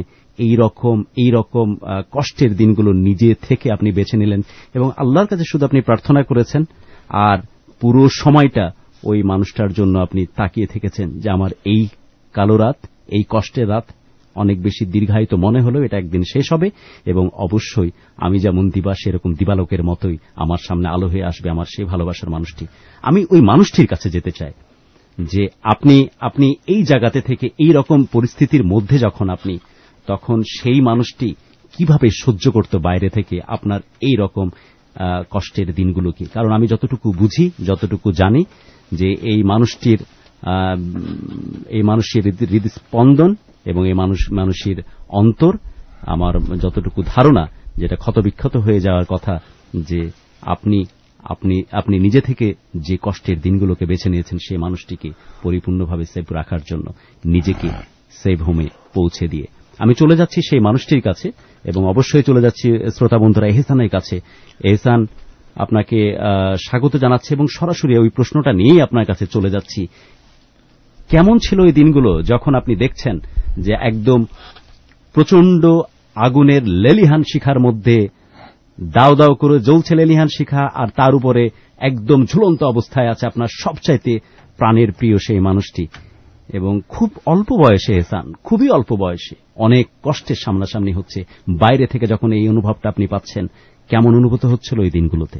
এই রকম কষ্টের দিনগুলো নিজে থেকে আপনি বেছে নিলেন এবং আল্লাহর কাছে শুধু আপনি প্রার্থনা করেছেন, আর পুরো সময়টা ওই মানুষটার জন্য আপনি তাকিয়ে থেকেছেন যে আমার এই কালো রাত, এই কষ্টের রাত অনেক বেশি দীর্ঘায়িত মনে হলেও এটা একদিন শেষ হবে, এবং অবশ্যই আমি যেমন দিবা সেরকম দিবালোকের মতোই আমার সামনে আলো হয়ে আসবে আমার সেই ভালোবাসার মানুষটি। আমি ওই মানুষটির কাছে যেতে চাই যে আপনি এই জায়গাতে থেকে এই রকম পরিস্থিতির মধ্যে যখন আপনি, তখন সেই মানুষটি কিভাবে সহ্য করত বাইরে থেকে আপনার এই রকম কষ্টের দিনগুলোকে। কারণ আমি যতটুকু বুঝি, যতটুকু জানি যে এই মানুষটির এই মানুষের হৃদস্পন্দন এবং এই মানুষের অন্তর, আমার যতটুকু ধারণা, যেটা ক্ষতবিক্ষত হয়ে যাওয়ার কথা, যে আপনি নিজে থেকে যে কষ্টের দিনগুলোকে বেছে নিয়েছেন সেই মানুষটিকে পরিপূর্ণভাবে সেভ রাখার জন্য নিজেকে সেভ হোমে পৌঁছে দিয়ে আমি চলে যাচ্ছি সেই মানুষটির কাছে, এবং অবশ্যই চলে যাচ্ছি শ্রোতা বন্ধুরা এহসানের কাছে। এহসান, আপনাকে স্বাগত জানাচ্ছি এবং সরাসরি ওই প্রশ্নটা নিয়েই আপনার কাছে চলে যাচ্ছি। কেমন ছিল ওই দিনগুলো যখন আপনি দেখছেন যে একদম প্রচন্ড আগুনের লেলিহান শিখার মধ্যে দাও দাও করে জ্বলছে লেলিহান শিখা, আর তার উপরে একদম ঝুলন্ত অবস্থায় আছে আপনার সবচাইতে প্রাণের প্রিয় সেই মানুষটি, এবং খুব অল্প বয়সে এহসান, খুবই অল্প বয়সে অনেক কষ্টের সামনাসামনি হচ্ছে। বাইরে থেকে যখন এই অনুভবটা আপনি পাচ্ছেন, কেমন অনুভূত হচ্ছিল এই দিনগুলোতে?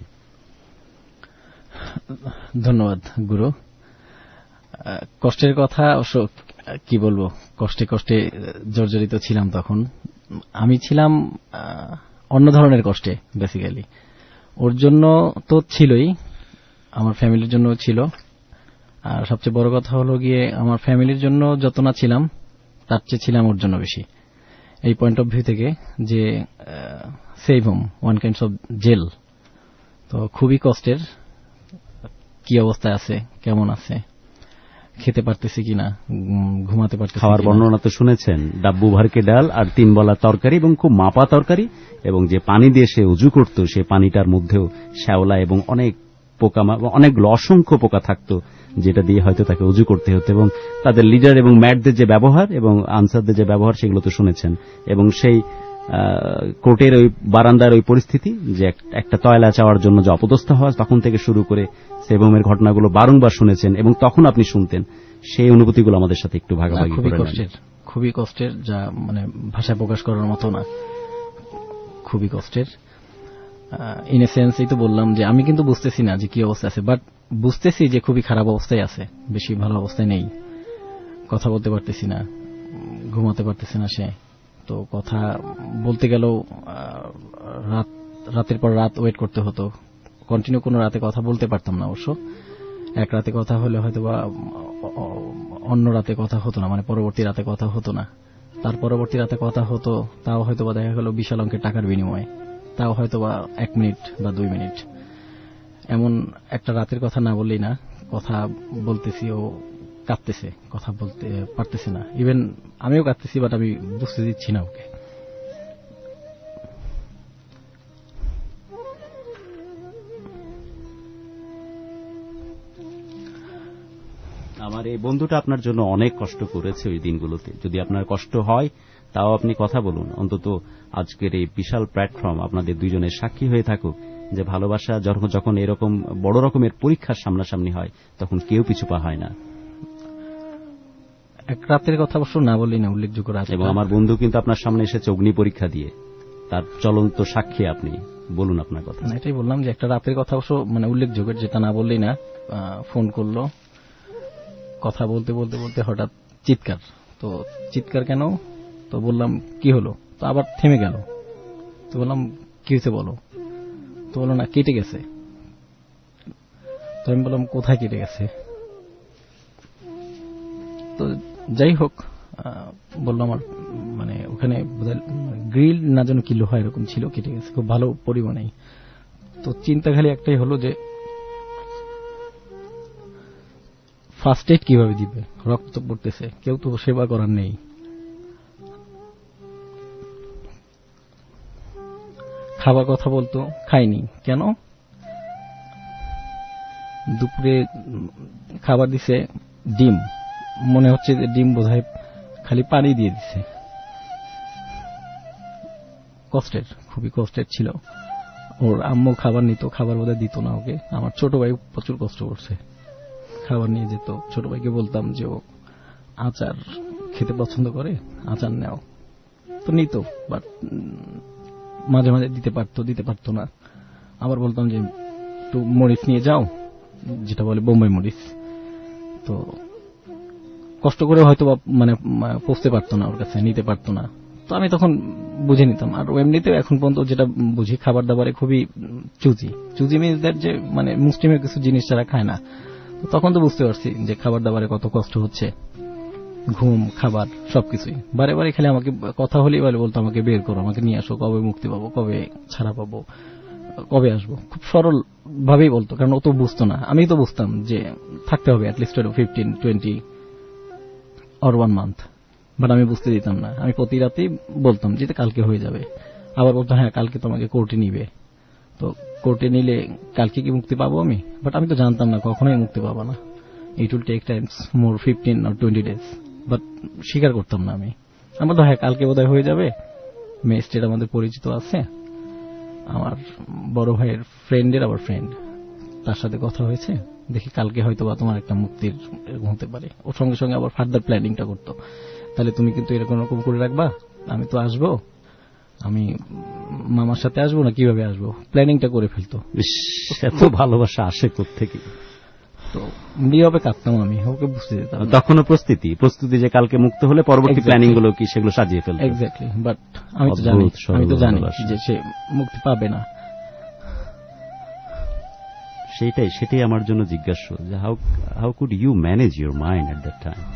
ধন্যবাদ গুরু। কষ্টের কথা অবশ্য কি বলবো, কষ্টে কষ্টে জর্জরিত ছিলাম তখন। আমি ছিলাম অন্য ধরনের কষ্টে বেসিক্যালি। ওর জন্য তো ছিলই, আমার ফ্যামিলির জন্য ছিল, আর সবচেয়ে বড় কথা হলো গিয়ে আমার ফ্যামিলির জন্য যত না ছিলাম তার চেয়ে ছিলাম ওর জন্য বেশি। এই পয়েন্ট অফ ভিউ থেকে যে save home, one kinds of jail, তো খুবই কষ্টের। কি অবস্থায় আছে, কেমন আছে, খেতে পারতেছি কিনা, ঘুমাতে পারতেছি, খাওয়ার বর্ণনা তো শুনেছেন, ডাব্বু ভারকে ডাল আর 3 বলা তরকারি, এবং খুব মাপা তরকারি, এবং যে পানি দিয়ে সে উজু করত সে পানিটার মধ্যেও শ্যাওলা এবং অনেক পোকা, অনেকগুলো অসংখ্য পোকা থাকতো, যেটা দিয়ে হয়তো তাকে উজু করতে হতো। এবং তাদের লিডার এবং ম্যাটদের যে ব্যবহার এবং আনসারদের যে ব্যবহার, সেগুলো তো শুনেছেন। এবং সেই কোর্টের ওই বারান্দার ওই পরিস্থিতি, যে একটা তয়লা চাওয়ার জন্য যে অপদস্থ হওয়া, তখন থেকে শুরু করে সেভমের ঘটনাগুলো বারংবার শুনেছেন, এবং তখন আপনি শুনতেন। সেই অনুভূতিগুলো আমাদের সাথে একটু ভাগাভাগি করে নেন। খুবই কষ্টের, যা মানে ভাষায় প্রকাশ করার মতো না, খুবই কষ্টের। ইন এ সেন্স এই তো বললাম যে আমি কিন্তু বুঝতেছি না যে কি অবস্থা আছে, বাট বুঝতেছি যে খুবই খারাপ অবস্থায় আছে, বেশি ভালো অবস্থায় নেই। কথা বলতে পারতেছি না, ঘুমাতে পারতেছি না সে। তো কথা বলতে গেলেও রাতের পর রাত ওয়েট করতে হতো, কন্টিনিউ কোনো রাতে কথা বলতে পারতাম না। অবশ্য এক রাতে কথা হলে হয়তো বা অন্য রাতে কথা হতো না, মানে পরবর্তী রাতে কথা হতো না। তার পরবর্তী রাতে কথা হতো, তাও হয়তো বা দেখা গেল বিশাল অঙ্কের টাকার বিনিময়ে, তাও হয়তো বা 1 মিনিট বা 2 মিনিট। এমন একটা রাতের কথা না বললেই না, কথা বলতেছি ও কাঁদতেছে, কথা বলতে পারতেছে না। ইভেন আমিও কাঁদতেছি, বাট আমি বুঝতে দিচ্ছি না ওকে। আমার এই বন্ধুটা আপনার জন্য অনেক কষ্ট করেছে ওই দিনগুলোতে। যদি আপনার কষ্ট হয় তাও আপনি কথা বলুন, অন্তত আজকের এই বিশাল প্ল্যাটফর্ম আপনাদের দুইজনের সাক্ষী হয়ে থাকুক যে ভালোবাসা যখন এরকম বড় রকমের পরীক্ষার সামনাসামনি হয়, তখন কেউ পিছু পা হয় না। এক রাতের কথা অবশ্য না বললেই না, উল্লেখযোগ্য রাত। এবং আমার বন্ধু কিন্তু আপনার সামনে এসেছে অগ্নি পরীক্ষা দিয়ে, তার চলন্ত সাক্ষী আপনি। বলুন আপনার কথা। এটাই বললাম যে একটা রাতের কথা অবশ্য মানে উল্লেখযোগ্য, যেটা না বললেই না। ফোন করলো, কথা বলতে বলতে বলতে হঠাৎ চিৎকার। তো চিৎকার কেন, তো বললাম কি হলো, তো আবার থেমে গেল। তো বললাম কি হয়েছে বলো, তো বললো না কেটে গেছে। তো আমি বললাম কোথায় কেটে গেছে। তো যাই হোক, বললো আমার মানে ওখানে গ্রিল না যেন কি লোহা এরকম ছিল, কেটে গেছে খুব ভালো পরিমাণেই। তো চিন্তা খালি একটাই হলো যে ফার্স্ট এইড কিভাবে দিবে, রক্ত পড়তেছে, কেউ তো সেবা করার নেই। খাবার কথা বলতো, খাইনি কেন, দুপুরে খাবার দিছে ডিম, মনে হচ্ছে যে ডিম বোধহয় খালি পানি দিয়ে দিছে। কষ্টের, খুবই কষ্টের ছিল। ওর আম্মু খাবার নিত, খাবার বোধহয় দিত না ওকে। আমার ছোট ভাই প্রচুর কষ্ট করছে, খাবার নিয়ে যেত। ছোট ভাইকে বলতাম যে ও আচার খেতে পছন্দ করে, আচার নেও, তো নিত, বাট মাঝে মাঝে দিতে পারতো না। আবার বলতাম যে একটু মরিচ নিয়ে যাও, যেটা বলে বোম্বাই মরিচ। তো কষ্ট করে হয়তো মানে পৌঁছতে পারতো না ওর কাছে, নিতে পারতো না। তো আমি তখন বুঝে নিতাম। আর এমনিতেও এখন পর্যন্ত যেটা বুঝি, খাবার দাবারে খুবই চুজি মিন্স দ্যাট যে মানে মুসলিমের কিছু জিনিস যারা খায় না, তখন তো বুঝতে পারছি যে খাবার দাবারে কত কষ্ট হচ্ছে, ঘুম, খাবার সবকিছুই। বারে বারে খালি আমাকে কথা হলেই বলতো আমাকে বের করো, আমাকে নিয়ে আসো, কবে মুক্তি পাবো, কবে ছাড়া পাবো, কবে আসবো। খুব সরল ভাবেই বলতো, কারণ ও তো বুঝতো না, আমি তো বুঝতাম যে থাকতে হবে অ্যাটলিস্ট 15, 20 অর 1 মান্থ, বাট আমি বুঝতে দিতাম না। আমি প্রতি রাতেই বলতাম যে কালকে হয়ে যাবে, আবার বলতাম হ্যাঁ কালকে তোমাকে কোর্টে নিবে, তো কোর্টে নিলে কালকে কি মুক্তি পাবো আমি? বাট আমি তো জানতাম না কখনোই মুক্তি পাবো না, it will take times more 15 or 20 days, but স্বীকার করতাম না আমি। আমার তো হ্যাঁ কালকে বোধহয় হয়ে যাবে, ম্যাজিস্ট্রেট আমাদের পরিচিত আছে, আমার বড় ভাইয়ের ফ্রেন্ডের আবার ফ্রেন্ড, তার সাথে কথা হয়েছে, দেখি কালকে হয়তো বা তোমার একটা মুক্তির হতে পারে। ওর সঙ্গে সঙ্গে আবার ফার্দার প্ল্যানিংটা করতো, তাহলে তুমি কিন্তু এরকম রকম করে রাখবা, আমি তো আসবো, আমি মামার সাথে আসবো না কিভাবে আসবো, প্ল্যানিংটা করে ফেলতো। এত ভালোবাসা আসে কোত্থেকে? তো নীরবে কাঁদতাম আমি, ওকে বুঝতে দিতাম। তখনও প্রস্তুতি যে কালকে মুক্ত হলে পরবর্তী প্ল্যানিং গুলো কি সেগুলো সাজিয়ে ফেলতো। এক্স্যাক্টলি, বাট আমি তো জানি যে সে মুক্তি পাবে না। সেটাই আমার জন্য জিজ্ঞাসা যে how could you manage your mind at that time.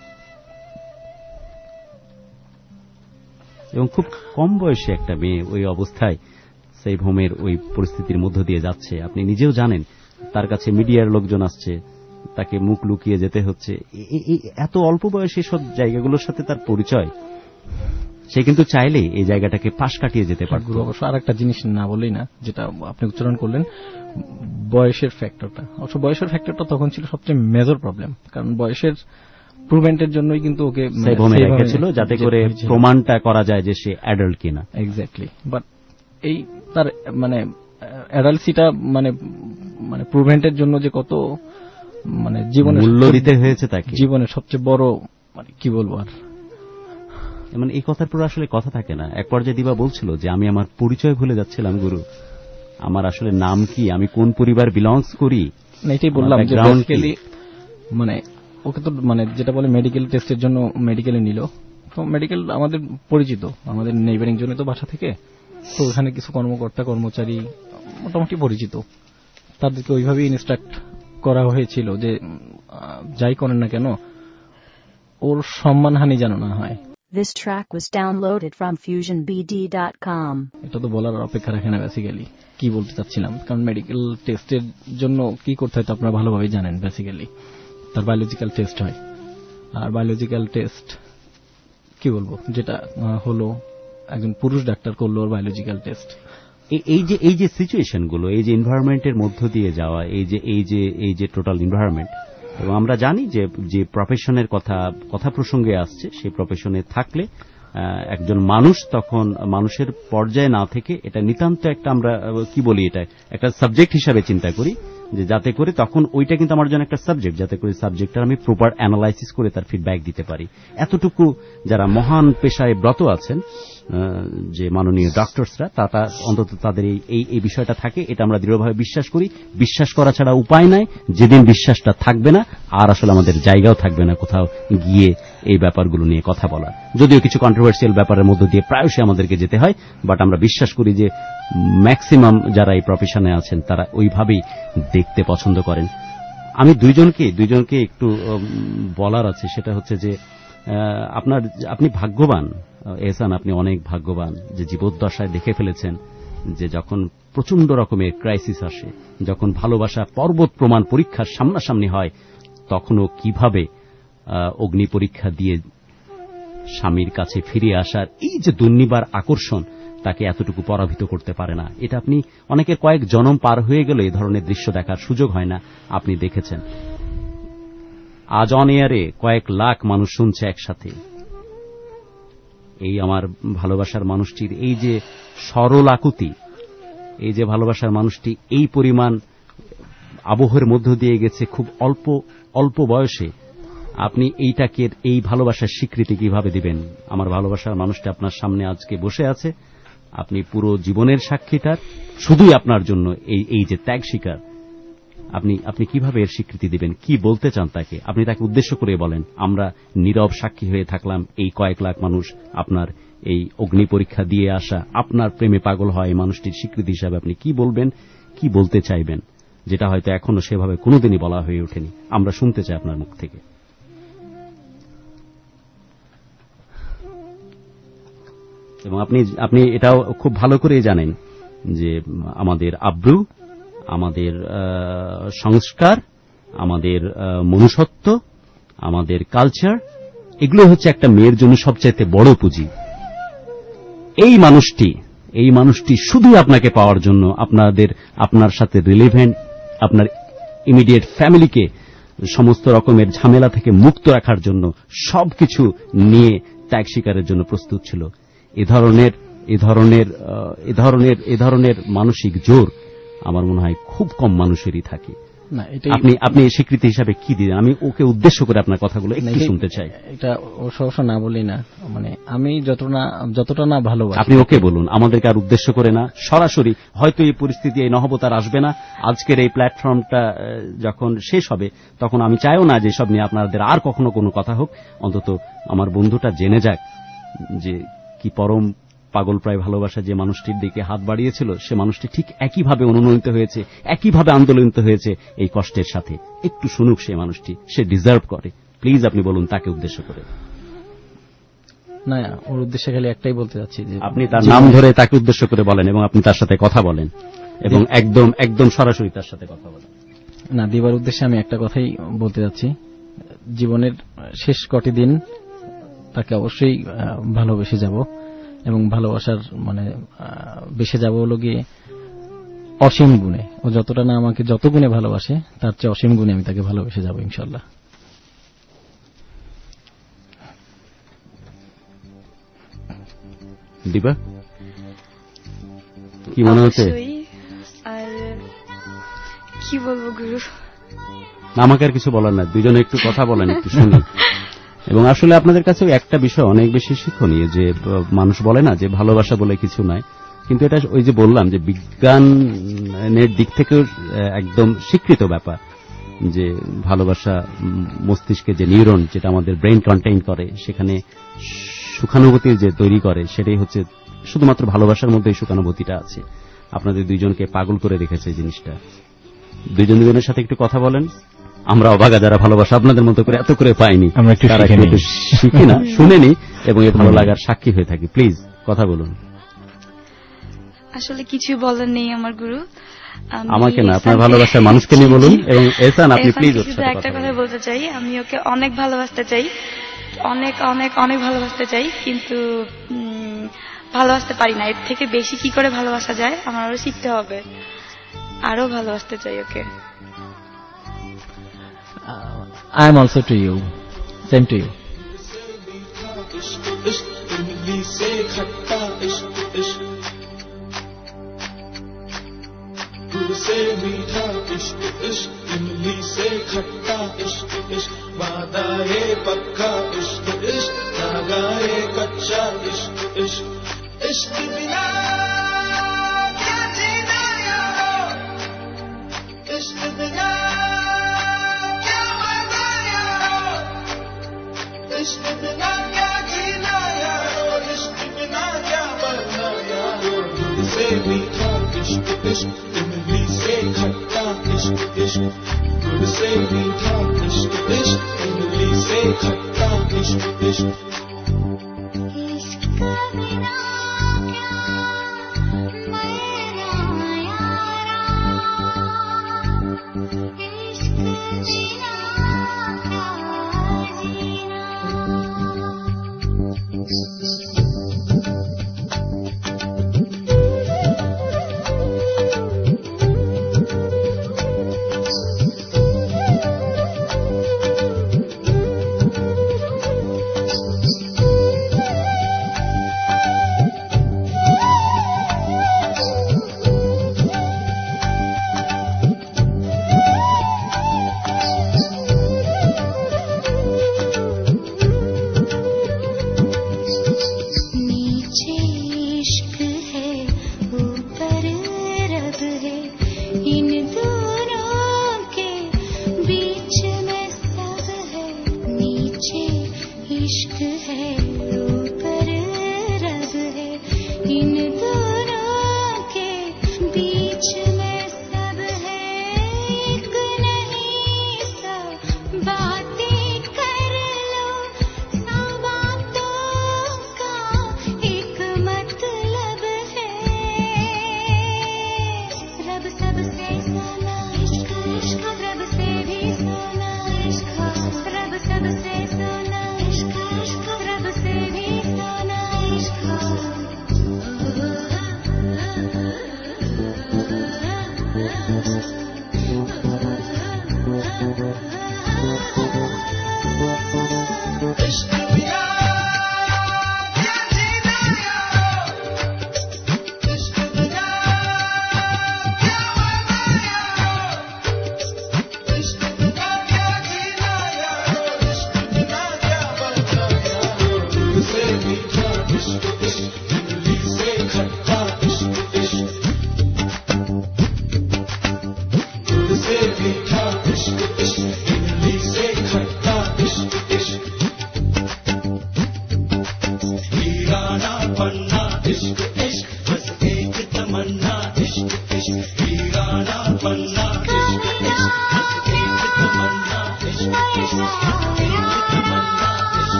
এবং খুব কম বয়সে একটা মেয়ে ওই অবস্থায় সেভ হোমের ওই পরিস্থিতির মধ্য দিয়ে যাচ্ছে, আপনি নিজেও জানেন, তার কাছে মিডিয়ার লোকজন আসছে, তাকে মুখ লুকিয়ে যেতে হচ্ছে, এত অল্প বয়সে সব জায়গাগুলোর সাথে তার পরিচয়, সে কিন্তু চাইলে এই জায়গাটাকে পাশ কাটিয়ে যেতে পারত। অবশ্য আর একটা জিনিস না বললেই না, যেটা আপনি উচ্চারণ করলেন, বয়সের ফ্যাক্টরটা। অবশ্য বয়সের ফ্যাক্টরটা তখন ছিল সবচেয়ে মেজর প্রবলেম, কারণ বয়সের প্রুভমেন্টের জন্যই কিন্তু ওকে সেভ হোমে রেখেছিল, যাতে করে প্রমাণটা করা যায় যে সে অ্যাডাল্ট কিনা। এক্স্যাক্টলি, বাট এই তার মানে অ্যাডাল্টসিটা মানে প্রুভমেন্টের জন্য যে কত মানে জীবনে মূল্য দিতে হয়েছে তাকে, জীবনের সবচেয়ে বড় মানে কি বলবো আর, মানে এই কথার পর আসলে কথা থাকে না। এক পর্যায়ে দিবা বলছিল যে আমি আমার পরিচয় ভুলে যাচ্ছিলাম গুরু, আমার আসলে নাম কি, আমি কোন পরিবার বিলংস করি। এটাই বললাম যে বেসিক্যালি মানে ওকে তো মানে যেটা বলে মেডিকেল টেস্টের জন্য মেডিকেলে নিল, তো মেডিকেল আমাদের পরিচিত, আমাদের নেইবারিং জন্য তো বাসা থেকে, তো ওখানে কিছু কর্মকর্তা কর্মচারী মোটামুটি পরিচিত, তাদেরকে ওইভাবেই ইনস্ট্রাক্ট করা হয়েছিল যে যাই করেন না কেন ওর সম্মানহানি যেন না হয়। This track was downloaded from FusionBD.com. এটা তো বলার অপেক্ষা রাখে না বেসিক্যালি কি বলতে চাচ্ছিলাম, কারণ মেডিকেল টেস্টের জন্য কি করতে হয় তো আপনারা ভালোভাবে জানেন। বেসিক্যালি তার বায়োলজিক্যাল টেস্ট হয়, আর বায়োলজিক্যাল টেস্ট কি বলবো, যেটা হলো একজন পুরুষ ডাক্তার করলো ওর বায়োলজিক্যাল টেস্ট। এই যে সিচুয়েশন গুলো, এই যে এনভায়রনমেন্টের মধ্য দিয়ে যাওয়া, এই যে টোটাল এনভায়রনমেন্ট, এবং আমরা জানি যে প্রফেশনের কথা প্রসঙ্গে আসছে, সেই প্রফেশনে থাকলে একজন মানুষ তখন মানুষের পর্যায়ে না থেকে এটা নিতান্ত একটা আমরা কি বলি, এটা একটা সাবজেক্ট হিসাবে চিন্তা করি, যে যাতে করে তখন ওইটা কিন্তু আমার জন্য একটা সাবজেক্ট, যাতে করে সাবজেক্টটা আমি প্রপার অ্যানালাইসিস করে তার ফিডব্যাক দিতে পারি। এতটুকু যারা মহান পেশায় ব্রত আছেন, যে মাননীয় ডক্টরসরা, তারা অন্তত তাদের এই বিষয়টা থাকে, এটা আমরা দৃঢ়ভাবে বিশ্বাস করি। বিশ্বাস করা ছাড়া উপায় নাই। যেদিন বিশ্বাসটা থাকবে না, আর আসলে আমাদের জায়গাও থাকবে না কোথাও গিয়ে এই ব্যাপারগুলো নিয়ে কথা বলার। যদিও কিছু কন্ট্রোভার্সিয়াল ব্যাপারের মধ্য দিয়ে প্রায়শই আমাদেরকে যেতে হয়, বাট আমরা বিশ্বাস করি যে ম্যাক্সিমাম যারা এই প্রফেশনে আছেন তারা ওইভাবেই দেখতে পছন্দ করেন। আমি দুইজনকে একটু বলার আছে, সেটা হচ্ছে যে আপনি ভাগ্যবান এহসান, আপনি অনেক ভাগ্যবান যে জীবদ্দশায় দেখে ফেলেছেন যে যখন প্রচন্ড রকমের ক্রাইসিস আসে, যখন ভালোবাসা পর্বত প্রমাণ পরীক্ষার সামনাসামনি হয়, তখনও কিভাবে অগ্নি পরীক্ষা দিয়ে স্বামীর কাছে ফিরে আসার এই যে দুর্নিবার আকর্ষণ তাকে এতটুকু পরাভূত করতে পারে না। এটা আপনি অনেকের কয়েক জনম পার হয়ে গেলে এই ধরনের দৃশ্য দেখার সুযোগ হয় না, আপনি দেখেছেন। আজ অন এয়ারে কয়েক লাখ মানুষ শুনছে একসাথে। এই আমার ভালোবাসার মানুষটির এই যে সরল আকুতি, এই যে ভালোবাসার মানুষটি এই পরিমাণ আবহের মধ্য দিয়ে গেছে খুব অল্প বয়সে, আপনি এইটাকে এই ভালোবাসার স্বীকৃতি কিভাবে দিবেন? আমার ভালোবাসার মানুষটি আপনার সামনে আজকে বসে আছে, আপনি পুরো জীবনের সাক্ষীটার, শুধুই আপনার জন্য এই যে ত্যাগ স্বীকার, আপনি কিভাবে এর স্বীকৃতি দিবেন? কি বলতে চান তাকে? আপনি তাকে উদ্দেশ্য করে বলেন। আমরা নীরব সাক্ষী হয়ে থাকলাম, এই কয়েক লাখ মানুষ আপনার এই অগ্নি পরীক্ষা দিয়ে আসা, আপনার প্রেমে পাগল হয় এই মানুষটির স্বীকৃতি হিসাবে আপনি কি বলবেন, কি বলতে চাইবেন? যেটা হয়তো এখনো সেভাবে কোনোদিনই বলা হয়ে ওঠেনি। আমরা শুনতে চাই আপনার মুখ থেকে। এবং আপনি এটাও খুব ভালো করেই জানেন যে আমাদের আব্রু, আমাদের সংস্কার, আমাদের মনুষ্যত্ব, আমাদের কালচার, এগুলো হচ্ছে একটা মেয়ের জন্য সবচাইতে বড় পুঁজি। এই মানুষটি শুধু আপনাকে পাওয়ার জন্য, আপনার সাথে রিলেভেন্ট, আপনার ইমিডিয়েট ফ্যামিলিকে সমস্ত রকমের ঝামেলা থেকে মুক্ত রাখার জন্য সবকিছু নিয়ে ত্যাগ স্বীকারের জন্য প্রস্তুত ছিল। এ ধরনের মানসিক জোর আমার মনে হয় খুব কম মানুষেরই থাকে। আপনি স্বীকৃতি হিসাবে কি দিন? আমি ওকে উদ্দেশ্য করে আপনার কথাগুলো একটু শুনতে চাই। এটা ও সহসা না বলি না, মানে আমি যতটা না ভালোবাসি। আপনি ওকে বলুন, আমাদেরকে আর উদ্দেশ্য করে না, সরাসরি। হয়তো এই পরিস্থিতি, এই নহবত আর আসবে না। আজকের এই প্ল্যাটফর্মটা যখন শেষ হবে তখন আমি চাইও না যে সব নিয়ে আপনাদের আর কখনো কোনো কথা হোক। অন্তত আমার বন্ধুটা জেনে যাক যে কি পরম পাগল প্রায় ভালোবাসা যে মানুষটির দিকে হাত বাড়িয়েছিল, সে মানুষটি ঠিক একইভাবে অনুপ্রাণিত হয়েছে, একইভাবে আন্দোলিত হয়েছে এই কষ্টের সাথে। একটু শুনুক সে মানুষটি, সে ডিজার্ভ করে। প্লিজ আপনি বলুন তাকে উদ্দেশ্য করে। না, ওর উদ্দেশ্যে খালি একটাই বলতে চাচ্ছি যে আপনি তার নাম ধরে তাকে উদ্দেশ্য করে বলেন এবং আপনি তার সাথে কথা বলেন এবং একদম সরাসরি তার সাথে কথা বলেন। না, দিবার উদ্দেশ্যে আমি একটা কথাই বলতে যাচ্ছি। জীবনের শেষ কটি দিন তাকে অবশ্যই ভালোবেসে যাব এবং ভালোবাসার মানে বেসে যাব হলো গিয়ে অসীম গুণে। ও যতটা না আমাকে যত গুণে ভালোবাসে তার চেয়ে অসীম গুণে আমি তাকে ভালোবেসে যাব ইনশাআল্লাহ। দিবা, কি মনে হচ্ছে? আর কি বলবো গুরু, আমাকে আর কিছু বলার না, দুজনে একটু কথা বলেন, একটু শুনুন। এবং আসলে আপনাদের কাছেও একটা বিষয় অনেক বেশি শিক্ষণীয়, যে মানুষ বলে না যে ভালোবাসা বলে কিছু নাই, কিন্তু এটা ওই যে বললাম যে বিজ্ঞানের দিক থেকেও একদম স্বীকৃত ব্যাপার যে ভালোবাসা মস্তিষ্কে যে নিউরন, যেটা আমাদের ব্রেন কন্টেইন করে, সেখানে সুখানুভূতি যে তৈরি করে, সেটাই হচ্ছে শুধুমাত্র ভালোবাসার মধ্যে এই সুখানুভূতিটা আছে। আপনাদের দুইজনকে পাগল করে রেখেছে এই জিনিসটা। দুইজনের সাথে একটু কথা বলেন। আমরা অভাগা যারা ভালোবাসা আপনাদের মতো করে এত করে পাইনি, আমরা একটু শিখি না, শুনেনি এবং এই ভালো লাগার সাক্ষী হয়ে থাকি। প্লিজ কথা বলুন। আসলে কিছু বলার নেই আমার গুরু। আমাকে না, আপনার ভালোবাসার মানুষকে নিয়ে বলুন। এবং এহসান, আপনি প্লিজ একটা কথা বলতে চাই। আমি ওকে অনেক ভালোবাসতে চাই, অনেক অনেক অনেক ভালোবাসতে চাই, কিন্তু ভালোবাসতে পারি না। এর থেকে বেশি কি করে ভালোবাসা যায় আমার আরো শিখতে হবে। আরো ভালোবাসতে চাই ওকে। I am also to you. Same to you. से मीठा इश्क इश्क इमली से खट्टा इश्क इश्क वादा ये पक्का इश्क इश्क धागा ये कच्चा इश्क इश्क इश्क बिना क्या जीना यारो, इश्क बिना क्या मरना यारो, इश्क बिना क्या जीना यारो, इश्क बिना क्या मरना यारो। दूध से मीठा इश्क इश्क इमली से खट्टा इश्क इश्क, दूध से मीठा इश्क इश्क इमली से खट्टा इश्क इश्क। इश्क बिना क्या मरना यारा, इश्क बिना क्या जीना।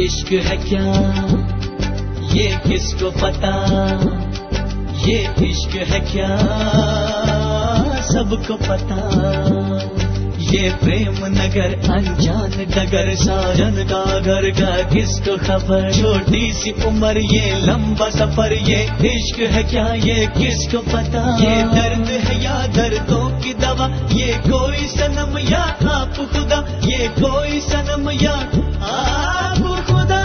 इश्क है क्या ये किसको पता, ये इश्क है क्या सबको पता। ये प्रेम नगर अनजान डगर साजन का घर का किसको खबर। छोटी सी उम्र ये लंबा सफर, ये इश्क है क्या ये किसको पता। ये दर्द है या दर्दों की दवा, ये कोई सनम या आप खुदा, ये कोई सनम या आप खुदा।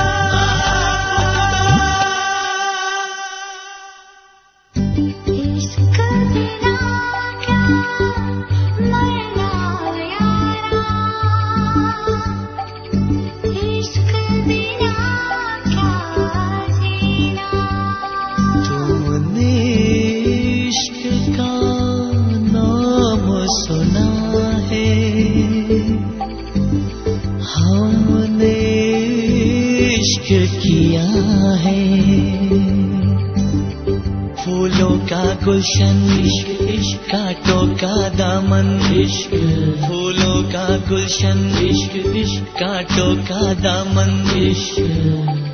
फूलों का गुलशन इश्क, इश्क कांटों का दामन इश्क। फूलों का गुलशन इश्क, इश्क कांटों का दामन इश्क।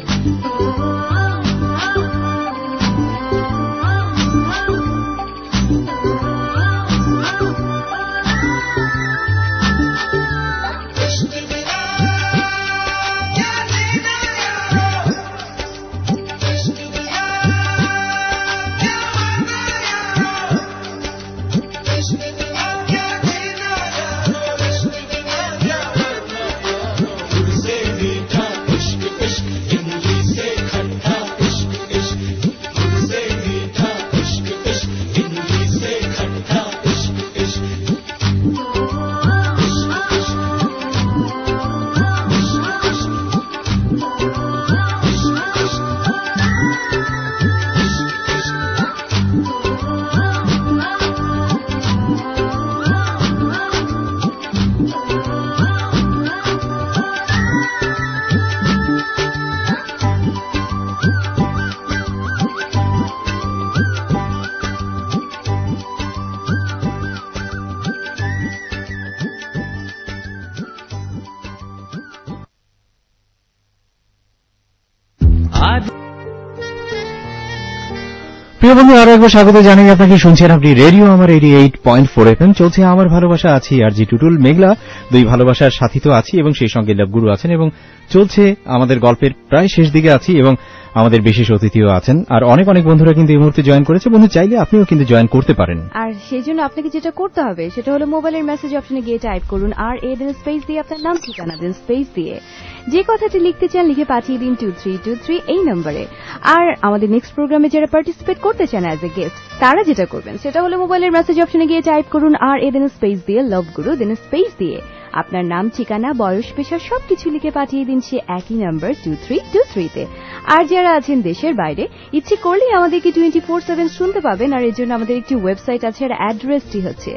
প্রিয় বন্ধু, আরো একবার স্বাগত জানাই আপনাকে। শুনছেন আপনি রেডিও আমার 88.4 FM। চলছে আমার ভালোবাসা, আছি আর জি টুটুল মেঘলা, দুই ভালোবাসার সাথী তো আছি এবং সেই সঙ্গে লাভগুরু আছেন এবং চলছে আমাদের গল্পের প্রায় শেষ দিকে আছি এবং আমাদের বিশেষ অতিথিও আছেন। আর অনেক অনেক বন্ধুরা কিন্তু এই মুহূর্তে জয়েন করেছে। বন্ধু, চাইলে আপনিও কিন্তু জয়েন করতে পারেন। আর সেই জন্য আপনাকে যেটা করতে হবে সেটা হলো মোবাইলের মেসেজ অপশনে গিয়ে টাইপ করুন আর এ দেন স্পেস দিয়ে আপনার নাম ঠিকানা দেন স্পেস দিয়ে যে কথাটি লিখতে চান লিখে পাঠিয়ে দিন 2323 এই নম্বরে। আর আমাদের নেক্সট প্রোগ্রামে যারা পার্টিসিপেট করতে চান অ্যাজ এ গেস্ট তারা যেটা করবেন সেটা হলো মোবাইলের মেসেজ অপশনে গিয়ে টাইপ করুন আর এ দেন স্পেস দিয়ে লাভ গুরু দেন স্পেস দিয়ে আপনার নাম ঠিকানা বয়স পেশা সবকিছু লিখে পাঠিয়ে দিন সে একই নাম্বার 2323 তে। আর যারা আছেন দেশের বাইরে ইচ্ছে করলেই আমাদেরকে 24/7 শুনতে পাবেন। আর এর জন্য আমাদের একটি ওয়েবসাইট আছে আর অ্যাড্রেসটি হচ্ছে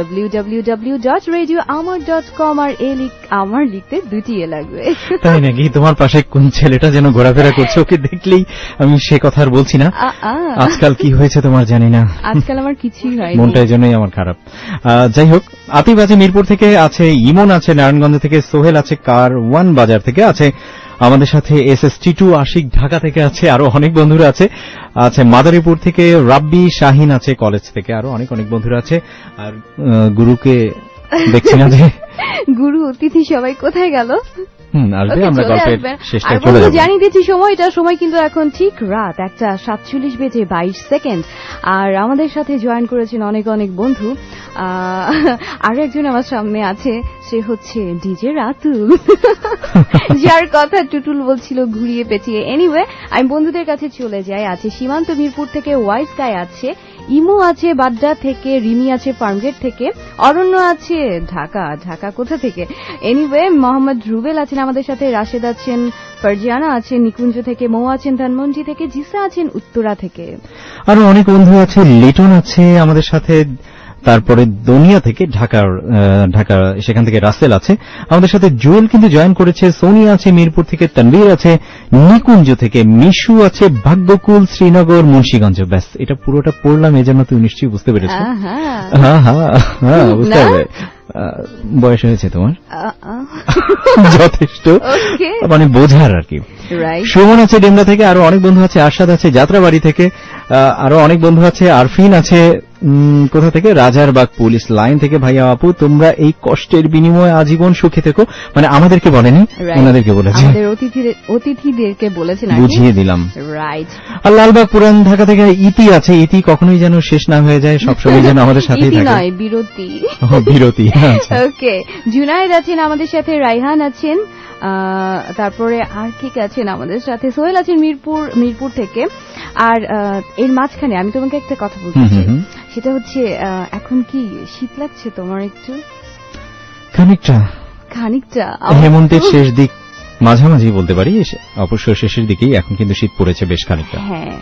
www.radioamar.com আর আমার লিখতে দুটি এ লাগবে। তাই নাকি? তোমার পাশে কোন ছেলেটা যেন ঘোরাফেরা করছে, ওকে দেখলেই আমি সে কথা আর বলছি না। আজকাল কি হয়েছে তোমার জানি না, আজকাল আমার কিছুই হয়নি, মনটাই জন্যই আমার খারাপ। যাই হোক, আতিফ আছে মিরপুর থেকে, আছে ইমন আছে নারায়ণগঞ্জ থেকে, সোহেল আছে কারওয়ান বাজার থেকে, আছে আমাদের সাথে SST2 আশিক ঢাকা থেকে আছে, আরো অনেক বন্ধুরা আছে, আছে মাদারীপুর থেকে রাব্বি শাহিন আছে কলেজ থেকে, আরো অনেক অনেক বন্ধুরা আছে। আর গুরুকে দেখছি না যে গুরু অতিথি সবাই কোথায় গেল? আসবে, আমরা গল্পের শেষটায় চলে যাব। জানিয়ে দিচ্ছি সময় কিন্তু এখন ঠিক রাত 1:47 আর আমাদের সাথে জয়েন করেছেন অনেক অনেক বন্ধু। আর একজন আমার সামনে আছে, সে হচ্ছে ডিজে রাতুল, যার কথা টুটুল বলছিল ঘুরিয়ে পেঁচিয়ে। এনিওয়ে, আমি বন্ধুদের কাছে চলে যাই। আছে সীমান্ত মিরপুর থেকে, ওয়াইস গাই আছে, ইমো আছে বাড্ডা থেকে, রিমি আছে ফার্মগেট থেকে, অরণ্য আছে ঢাকা কোথা থেকে? এনিওয়ে, মোহাম্মদ রুবেল আছেন আমাদের সাথে, রাশেদ আছেন, ফারজানা আছেন নিকুঞ্জ থেকে, মৌ আছেন ধানমন্ডি থেকে, জিসা আছেন উত্তরা থেকে, আরো অনেক বন্ধু আছে, লিটন আছে আমাদের সাথে, তারপরে দুনিয়া থেকে ঢাকা সেখান থেকে রাসেল আছে আমাদের সাথে, জুয়েল কিন্তু জয়েন করেছে, সোনিয়া আছে মিরপুর থেকে, তানভীর আছে নিকুঞ্জ থেকে, মিশু আছে ভাগ্যকুল শ্রীনগর মুন্সিগঞ্জ। ব্যাস, এটা পুরোটা পড়লাম, এজন্য তুই নিশ্চয়ই বুঝতে পেরেছিস। হ্যাঁ, বুঝতে হবে। বয়স হয়েছে তোমার Uh-uh. যথেষ্ট, Okay. মানে বোঝার আর কি। Right. সুমন আছে ডেমরা থেকে, আরো অনেক বন্ধু আছে, আরশাদ আছে যাত্রাবাড়ি থেকে, আরো অনেক বন্ধু আছে, আরফিন আছে কোথা থেকে, রাজারবাগ পুলিশ লাইন থেকে। ভাইয়া আপু তোমরা এই কষ্টের বিনিময়ে আজীবন সুখে থেকো, মানে আমাদেরকে বলেনি, Right. ওনাদেরকে বলেছে, আমাদের অতিথিদেরকে বলেছেন আর কি। বুঝিয়ে দিলাম। রাইট। আর লালবাগ পুরান ঢাকা থেকে ইতি আছে, ইতি কখনোই যেন শেষ না হয়ে যায়, সবসময় যেন আমাদের সাথেই ইতি থাকে। নয়, বিরতি। বিরতি। আচ্ছা। ওকে, জুনায়েদ আছেন আমাদের সাথে, রাইহান আছেন, তারপরে আর কি আছেন আমাদের সাথে, সোহেল আছেন মিরপুর থেকে। আর এর মাঝখানে আমি তোমাকে একটা কথা বলতে চাই, সেটা হচ্ছে এখন কি শীত লাগছে তোমার? একটু খানিকটা হেমন্তের শেষ দিক, মাঝামাঝি বলতে পারি, অবশ্য শেষের দিকেই এখন কিন্তু শীত পড়েছে বেশ খানিকটা। হ্যাঁ।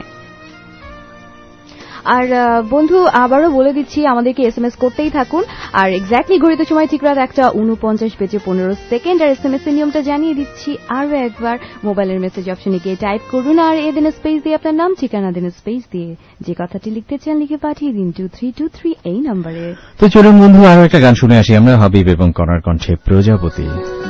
আর বন্ধু আবারও বলে দিচ্ছি, আমাদেরকে এসএমএস করতেই থাকুন। আর এক্স্যাক্টলি ঘড়িতে সময় ঠিক রাত 1:49:15 আর এসএমএস এর নিয়মটা জানিয়ে দিচ্ছি আরো একবার। মোবাইলের মেসেজ অপশনে গিয়ে টাইপ করুন, আর এদিন স্পেস দিয়ে আপনার নাম ঠিকানা দিন, স্পেস দিয়ে যে কথাটি লিখতে চান লিখে পাঠিয়ে দিন 2323 এই নম্বরে। তো চলুন বন্ধু আরো একটা গান শুনে আসি আমরা, হাবিব এবং কণার কণ্ঠে প্রজাপতি।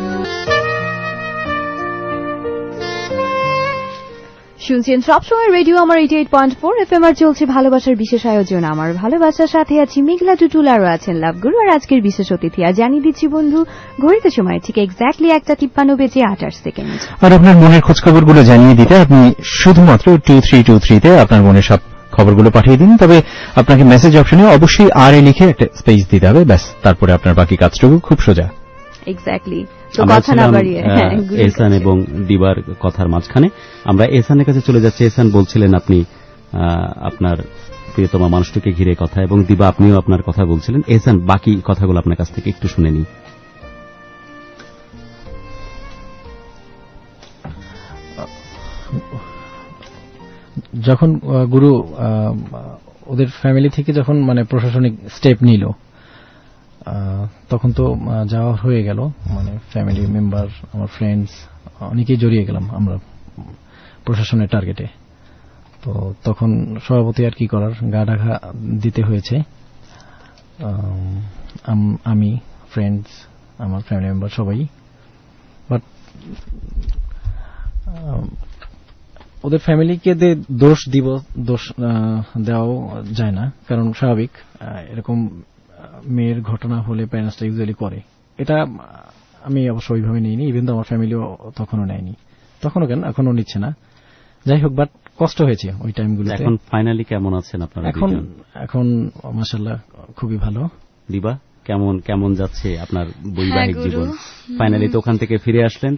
শুনছেন সবসময় রেডিও আমার 88.4 FM, আর চলছে ভালোবাসার বিশেষ আয়োজন আমার ভালোবাসার সাথে আছি মেঘলা টুটুল, আরও আছেন লাভগুরু আর আজকের বিশেষ অতিথি। আর জানিয়ে দিচ্ছি বন্ধু, ঘড়িতে সময় ঠিক এক্স্যাক্টলি 1:53:28। আর আপনার মনের খোঁজ খবরগুলো জানিয়ে দিতে আপনি শুধুমাত্র 2323-তে আপনার মনের সব খবরগুলো পাঠিয়ে দিন। তবে আপনাকে মেসেজ অপশনে অবশ্যই আর এ লিখে একটা স্পেস দিতে হবে, ব্যাস, তারপরে আপনার বাকি কাজটুকু খুব সোজা। এক্স্যাক্টলি। এহসান এবং দিবার কথার মাঝখানে আমরা এহসানের কাছে চলে যাচ্ছি। এহসান বলছিলেন আপনি আপনার প্রিয়তমা মানুষটিকে ঘিরে কথা, এবং দিবা আপনিও আপনার কথা বলছিলেন। এহসান বাকি কথাগুলো আপনার কাছ থেকে একটু শুনে নিই। যখন গুরু ওদের ফ্যামিলি থেকে যখন মানে প্রশাসনিক স্টেপ নিল, তখন তো যাওয়া হয়ে গেল, মানে ফ্যামিলি মেম্বার, আমার ফ্রেন্ডস অনেকেই জড়িয়ে গেলাম আমরা প্রশাসনের টার্গেটে। তো তখন সভাপতি আর কি করার, গা ঢাকা দিতে হয়েছে। আমি, ফ্রেন্ডস, আমার ফ্যামিলি মেম্বার সবাই। বাট ওদের ফ্যামিলিকে দোষ দেওয়াও যায় না, কারণ স্বাভাবিক এরকম মেয়ের ঘটনা হলে প্যারেন্টসটা ইউজুয়ালি করে। এটা আমি অবশ্য ওইভাবে নিইনি, ইভেন তো আমার ফ্যামিলিও তখনও নেয়নি, তখনও কেন এখনও নিচ্ছে না। যাই হোক, বাট কষ্ট হয়েছে ওই টাইমগুলোতে। এখন ফাইনালি কেমন আছেন আপনারা? এখন মাশাআল্লাহ খুবই ভালো। দিবা কেমন যাচ্ছে আপনার বৈবাহিক জীবন? ফাইনালি তো ওখান থেকে ফিরে আসলেন,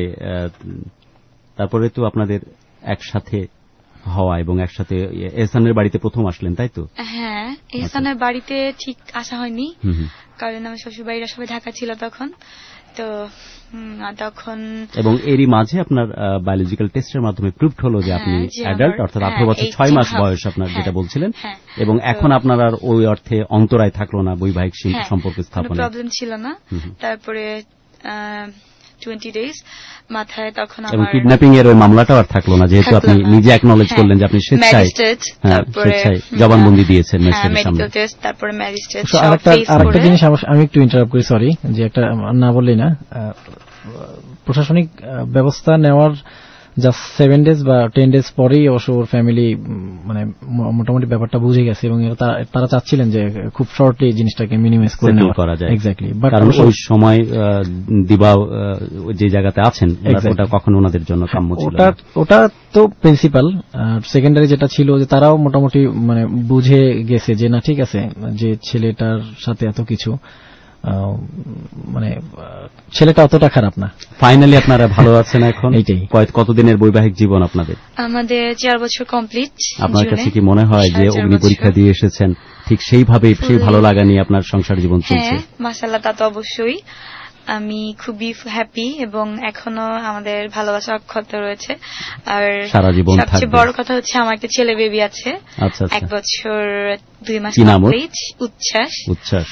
তারপরে তো আপনাদের একসাথে হওয়া এবং একসাথে এহসানের বাড়িতে প্রথম আসলেন, তাই তো? হ্যাঁ, এহসানের বাড়িতে ঠিক আসা হয়নি, কারণ আমার শ্বশুরবাড়িরা সবাই ঢাকা ছিল তখন। তো তখন এবং এরই মাঝে আপনার বায়োলজিক্যাল টেস্টের মাধ্যমে প্রুভড হলো যে আপনি অ্যাডাল্ট, অর্থাৎ 18 বছর 6 মাস বয়স আপনার, যেটা বলছিলেন। এবং এখন আপনার আর ওই অর্থে অন্তরায় থাকলো না বৈবাহিক সম্পর্ক স্থাপনে, প্রবলেম ছিল না। তারপরে 20 days মাথায় তখন এবং কিডন্যাপিং এর ওই মামলাটাও আর থাকলো না, যেহেতু আপনি নিজে অ্যাকনলেজ করলেন যে আপনি স্বেচ্ছায় জবানবন্দি দিয়েছেন ম্যাজিস্ট্রেটের সামনে। তারপরে ম্যাজিস্ট্রেট আরেকটা জিনিস আমি একটু ইন্টারাপ্ট করি, সরি, যে একটা না বললেই না। প্রশাসনিক ব্যবস্থা নেওয়ার জাস্ট 7 days বা 10 days পরেই অবশ্য ওর ফ্যামিলি মানে মোটামুটি ব্যাপারটা বুঝে গেছে, এবং তারা চাচ্ছিলেন যে খুব শর্টলি জিনিসটাকে মিনিমাইজ করে নেওয়া যায়। এক্স্যাক্টলি, কারণ ওই সময় দিবা যে জায়গাতে আছেন ওটা কখনো ওনাদের জন্য কাম্য ছিল না। ওটা তো প্রিন্সিপাল। সেকেন্ডারি যেটা ছিল যে তারাও মোটামুটি মানে বুঝে গেছে যে না, ঠিক আছে, যে ছেলেটার সাথে এত কিছু, মানে ছেলেটা অতটা খারাপ না। ফাইনালি আপনারা ভালো আছেন এখন? এইটাই। কতদিনের বৈবাহিক জীবন আপনাদের? আমাদের 4 বছর কমপ্লিট। আপনার কাছে কি মনে হয় যে অগ্নি পরীক্ষা দিয়ে এসেছেন, ঠিক সেইভাবে সেই ভালো লাগা নিয়ে আপনার সংসার জীবন চলছে? মাশাআল্লাহ, তা তো অবশ্যই। আমি খুবই হ্যাপি, এবং এখনো আমাদের ভালোবাসা অক্ষত রয়েছে। আর সারা জীবন থাকবে। সবচেয়ে বড় কথা হচ্ছে আমার একটা ছেলে বেবি আছে। আচ্ছা, 1 বছর 2 মাস কমপ্লিট। উচ্ছ্বাস।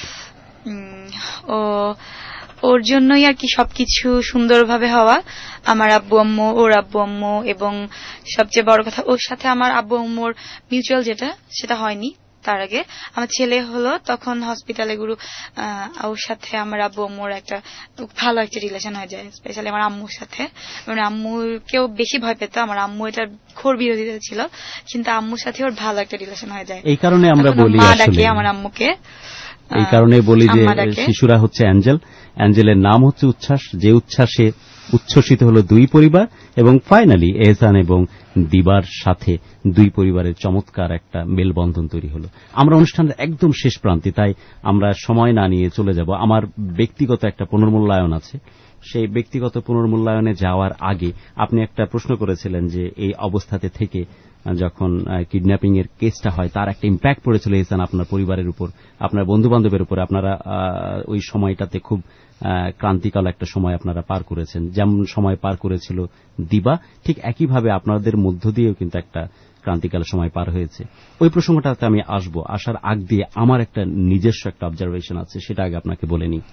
ওর জন্যই আর কি সবকিছু সুন্দরভাবে হওয়া। আমার আব্বু আম্মু, ওর আব্বু আম্মু, এবং সবচেয়ে বড় কথা ওর সাথে আমার আব্বু আম্মুর মিউচুয়াল যেটা, সেটা হয়নি। তার আগে আমার ছেলে হলো তখন হসপিটালে গুরু ওর সাথে আমার আব্বু আম্মুর একটা ভালো একটা রিলেশন হয়ে যায়, স্পেশালি আমার আম্মুর সাথে। মানে আম্মুকেও বেশি ভয় পেত, আমার আম্মু এটার ঘোর বিরোধিতা ছিল, কিন্তু আম্মুর সাথে ওর ভালো একটা রিলেশন হয়ে যায়। এই কারণে আমরা বলি মা ডাকে আমার আম্মুকে, এই কারণে বলি যে শিশুরা হচ্ছে অ্যাঞ্জেল, অ্যাঞ্জেলের নাম হচ্ছে উচ্ছ্বাস, যে উচ্ছ্বাসে উচ্ছ্বসিত হলো দুই পরিবার এবং ফাইনালি এহসান এবং দিবার সাথে দুই পরিবারের চমৎকার একটা মেলবন্ধন তৈরি হলো। আমরা অনুষ্ঠানের একদম শেষ প্রান্তে, তাই আমরা সময় না নিয়ে চলে যাব। আমার ব্যক্তিগত একটা পুনর্মূল্যায়ন আছে, সেই ব্যক্তিগত পুনর্মূল্যায়নে যাওয়ার আগে আপনি একটা প্রশ্ন করেছিলেন যে এই অবস্থাতে থেকে যখন কিডন্যাপিং এর কেসটা হয় তার একটা ইম্প্যাক্ট পড়েছিল এহসান আপনার পরিবারের উপর, আপনার বন্ধু বান্ধবের উপর। আপনারা ওই সময়টাতে খুব ক্রান্তিকাল একটা সময় আপনারা পার করেছেন, যেমন সময় পার করেছিল দিবা, ঠিক একইভাবে আপনাদের মধ্য দিয়েও কিন্তু একটা ক্রান্তিকাল সময় পার হয়েছে। ওই প্রসঙ্গটাতে আমি আসবো, আসার আগ দিয়ে আমার একটা নিজস্ব একটা অবজারভেশন আছে, সেটা আগে আপনাকে বলে নিই।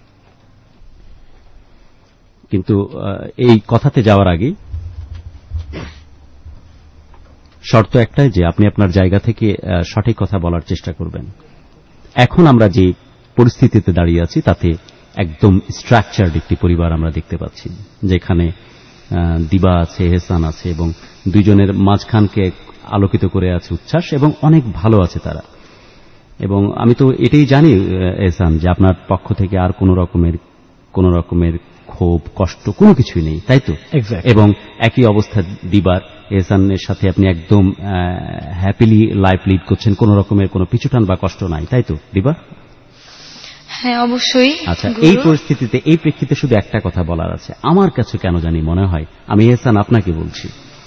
কিন্তু এই কথাতে যাওয়ার আগে শর্ত একটাই যে আপনি আপনার জায়গা থেকে সঠিক কথা বলার চেষ্টা করবেন। এখন আমরা যে পরিস্থিতিতে দাঁড়িয়ে আছি তাতে একদম স্ট্রাকচারড একটি পরিবার আমরা দেখতে পাচ্ছি, যেখানে দিবা আছে, এহসান আছে এবং দুইজনের মাঝখানকে আলোকিত করে আছে উচ্ছ্বাস, এবং অনেক ভালো আছে তারা। এবং আমি তো এটাই জানি এহসান যে আপনার পক্ষ থেকে আর কোন রকমের ক্ষোভ কষ্ট কোনো কিছুই নেই, তাই তো? এবং একই অবস্থা দিবার, এহসানের সাথে আপনি একদম হ্যাপিলি লাইফ লিড করছেন, কোন রকমের কোনো পিছুটান বা কষ্ট নাই, তাই তো দিবা? হ্যাঁ, অবশ্যই। আচ্ছা, এই পরিস্থিতিতে এই প্রেক্ষিতে শুধু একটা কথা বলার আছে। আমার কাছে কেন জানি মনে হয়, আমি এহসান আপনাকে বলছি,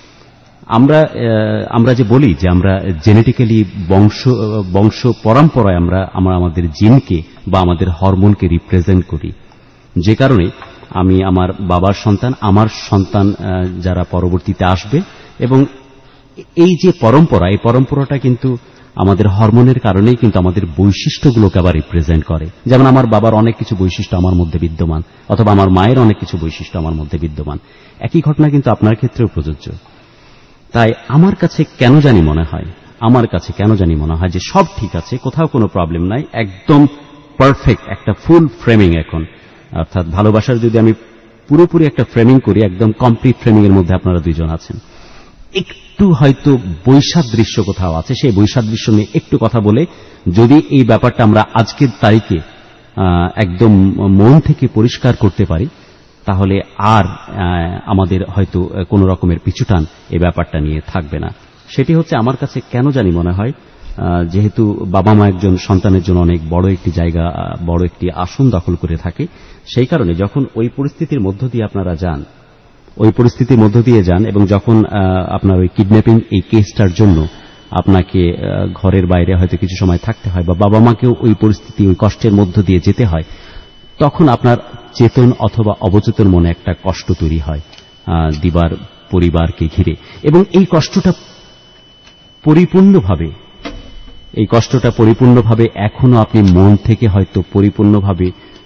আমরা যে বলি যে আমরা জেনেটিক্যালি বংশ পরম্পরায় আমরা আমাদের জিনকে বা আমাদের হরমোনকে রিপ্রেজেন্ট করি, যে কারণে আমি আমার বাবার সন্তান, আমার সন্তান যারা পরবর্তীতে আসবে, এবং এই যে পরম্পরা, এই পরম্পরাটা কিন্তু আমাদের হরমোনের কারণেই কিন্তু আমাদের বৈশিষ্ট্যগুলোকে আবার রিপ্রেজেন্ট করে। যেমন আমার বাবার অনেক কিছু বৈশিষ্ট্য আমার মধ্যে বিদ্যমান, অথবা আমার মায়ের অনেক কিছু বৈশিষ্ট্য আমার মধ্যে বিদ্যমান। একই ঘটনা কিন্তু আপনার ক্ষেত্রেও প্রযোজ্য। তাই আমার কাছে কেন জানি মনে হয় যে সব ঠিক আছে, কোথাও কোনো প্রবলেম নাই, একদম পারফেক্ট একটা ফুল ফ্রেমিং এখন। অর্থাৎ ভালোবাসার যদি আমি পুরোপুরি একটা ফ্রেমিং করি, একদম কমপ্লিট ফ্রেমিং এর মধ্যে আপনারা দুইজন আছেন। একটু হয়তো বৈসাদৃশ্য কোথাও আছে, সেই বৈসাদৃশ্য নিয়ে একটু কথা বলে যদি এই ব্যাপারটা আমরা আজকের তারিখে একদম মন থেকে পরিষ্কার করতে পারি, তাহলে আর আমাদের হয়তো কোনো রকমের পিছুটান এই ব্যাপারটা নিয়ে থাকবে না। সেটি হচ্ছে আমার কাছে কেন জানি মনে হয়, যেহেতু বাবা মা একজন সন্তানের জন্য অনেক বড় একটি জায়গা, বড় একটি আসন দখল করে থাকে, সেই কারণে যখন ওই পরিস্থিতির মধ্য দিয়ে আপনারা যান, এবং যখন আপনার ওই কিডন্যাপিং এই কেসটার জন্য আপনাকে ঘরের বাইরে হয়তো কিছু সময় থাকতে হয়, বা বাবা মাকেও ওই পরিস্থিতি, ওই কষ্টের মধ্য দিয়ে যেতে হয়, তখন আপনার চেতন অথবা অবচেতন মনে একটা কষ্ট তৈরি হয় দিবার পরিবারকে ঘিরে। এবং এই কষ্টটা পরিপূর্ণভাবে এখনো আপনি মন থেকে হয়তো পরিপূর্ণভাবে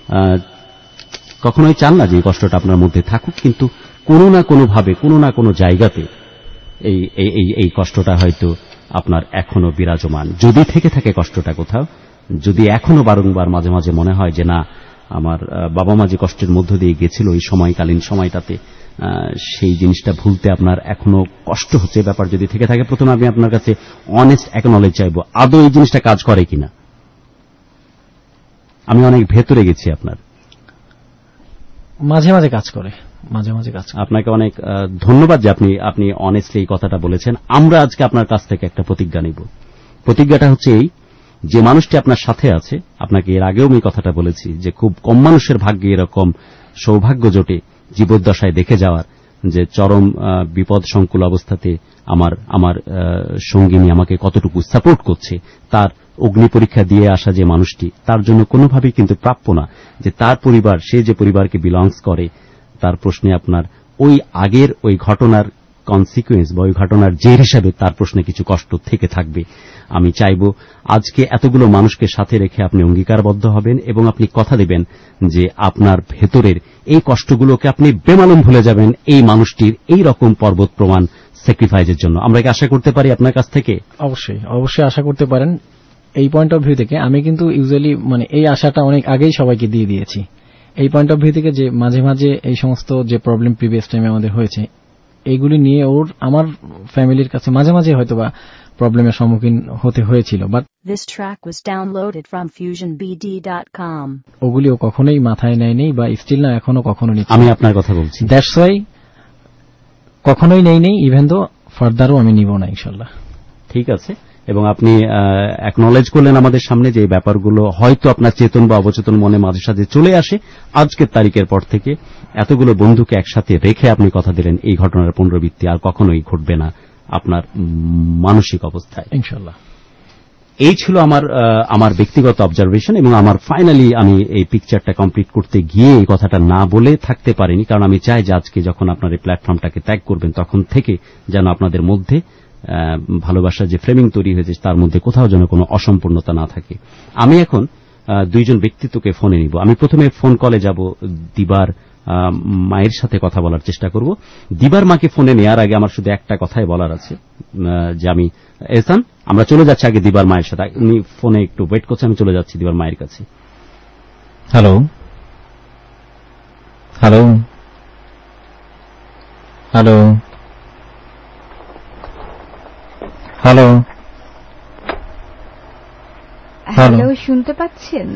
কখনোই চান না যে এই কষ্টটা আপনার মধ্যে থাকুক, কিন্তু কোনো না কোনো জায়গাতে এই কষ্টটা হয়তো আপনার এখনো বিরাজমান। যদি থেকে থাকে কষ্টটা কোথাও, যদি এখনো বারংবার মাঝে মাঝে মনে হয় যে না, আমার বাবা মা যে কষ্টের মধ্য দিয়ে গেছিল ওই সময়কালীন সময়টাতে, সেই জিনিসটা ভুলতে আপনার এখনো কষ্ট হচ্ছে, ব্যাপার যদি থেকে থাকে, প্রথমে আমি আপনার কাছে অনেস্ট অ্যাকনলেজ চাইবো, আদৌ এই জিনিসটা কাজ করে কিনা। আমি অনেক ভেতরে গেছি আপনার, মাঝে মাঝে কাজ করে। আপনাকে অনেক ধন্যবাদ যে আপনি অনেস্টলি এই কথাটা বলেছেন। আমরা আজকে আপনার কাছ থেকে একটা প্রতিজ্ঞা নিব। প্রতিজ্ঞাটা হচ্ছে এই, যে মানুষটি আপনার সাথে আছে, আপনাকে এর আগেও আমি কথাটা বলেছি যে খুব কম মানুষের ভাগ্যে এরকম সৌভাগ্য জোটে জীবদ্দশায় দেখে যাওয়ার, যে চরম বিপদ সংকুল অবস্থাতে আমার সঙ্গিনী আমাকে কতটুকু সাপোর্ট করছে, তার অগ্নি পরীক্ষা দিয়ে আসা যে মানুষটি, তার জন্য কোনোভাবেই কিন্তু প্রাপ্য না যে তার পরিবার, সে যে পরিবারকে বিলংস করে, তার প্রশ্নে আপনার ওই আগের ওই ঘটনার কনসিকুয়েন্স বা ওই ঘটনার জের হিসাবে তার প্রশ্নে কিছু কষ্ট থেকে থাকবে। আমি চাইব আজকে এতগুলো মানুষকে সাথে রেখে আপনি অঙ্গীকারবদ্ধ হবেন এবং আপনি কথা দেবেন যে আপনার ভেতরের এই কষ্টগুলোকে আপনি বেমালুম ভুলে যাবেন এই মানুষটির এই রকম পর্বত প্রমাণ স্যাক্রিফাইসের জন্য। আমরা কি আশা করতে পারি আপনার কাছ থেকে? অবশ্যই আশা করতে পারেন। এই পয়েন্ট অফ ভিউ থেকে আমি কিন্তু ইউজুয়ালি মানে এই আশাটা অনেক আগেই সবাইকে দিয়ে দিয়েছি। এই পয়েন্ট অফ ভিউ থেকে যে মাঝে মাঝে এই সমস্ত যে প্রবলেম প্রিভিয়াস টাইমে আমাদের হয়েছে এইগুলি নিয়ে আমার ফ্যামিলির কাছে মাঝে মাঝে হয়তোবা প্রবলেমের সম্মুখীন হতে হয়েছিল, but This track was downloaded from FusionBD.com. ওগুলিও কখনোই মাথায় নেয়নি বা স্টিল না এখনো কখনো নিচ্ছি। আমি আপনার কথা বলছি, দ্যাটস ওয়াই কখনোই নেই ইভেন দো ফার্দারও আমি নিব না ইনশাল্লাহ। ঠিক আছে, এবং আপনি অ্যাকনলেজ করলেন আমাদের সামনে যে এই ব্যাপারগুলো হয়তো আপনার চেতন বা অবচেতন মনে মাঝে সাঝে চলে আসে। আজকের তারিখের পর থেকে এতগুলো বন্ধুকে একসাথে রেখে আপনি কথা দিলেন এই ঘটনার পুনরাবৃত্তি আর কখনোই ঘটবে না আপনার মানসিক অবস্থায় ইনশাল্লাহ। এই ছিল আমার ব্যক্তিগত অবজারভেশন, এবং আমার ফাইনালি আমি এই পিকচারটা কমপ্লিট করতে গিয়ে এই কথাটা না বলে থাকতে পারিনি, কারণ আমি চাই যে আজকে যখন আপনার এই প্ল্যাটফর্মটাকে ত্যাগ করবেন তখন থেকে যেন আপনাদের মধ্যে ভালোবাসার যে ফ্রেমিং তৈরি হয়েছে তার মধ্যে কোথাও যেন কোনো অসম্পূর্ণতা না থাকে। আমি এখন দুইজন ব্যক্তিত্বকে ফোনে নিব। আমি প্রথমে ফোন কলে যাব, দিবার মায়ের সাথে কথা বলার চেষ্টা করব। দিবার মাকে ফোনে নেওয়ার আগে আমার শুধু একটা কথাই বলার আছে, যে আমি এহসান আমরা চলে যাচ্ছি আগে দিবার মায়ের সাথে। উনি ফোনে একটু ওয়েট করছে, আমি চলে যাচ্ছি দিবার মায়ের কাছে। Hello hello hello hello hello, শুনতে পাচ্ছেন?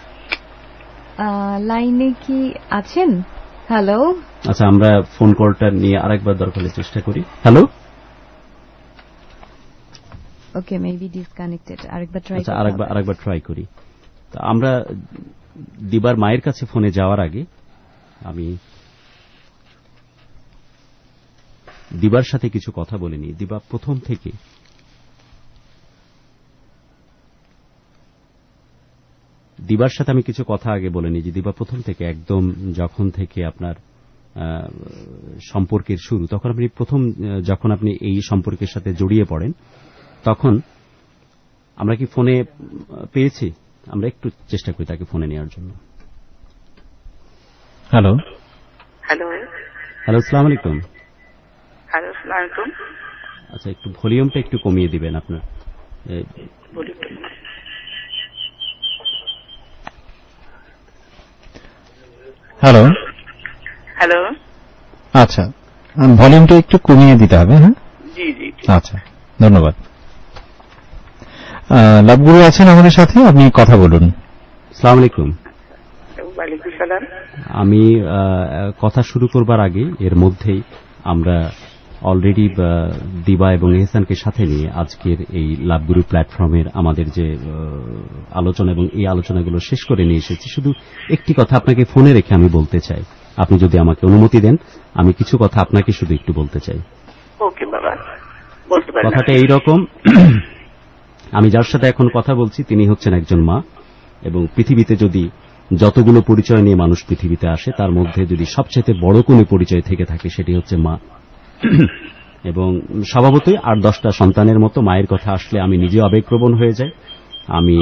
লাইনে কি আছেন? হ্যালো, আচ্ছা আমরা ফোন কলটা নিয়ে আরেকবার দরকার চেষ্টা করি। Hello, okay, maybe disconnected. আরেকবার ট্রাই করি। তো আমরা দিবার মায়ের কাছে ফোনে যাওয়ার আগে আমি দিবার সাথে কিছু কথা বলে নিই। দিবা প্রথম থেকে দিবার সাথে আমি কিছু কথা আগে বলে নিই যে দিবা প্রথম থেকে একদম যখন থেকে আপনার সম্পর্কের শুরু, তখন আপনি যখন আপনি এই সম্পর্কের সাথে জড়িয়ে পড়েন তখন আমরা কি ফোনে পেয়েছি? আমরা একটু চেষ্টা করি তাকে ফোনে নেওয়ার জন্য। হ্যালো হ্যালো হ্যালো, আসসালামু আলাইকুম। হ্যালো, আসসালামু আলাইকুম। আচ্ছা, একটু ভলিউমটা একটু কমিয়ে দিবেন আপনার। হ্যালো হ্যালো, আচ্ছা ভলিউমটা একটু কমিয়ে দিতে হবে। হ্যাঁ জি জি, আচ্ছা ধন্যবাদ। লাভগুরু আছেন আমাদের সাথে, আপনি কথা বলুন। আসসালামু আলাইকুম। ওয়ালাইকুম সালাম। আমি কথা শুরু করবার আগে এর মধ্যেই আমরা অলরেডি দিবা এবং এহসানকে সাথে নিয়ে আজকের এই লাভগুরু প্ল্যাটফর্মের আমাদের যে আলোচনা এবং এই আলোচনাগুলো শেষ করে নিয়ে এসেছি। শুধু একটি কথা আপনাকে ফোনে রেখে আমি বলতে চাই, আপনি যদি আমাকে অনুমতি দেন আমি কিছু কথা আপনাকে শুধু একটু বলতে চাই। ওকে বাবা, বলতে পারেন। কথাটা এইরকম, আমি যার সাথে এখন কথা বলছি তিনি হচ্ছেন একজন মা, এবং পৃথিবীতে যদি যতগুলো পরিচয় নিয়ে মানুষ পৃথিবীতে আসে তার মধ্যে যদি সবচেয়ে বড় কোনো পরিচয় থেকে থাকে সেটি হচ্ছে মা। এবং স্বভাবতই 8-10টা সন্তানের মতো মায়ের কথা আসলে আমি নিজে আবেগপ্রবণ হয়ে যাই। আমি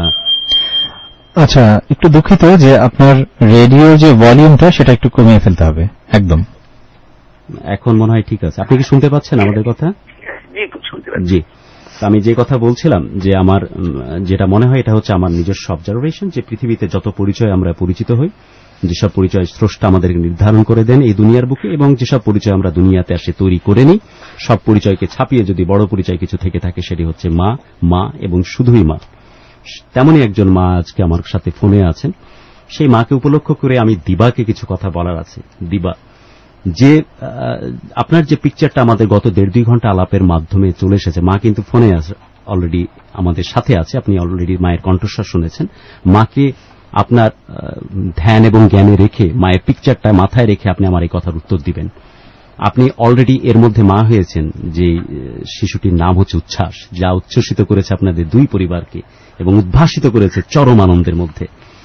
আচ্ছা একটু দুঃখিত যে আপনার রেডিওর যে ভলিউমটা সেটা একটু কমিয়ে ফেলতে হবে একদম। এখন মনে হয় ঠিক আছে। আপনি কি শুনতে পাচ্ছেন আমাদের কথা? জি, শুনতে পাচ্ছি। জি, আমি যে কথা বলছিলাম যে আমার যেটা মনে হয় এটা হচ্ছে আমার নিজস্ব অবজারভেশন, যে পৃথিবীতে যত পরিচয় আমরা পরিচিত হই, যেসব পরিচয় স্রষ্টা আমাদেরকে নির্ধারণ করে দেন এই দুনিয়ার বুকে, এবং যেসব পরিচয় আমরা দুনিয়াতে আসে তৈরি করে নিই, সব পরিচয়কে ছাপিয়ে যদি বড় পরিচয় কিছু থেকে থাকে সেটি হচ্ছে মা, মা এবং শুধুই মা। তেমনই একজন মা আজকে আমার সাথে ফোনে আছেন। সেই মাকে উপলক্ষ করে আমি দিবাকে কিছু কথা বলার আছে। দিবা, যে আপনার যে পিকচারটা আমাদের গত 1.5-2 ঘন্টা আলাপের মাধ্যমে চলে এসেছে, মা কিন্তু ফোনে অলরেডি আমাদের সাথে আছে, আপনি অলরেডি মায়ের কণ্ঠস্বর শুনেছেন। মাকে আপনার ধ্যান এবং জ্ঞানে রেখে, মায়ের পিকচারটা মাথায় রেখে আপনি আমার এই কথার উত্তর দিবেন। আপনি অলরেডি এর মধ্যে মা হয়েছেন, যে শিশুটির নাম হচ্ছে উচ্ছ্বাস, যা উচ্ছ্বসিত করেছে আপনাদের দুই পরিবারকে এবং উদ্ভাসিত করেছে চরম আনন্দের মধ্যে।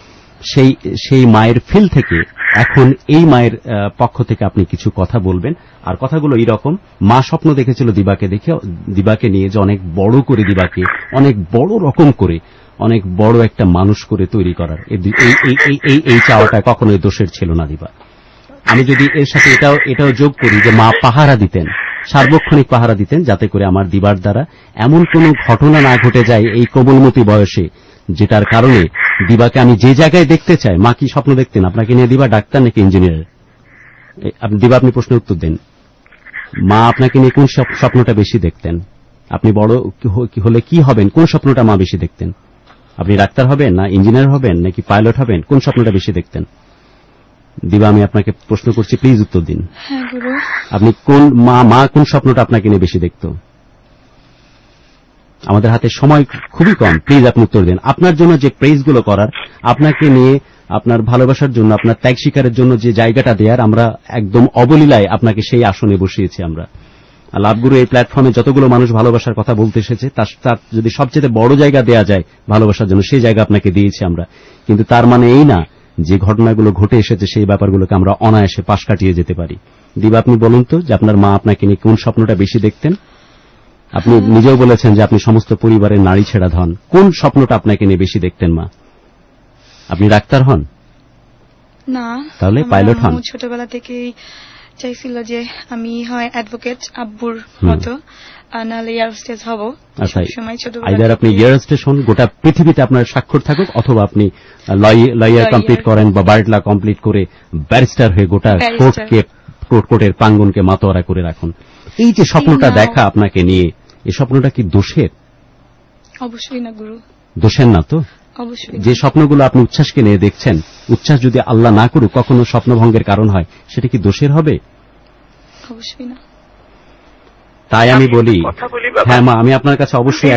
সেই মায়ের ফিল থেকে এখন এই মায়ের পক্ষ থেকে আপনি কিছু কথা বলবেন। আর কথাগুলো এইরকম, মা স্বপ্ন দেখেছিল দিবাকে নিয়ে যে অনেক বড় করে দিবাকে অনেক বড় রকম করে অনেক বড় একটা মানুষ করে তৈরি করার। এই চাওয়াটা কখনোই দোষের ছিল না দিবা। আমি যদি এর সাথে এটাও যোগ করি যে মা পাহারা দিতেন, সার্বক্ষণিক পাহারা দিতেন, যাতে করে আমার দিবার দ্বারা এমন কোনো ঘটনা না ঘটে যায় এই কোমলমতি বয়সে, যেটার কারণে দিবাকে আমি যে জায়গায় দেখতে চাই। মা কি স্বপ্ন দেখতেন আপনাকে নিয়ে? দিবা ডাক্তার নাকি ইঞ্জিনিয়ার? দিবা, আপনি প্রশ্নের উত্তর দেন। মা আপনাকে নিয়ে কোন স্বপ্নটা বেশি দেখতেন? আপনি বড় হলে কি হবেন, কোন স্বপ্নটা মা বেশি দেখতেন? আপনি ডাক্তার হবেন না ইঞ্জিনিয়ার হবেন নাকি পাইলট হবেন, কোন স্বপ্নটা বেশি দেখতেন? দিবা, আমি আপনাকে প্রশ্ন করছি, প্লিজ উত্তর দিন। হ্যাঁ গুরু। আপনি মা কোন স্বপ্নটা আপনাকে নিয়ে বেশি দেখত? আমাদের হাতে সময় খুবই কম, প্লিজ আপনি উত্তর দেন। আপনার জন্য যে প্রেইজগুলো করার, আপনাকে নিয়ে আপনার ভালোবাসার জন্য, আপনার ত্যাগ স্বীকারের জন্য যে জায়গাটা দেয়ার, আমরা একদম অবলীলায় আপনাকে সেই আসনে বসিয়েছি আমরা। লাভগুরু এই প্ল্যাটফর্মে যতগুলো মানুষ ভালোবাসার কথা বলতে এসেছে, তার যদি সবচেয়ে বড় জায়গা দেয়া যায় ভালোবাসার জন্য, সেই জায়গা আপনাকে দিয়েছি আমরা। কিন্তু তার মানে এই না যে ঘটনাগুলো ঘটে এসেছে সেই ব্যাপারগুলোকে আমরা অনায়াসে পাশ কাটিয়ে যেতে পারি। দিবা, আপনি বলুন তো যে আপনার মা আপনাকে নিয়ে কোন স্বপ্নটা বেশি দেখতেন? আপনি নিজেও বলেছেন যে আপনি সমস্ত পরিবারের নারী ছেড়া ধন। কোন স্বপ্নটা আপনাকে নিয়ে বেশি দেখতেন মা? আপনি ডাক্তার হন? না। তাহলে পাইলট হন? ছোটবেলা থেকেই চাইছিল যে আমি হয় অ্যাডভোকেট আব্বুর মতো, নাহলে এয়ার হোস্টেস হব। আচ্ছা, সময় ছোটবেলা আইদার আপনি এয়ার হোস্টেস হন, গোটা পৃথিবীতে আপনার স্বাক্ষর থাকুক, অথবা আপনি লয়ার কমপ্লিট করেন বা বার ল কমপ্লিট করে ব্যারিস্টার হয়ে গোটা কোর্টের প্রাঙ্গণকে মাতোয়ারা করে রাখুন। এই যে স্বপ্নটা দেখা আপনাকে নিয়ে, এই স্বপ্নটা কি দোষের? অবশ্যই না গুরু। দোষের না তো? অবশ্যই। যে স্বপ্নগুলো আপনি উচ্ছ্বাসকে নিয়ে দেখছেন, উচ্ছ্বাস যদি আল্লাহ না করুক কখনো স্বপ্নভঙ্গের কারণ হয়, সেটা কি দোষের হবে? অবশ্যই না। তাই আমি বলি, হ্যাঁ মা, আমি আপনার কাছে অবশ্যই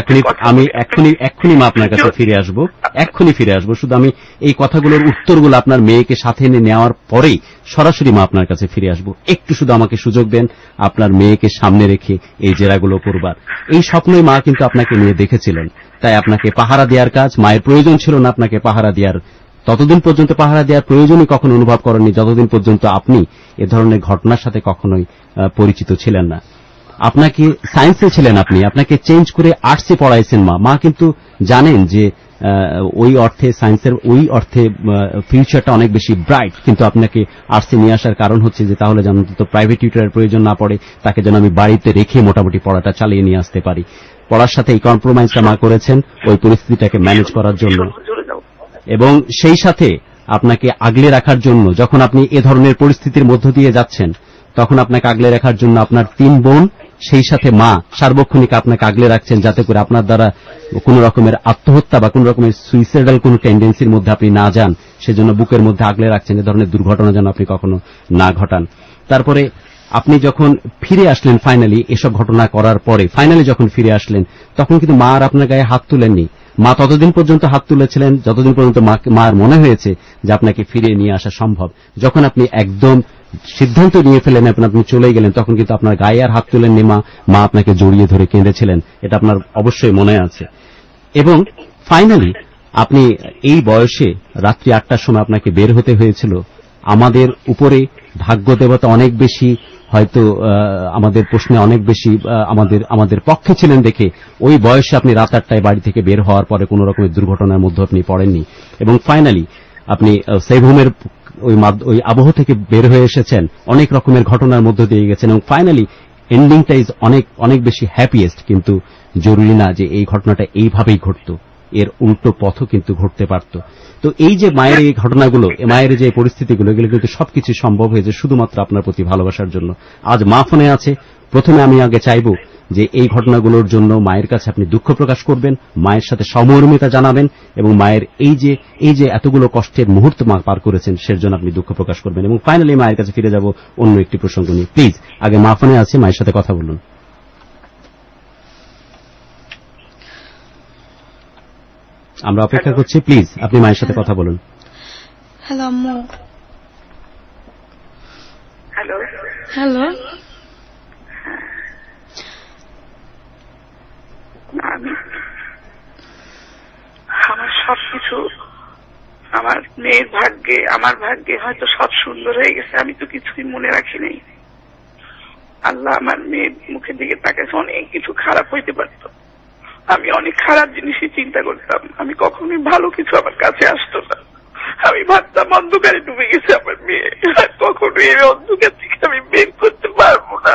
এক্ষুনি মা আপনার কাছে ফিরে আসবো, এক্ষুনি ফিরে আসবো। শুধু আমি এই কথাগুলোর উত্তরগুলো আপনার মেয়েকে সাথে এনে নেওয়ার পরেই সরাসরি মা আপনার কাছে ফিরে আসবো। একটু শুধু আমাকে সুযোগ দেন আপনার মেয়েকে সামনে রেখে এই জেরাগুলো করবার। এই স্বপ্নই মা কিন্তু আপনাকে নিয়ে দেখেছিলেন, তাই আপনাকে পাহারা দেওয়ার কাজ মায়ের প্রয়োজন ছিল না। আপনাকে পাহারা দেওয়ার, ততদিন পর্যন্ত পাহারা দেওয়ার প্রয়োজনই কখনো অনুভব করেননি যতদিন পর্যন্ত আপনি এ ধরনের ঘটনার সাথে কখনোই পরিচিত ছিলেন না। আপনাকে সায়েন্সে ছিলেন, আপনাকে চেঞ্জ করে আর্টসে পড়াইছেন মা। মা কিন্তু জানেন যে ওই অর্থে সায়েন্সের ওই অর্থে ফিউচারটা অনেক বেশি ব্রাইট, কিন্তু আপনাকে আর্টসে নিয়ে আসার কারণ হচ্ছে যে তাহলে যেন তো প্রাইভেট টিউটরের প্রয়োজন না পড়ে, তাকে যেন আমি বাড়িতে রেখে মোটামুটি পড়াটা চালিয়ে নিয়ে আসতে পারি। পড়ার সাথে এই কম্প্রোমাইজটা মা করেছেন ওই পরিস্থিতিটাকে ম্যানেজ করার জন্য, এবং সেই সাথে আপনাকে আগলে রাখার জন্য। যখন আপনি এ ধরনের পরিস্থিতির মধ্য দিয়ে যাচ্ছেন, তখন আপনাকে আগলে রাখার জন্য আপনার 3 বোন, সেই সাথে মা সার্বক্ষণিক আপনাকে আগলে রাখছেন, যাতে করে আপনার দ্বারা কোন রকমের আত্মহত্যা বা কোন রকমের সুইসাইডাল কোন টেন্ডেন্সির মধ্যে আপনি না যান, সেজন্য বুকের মধ্যে আগলে রাখছেন এ ধরনের দুর্ঘটনা যেন আপনি কখনো না ঘটান। তারপরে আপনি যখন ফিরে আসলেন ফাইনালি, এসব ঘটনা করার পরে ফাইনালি যখন ফিরে আসলেন, তখন কিন্তু মা আর আপনার গায়ে হাত তুলেননি। মা ততদিন পর্যন্ত হাত তুলেছিলেন যতদিন পর্যন্ত মার মনে হয়েছে যে আপনাকে ফিরিয়ে নিয়ে আসা সম্ভব। যখন আপনি একদম সিদ্ধান্ত নিয়ে ফেলেন, আপনি চলে গেলেন, তখন কিন্তু আপনার গায়ে আর হাত তুলেননি মা আপনাকে জড়িয়ে ধরে কেঁদেছিলেন, এটা আপনার অবশ্যই মনে আছে। এবং ফাইনালি আপনি এই বয়সে রাত্রি 8টার সময় আপনাকে বের হতে হয়েছিল। আমাদের উপরে ভাগ্য দেবতা অনেক বেশি, হয়তো আমাদের প্রশ্নে অনেক বেশি আমাদের পক্ষে ছিলেন দেখে ওই বয়সে আপনি রাত 8টায় বাড়ি থেকে বের হওয়ার পরে কোন রকমের দুর্ঘটনার মধ্যে আপনি পড়েননি, এবং ফাইনালি আপনি সেভ হোমের ওই আবহ থেকে বের হয়ে এসেছেন, অনেক রকমের ঘটনার মধ্য দিয়ে গেছেন, এবং ফাইনালি এন্ডিংটা ইজ অনেক বেশি হ্যাপিয়েস্ট। কিন্তু জরুরি না যে এই ঘটনাটা এইভাবেই ঘটতো, এর উল্টো পথও কিন্তু ঘটতে পারত। তো এই যে মায়ের এই ঘটনাগুলো, মায়ের যে পরিস্থিতিগুলো, এগুলো কিন্তু সবকিছু সম্ভব হয়েছে শুধুমাত্র আপনার প্রতি ভালোবাসার জন্য। আজ মা ফোনে আছে, প্রথমে আমি আগে চাইব যে এই ঘটনাগুলোর জন্য মায়ের কাছে আপনি দুঃখ প্রকাশ করবেন, মায়ের সাথে সমমর্মিতা জানাবেন, এবং মায়ের এই যে এতগুলো কষ্টের মুহূর্ত মা পার করেছেন সের জন্য আপনি দুঃখ প্রকাশ করবেন। এবং ফাইনালি মায়ের কাছে ফিরে যাব অন্য একটি প্রসঙ্গ নিয়ে। প্লিজ আগে মা ফোনে আছে, মায়ের সাথে কথা বলুন। আমরা অপেক্ষা করছি, প্লিজ আপনি মায়ের সাথে কথা বলুন। হ্যালো আম্মু। Hello hello. আমার সবকিছু, আমার মেয়ের ভাগ্যে, আমার ভাগ্যে হয়তো সব সুন্দর হয়ে গেছে, আমি তো কিছুই মনে রাখি নাই। আল্লাহ আমার মেয়ের মুখের দিকে তাকাইছে, অনেক কিছু খারাপ হইতে পারত। আমি অনেক খারাপ জিনিসই চিন্তা করতাম, আমি কখনোই ভালো কিছু আমার কাছে আসতো না। আমি ভাবতাম অন্ধকারে ডুবে গেছে আমার মেয়ে, কখনো এই অন্ধকার থেকে আমি বের করতে পারবো না।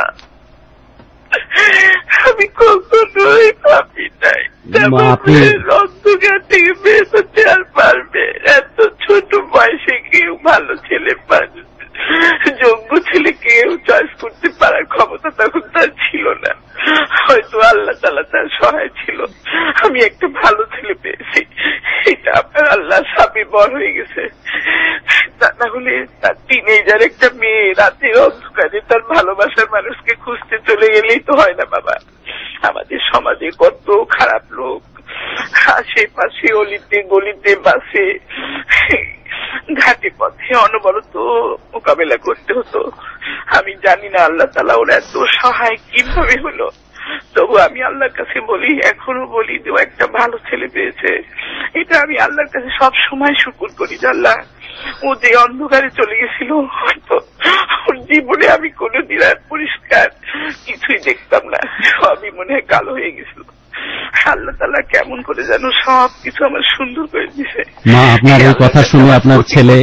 আমি কখনোই ভাবি নাই অন্ধকার থেকে বের হতে আর পারবে। এত ছোট বয়সে কেউ ভালো ছেলে পাবে, যোগ্য ছেলে কেউ চয়েস করতে পারার ক্ষমতা তখন তার ছিল না। হয়তো আল্লাহ তাআলা তার সহায় ছিল, আমি একটা ভালো ছেলে পেয়েছি। এটা আপনার আল্লাহ সাপে বড় হয়ে গেছে। তাহলে তার টিনেজার একটা মেয়ে রাতে অন্ধকারে তার ভালোবাসার মানুষকে খুঁজতে চলে গেলেই তো হয় না বাবা। আমাদের সমাজে কত খারাপ লোক, আশেপাশে অলিতে গলিতে বাসে ঘাটে পথে অনবরত মোকাবেলা করতে হতো। আমি জানি না আল্লাহ তাআলা ওরা এত সহায় কিভাবে হলো। তবু আমি আল্লাহর কাছে বলি, এখনো বলি যে ও একটা ভালো ছেলে পেয়েছে। এটা আমি আল্লাহর কাছে সব সময় শুকর করি যে আল্লাহ, ও যে অন্ধকারে চলে গেছিল হয়তো ওর জীবনে আমি কোনোদিন আর পরিষ্কার কিছুই দেখতাম না, সবই মনে হয় কালো হয়ে গেছিল। আল্লাহ তাআলা কেমন করে যেন সব কিছু আমার সুন্দর করে দিছে। মা, আপনার এই কথা শুনে আপনার ছেলে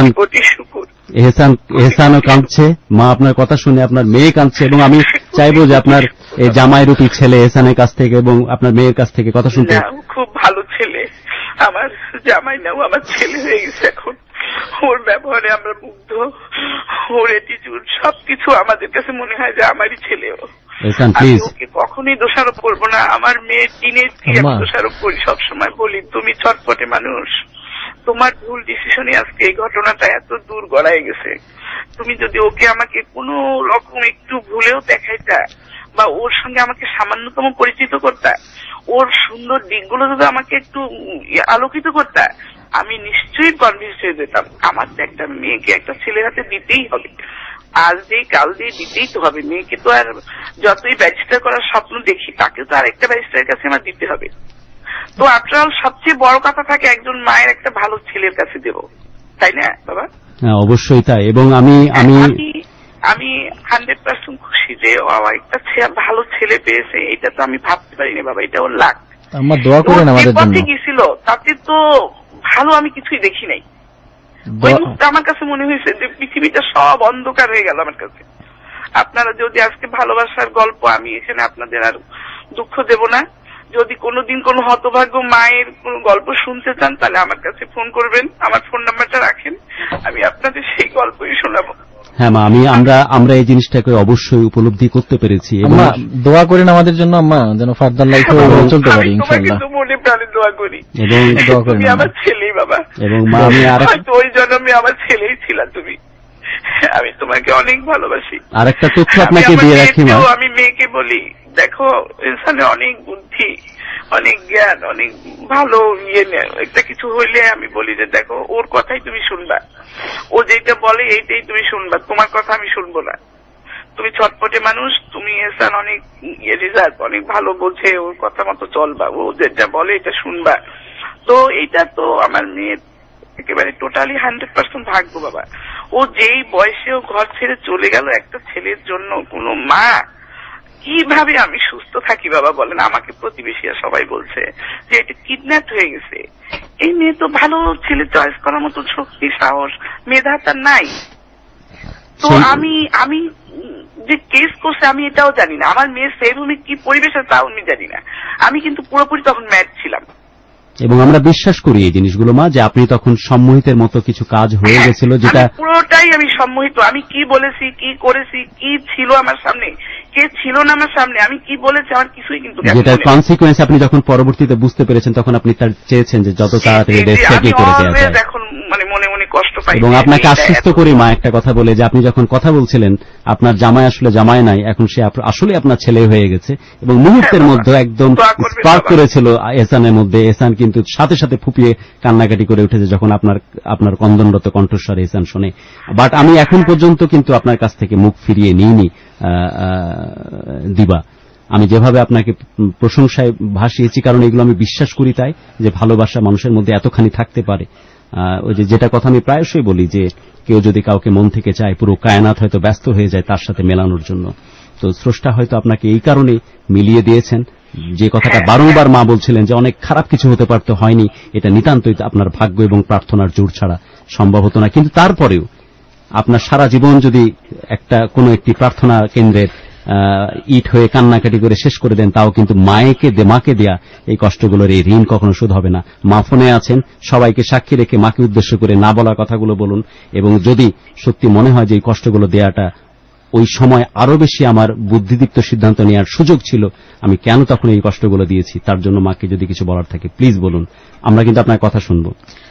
এহসানও কাঁদছে। মা, আপনার কথা শুনে আপনার মেয়ে কাঁদছে, এবং আমি চাইবো যে আপনার এই জামাই রূপী ছেলে এহসানের কাছ থেকে এবং আপনার মেয়ের কাছ থেকে কথা শুনতে। খুব ভালো ছেলে আমার জামাই, না ও আমার ছেলে হয়ে গেছে এখন। ওর ব্যবহারে আমরা মুগ্ধ, ওর অ্যাটিটিউড সবকিছু আমাদের কাছে মনে হয় যে আমারই ছেলে। আমি ওকে কখনোই দোষারোপ করবো না, আমার মেয়ে টিনেজকে আমি দোষারোপ করি। সবসময় বলি তুমি চটপটে মানুষ, তোমার ভুল ডিসিশনে আজকে এই ঘটনাটা এত দূর গড়ায় গেছে। তুমি যদি ওকে আমাকে কোনো রকম একটু ভুলেও দেখাইতা বা ওর সঙ্গে আমাকে সামান্যতম পরিচিত করতা, ওর সুন্দর দিকগুলো যদি আমাকে একটু আলোকিত করতা, আমি নিশ্চয়ই কনভিন্স হয়ে যেতাম। আমার তো একটা মেয়েকে একটা ছেলের হাতে দিতেই হবে, আজ দিয়ে কাল দিয়ে দিতেই তো হবে। মেয়েকে তো আর যতই ব্যারিস্টার করার স্বপ্ন দেখি, তাকে তো আর একটা ব্যারিস্টারের কাছে আমার দিতে হবে। তো আফটার অল সবচেয়ে বড় কথা থাকে একজন মায়ের একটা ভালো ছেলের কাছে দেব, তাই না বাবা? হ্যাঁ, অবশ্যই তাই। এবং আমি 100% খুশি যে একটা ভালো ছেলে পেয়েছে। এটা তো আমি ভাবতে পারিনি বাবা, এটা ওর লাক। আমার দোয়া করেন আমাদের জন্য। গেছিল তাতে তো ভালো আমি কিছুই দেখি নাই। ওই মুহূর্তে আমার কাছে মনে হয়েছে যে পৃথিবীটা সব অন্ধকার হয়ে গেল আমার কাছে। আপনারা যদি আজকে ভালোবাসার গল্প, আমি এখানে আপনাদের আর দুঃখ দেব না। যদি কোনোদিন কোনো হতভাগ্য মায়ের কোন গল্প শুনতে চান তাহলে আমার কাছে ফোন করবেন, আমার ফোন নাম্বারটা রাখেন, আমি আপনাদের সেই গল্পই শোনাবো। হ্যাঁ মা, আমরা এই জিনিসটাকে অবশ্যই উপলব্ধি করতে পেরেছি। আম্মা দোয়া করেন আমাদের জন্য, আম্মা যেন ফার্দার লাইফে চলতে পারি ইনশাআল্লাহ। আমি মনে প্রাণে দোয়া করি এবং তুমি আমার ছেলেই বাবা। এবং মা, আমি হয়তো ওই জন্মে আমার ছেলেই ছিলা তুমি। আমি তোমাকে অনেক ভালোবাসি। আরেকটা তথ্য আপনাকে দিয়ে রাখি মা, আমি মেয়েকে বলি দেখো ইনসানে অনেক বুদ্ধি, অনেক জ্ঞান, অনেক ভালো একটা কিছু হইলে আমি বলি যে দেখো ওর কথাই তুমি শুনবা, ও যেটা বলে এইটাই তুমি শুনবা, তোমার কথা আমি শুনবো না। তুমি ছটপটে মানুষ, তুমি এহসান অনেক রিজার্ভ, অনেক ভালো বোঝে, ওর কথা মতো চলবা, ও যেটা বলে এটা শুনবা। তো এইটা তো আমার মেয়ের একেবারে টোটালি 100% ভাগ্য বাবা। ও যেই বয়সেও ঘর ছেড়ে চলে গেল একটা ছেলের জন্য। কোনো মা কিভাবে আমি সুস্থ থাকি বাবা বলেন? আমাকে প্রতিবেশীরা সবাই বলছে যে এটা কিডন্যাপ হয়ে গেছে। এই মেয়ে তো ভালো ছেলে চয়েস করার মতো শক্তি, সাহস, মেধা তার নাই। তো আমি যে কেস করছে আমি এটাও জানি না, আমার মেয়ের সেই রুমে কি পরিবেশ তাও আমি জানি না। আমি কিন্তু পুরোপুরি তখন ম্যাড ছিলাম। এবং আমরা বিশ্বাস করি এই জিনিসগুলো মা, যে আপনি তখন সম্মোহিতের মতো কিছু কাজ হয়ে গেছিল, যেটা পুরোটাই আমি সম্মোহিত। আমি কি বলেছি, কি করেছি, কি ছিল আমার সামনে, কে ছিল না আমার সামনে, আমি কি বলেছি, আমার কিছুই কিন্তু যেটা কনসিকুয়েন্স আপনি যখন পরবর্তীতে বুঝতে পেরেছেন তখন আপনি তার চেয়েছেন যে যত তাড়াতাড়ি রেস্টকে করে দেওয়া যায়। এখন মানে মনে মনে কষ্ট পাই। এবং আপনাকে আশ্বস্ত করি মা একটা কথা বলে, যে আপনি যখন কথা বলছিলেন আপনার জামাই আসলে জামাই নাই, এখন সে আসলে আপনার ছেলে হয়ে গেছে। এবং মুহূর্তের মধ্যে একদম স্পার্ক করেছিল এহসানের মধ্যে। এহসান কিন্তু সাথে সাথে ফুপিয়ে কান্নাকাটি করে উঠেছে যখন আপনার কন্দনরত কণ্ঠস্বর এহসান শুনে। বাট আমি এখন পর্যন্ত কিন্তু আপনার কাছ থেকে মুখ ফিরিয়ে নিইনি দিবা। আমি যেভাবে আপনাকে প্রশংসায় ভাসিয়েছি, কারণ এগুলো আমি বিশ্বাস করি তাই, যে ভালোবাসা মানুষের মধ্যে এতখানি থাকতে পারে। ওই যেটা কথা আমি প্রায়শই বলি, যে কেউ যদি কাউকে মন থেকে চায়, পুরো কায়নাত হয়তো ব্যস্ত হয়ে যায় তার সাথে মেলানোর জন্য। তো স্রষ্টা হয়তো আপনাকে এই কারণে মিলিয়ে দিয়েছেন। যে কথাটা বারংবার মা বলছিলেন যে অনেক খারাপ কিছু হতে পারতো, হয়নি, এটা নিতান্তই আপনার ভাগ্য এবং প্রার্থনার জোর ছাড়া সম্ভব হতো না। কিন্তু তারপরেও আপনার সারা জীবন যদি কোনো একটি প্রার্থনা কেন্দ্রের ইট হয়ে কান্নাকাটি করে শেষ করে দেন, তাও কিন্তু মাকে দেয়া এই কষ্টগুলোর এই ঋণ কখনো শোধ হবে না। মা ফোনে আছেন, সবাইকে সাক্ষী রেখে মাকে উদ্দেশ্য করে না বলা কথাগুলো বলুন, এবং যদি সত্যি মনে হয় যে এই কষ্টগুলো দেয়াটা ওই সময় আরো বেশি আমার বুদ্ধিদীপ্ত সিদ্ধান্ত নেওয়ার সুযোগ ছিল, আমি কেন তখন এই কষ্টগুলো দিয়েছি, তার জন্য মাকে যদি কিছু বলার থাকে প্লিজ বলুন, আমরা কিন্তু আপনার কথা শুনবো।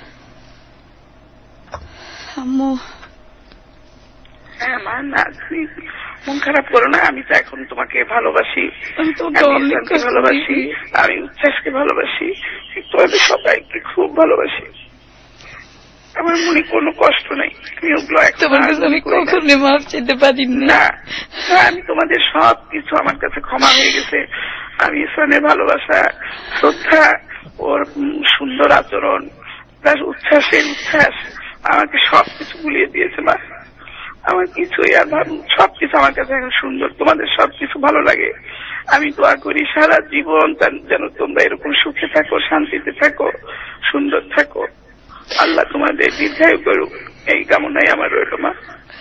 আম্মু, হ্যাঁ মা, না তুমি মন খারাপ করো না, আমি তো এখন তোমাকে ভালোবাসি, আমি তোমাকে অনেক ভালোবাসি, আমি উচ্ছ্বাসকে ভালোবাসি, তোমাদের সবাইকে খুব ভালোবাসি, আমার মনে কোনো কষ্ট নেই। তোমার কাছে আমি কখনো মাফ চাইতে পারি না, আমি তোমাদের সব কিছু আমার কাছে ক্ষমা হয়ে গেছে। আমি ইসলামের ভালোবাসা, শ্রদ্ধা, ওর সুন্দর আচরণ, প্লাস উচ্ছ্বাসের উচ্ছ্বাস আমাকে সবকিছু ভুলিয়ে দিয়েছে মা। আমার কিছুই আর সবকিছু আমার কাছে এখন সুন্দর, তোমাদের সবকিছু ভালো লাগে। আমি দোয়া করি সারা জীবন যেন তোমরা এরকম সুখে থাকো, শান্তিতে থাকো, সুন্দর থাকো, আল্লাহ তোমাদের দীর্ঘায়ু করুক, এই কামনাই আমার রইল মা।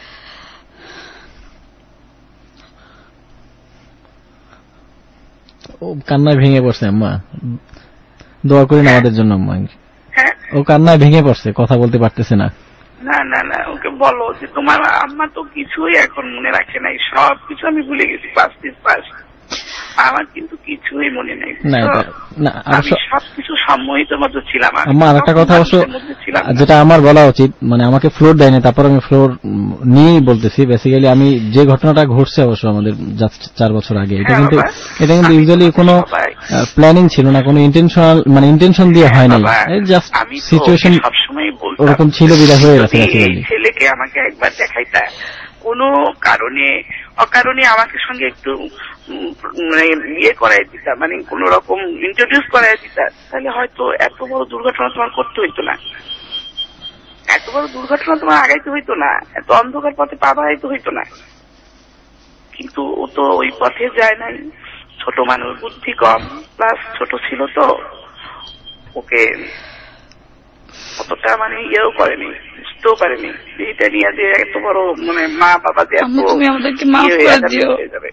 ও কান্নায় ভেঙে পড়ছে আম্মা, দোয়া করেন আমাদের জন্য আম্মা। হ্যাঁ, ও কান্নায় ভেঙে পড়ছে, কথা বলতে পারতেছে না। না না না, ওকে বলো যে তোমার আম্মা তো কিছুই এখন মনে রাখে নাই, সব কিছু আমি ভুলে গেছি, পাস আমার কিন্তু কিছুই মনে নেই। আমি সবকিছু সম্মোহিত মতো ছিলাম। আমার একটা কথা অবশ্য যেটা আমার বলা উচিত, মানে আমাকে ফ্লোর দেয়নি, তারপর আমি ফ্লোর নিয়েই বলতেছি। বেসিক্যালি আমি যে ঘটনাটা ঘটছে অবশ্য আমাদের 4 বছর আগে, এটা কিন্তু ইউজুয়ালি কোনো প্ল্যানিং ছিল না, কোনো ইন্টেনশন দিয়ে হয় নাই, জাস্ট সিচুয়েশন ওরকম ছিল, বিদায় হয়ে গেছে। ছেলেকে আমাকে একবার দেখাইতা, কোনো কারণে অকারণে আমাকে সঙ্গে একটু ইয়ে করাই দিতা, মানে কোন রকম ইন্ট্রোডিউস করাই দিতা, তাহলে হয়তো এত বড় দুর্ঘটনা তোমার করতে হইতো না, এত বড় দুর্ঘটনা তোমার আগাইতে হইতো না, এত অন্ধকার পথে পা বাড়াইতে হইতো না। কিন্তু ও তো ওই পথে যায় নাই, ছোট মানুষ, বুদ্ধি কম, প্লাস ছোট ছিল তো, ওকে অতটা মানে ইয়েও করেনি, বুঝতেও পারেনি এটা নিয়ে যে এত বড় মানে মা বাবা যে তুমি আমাদেরকে মাফ করে দিও,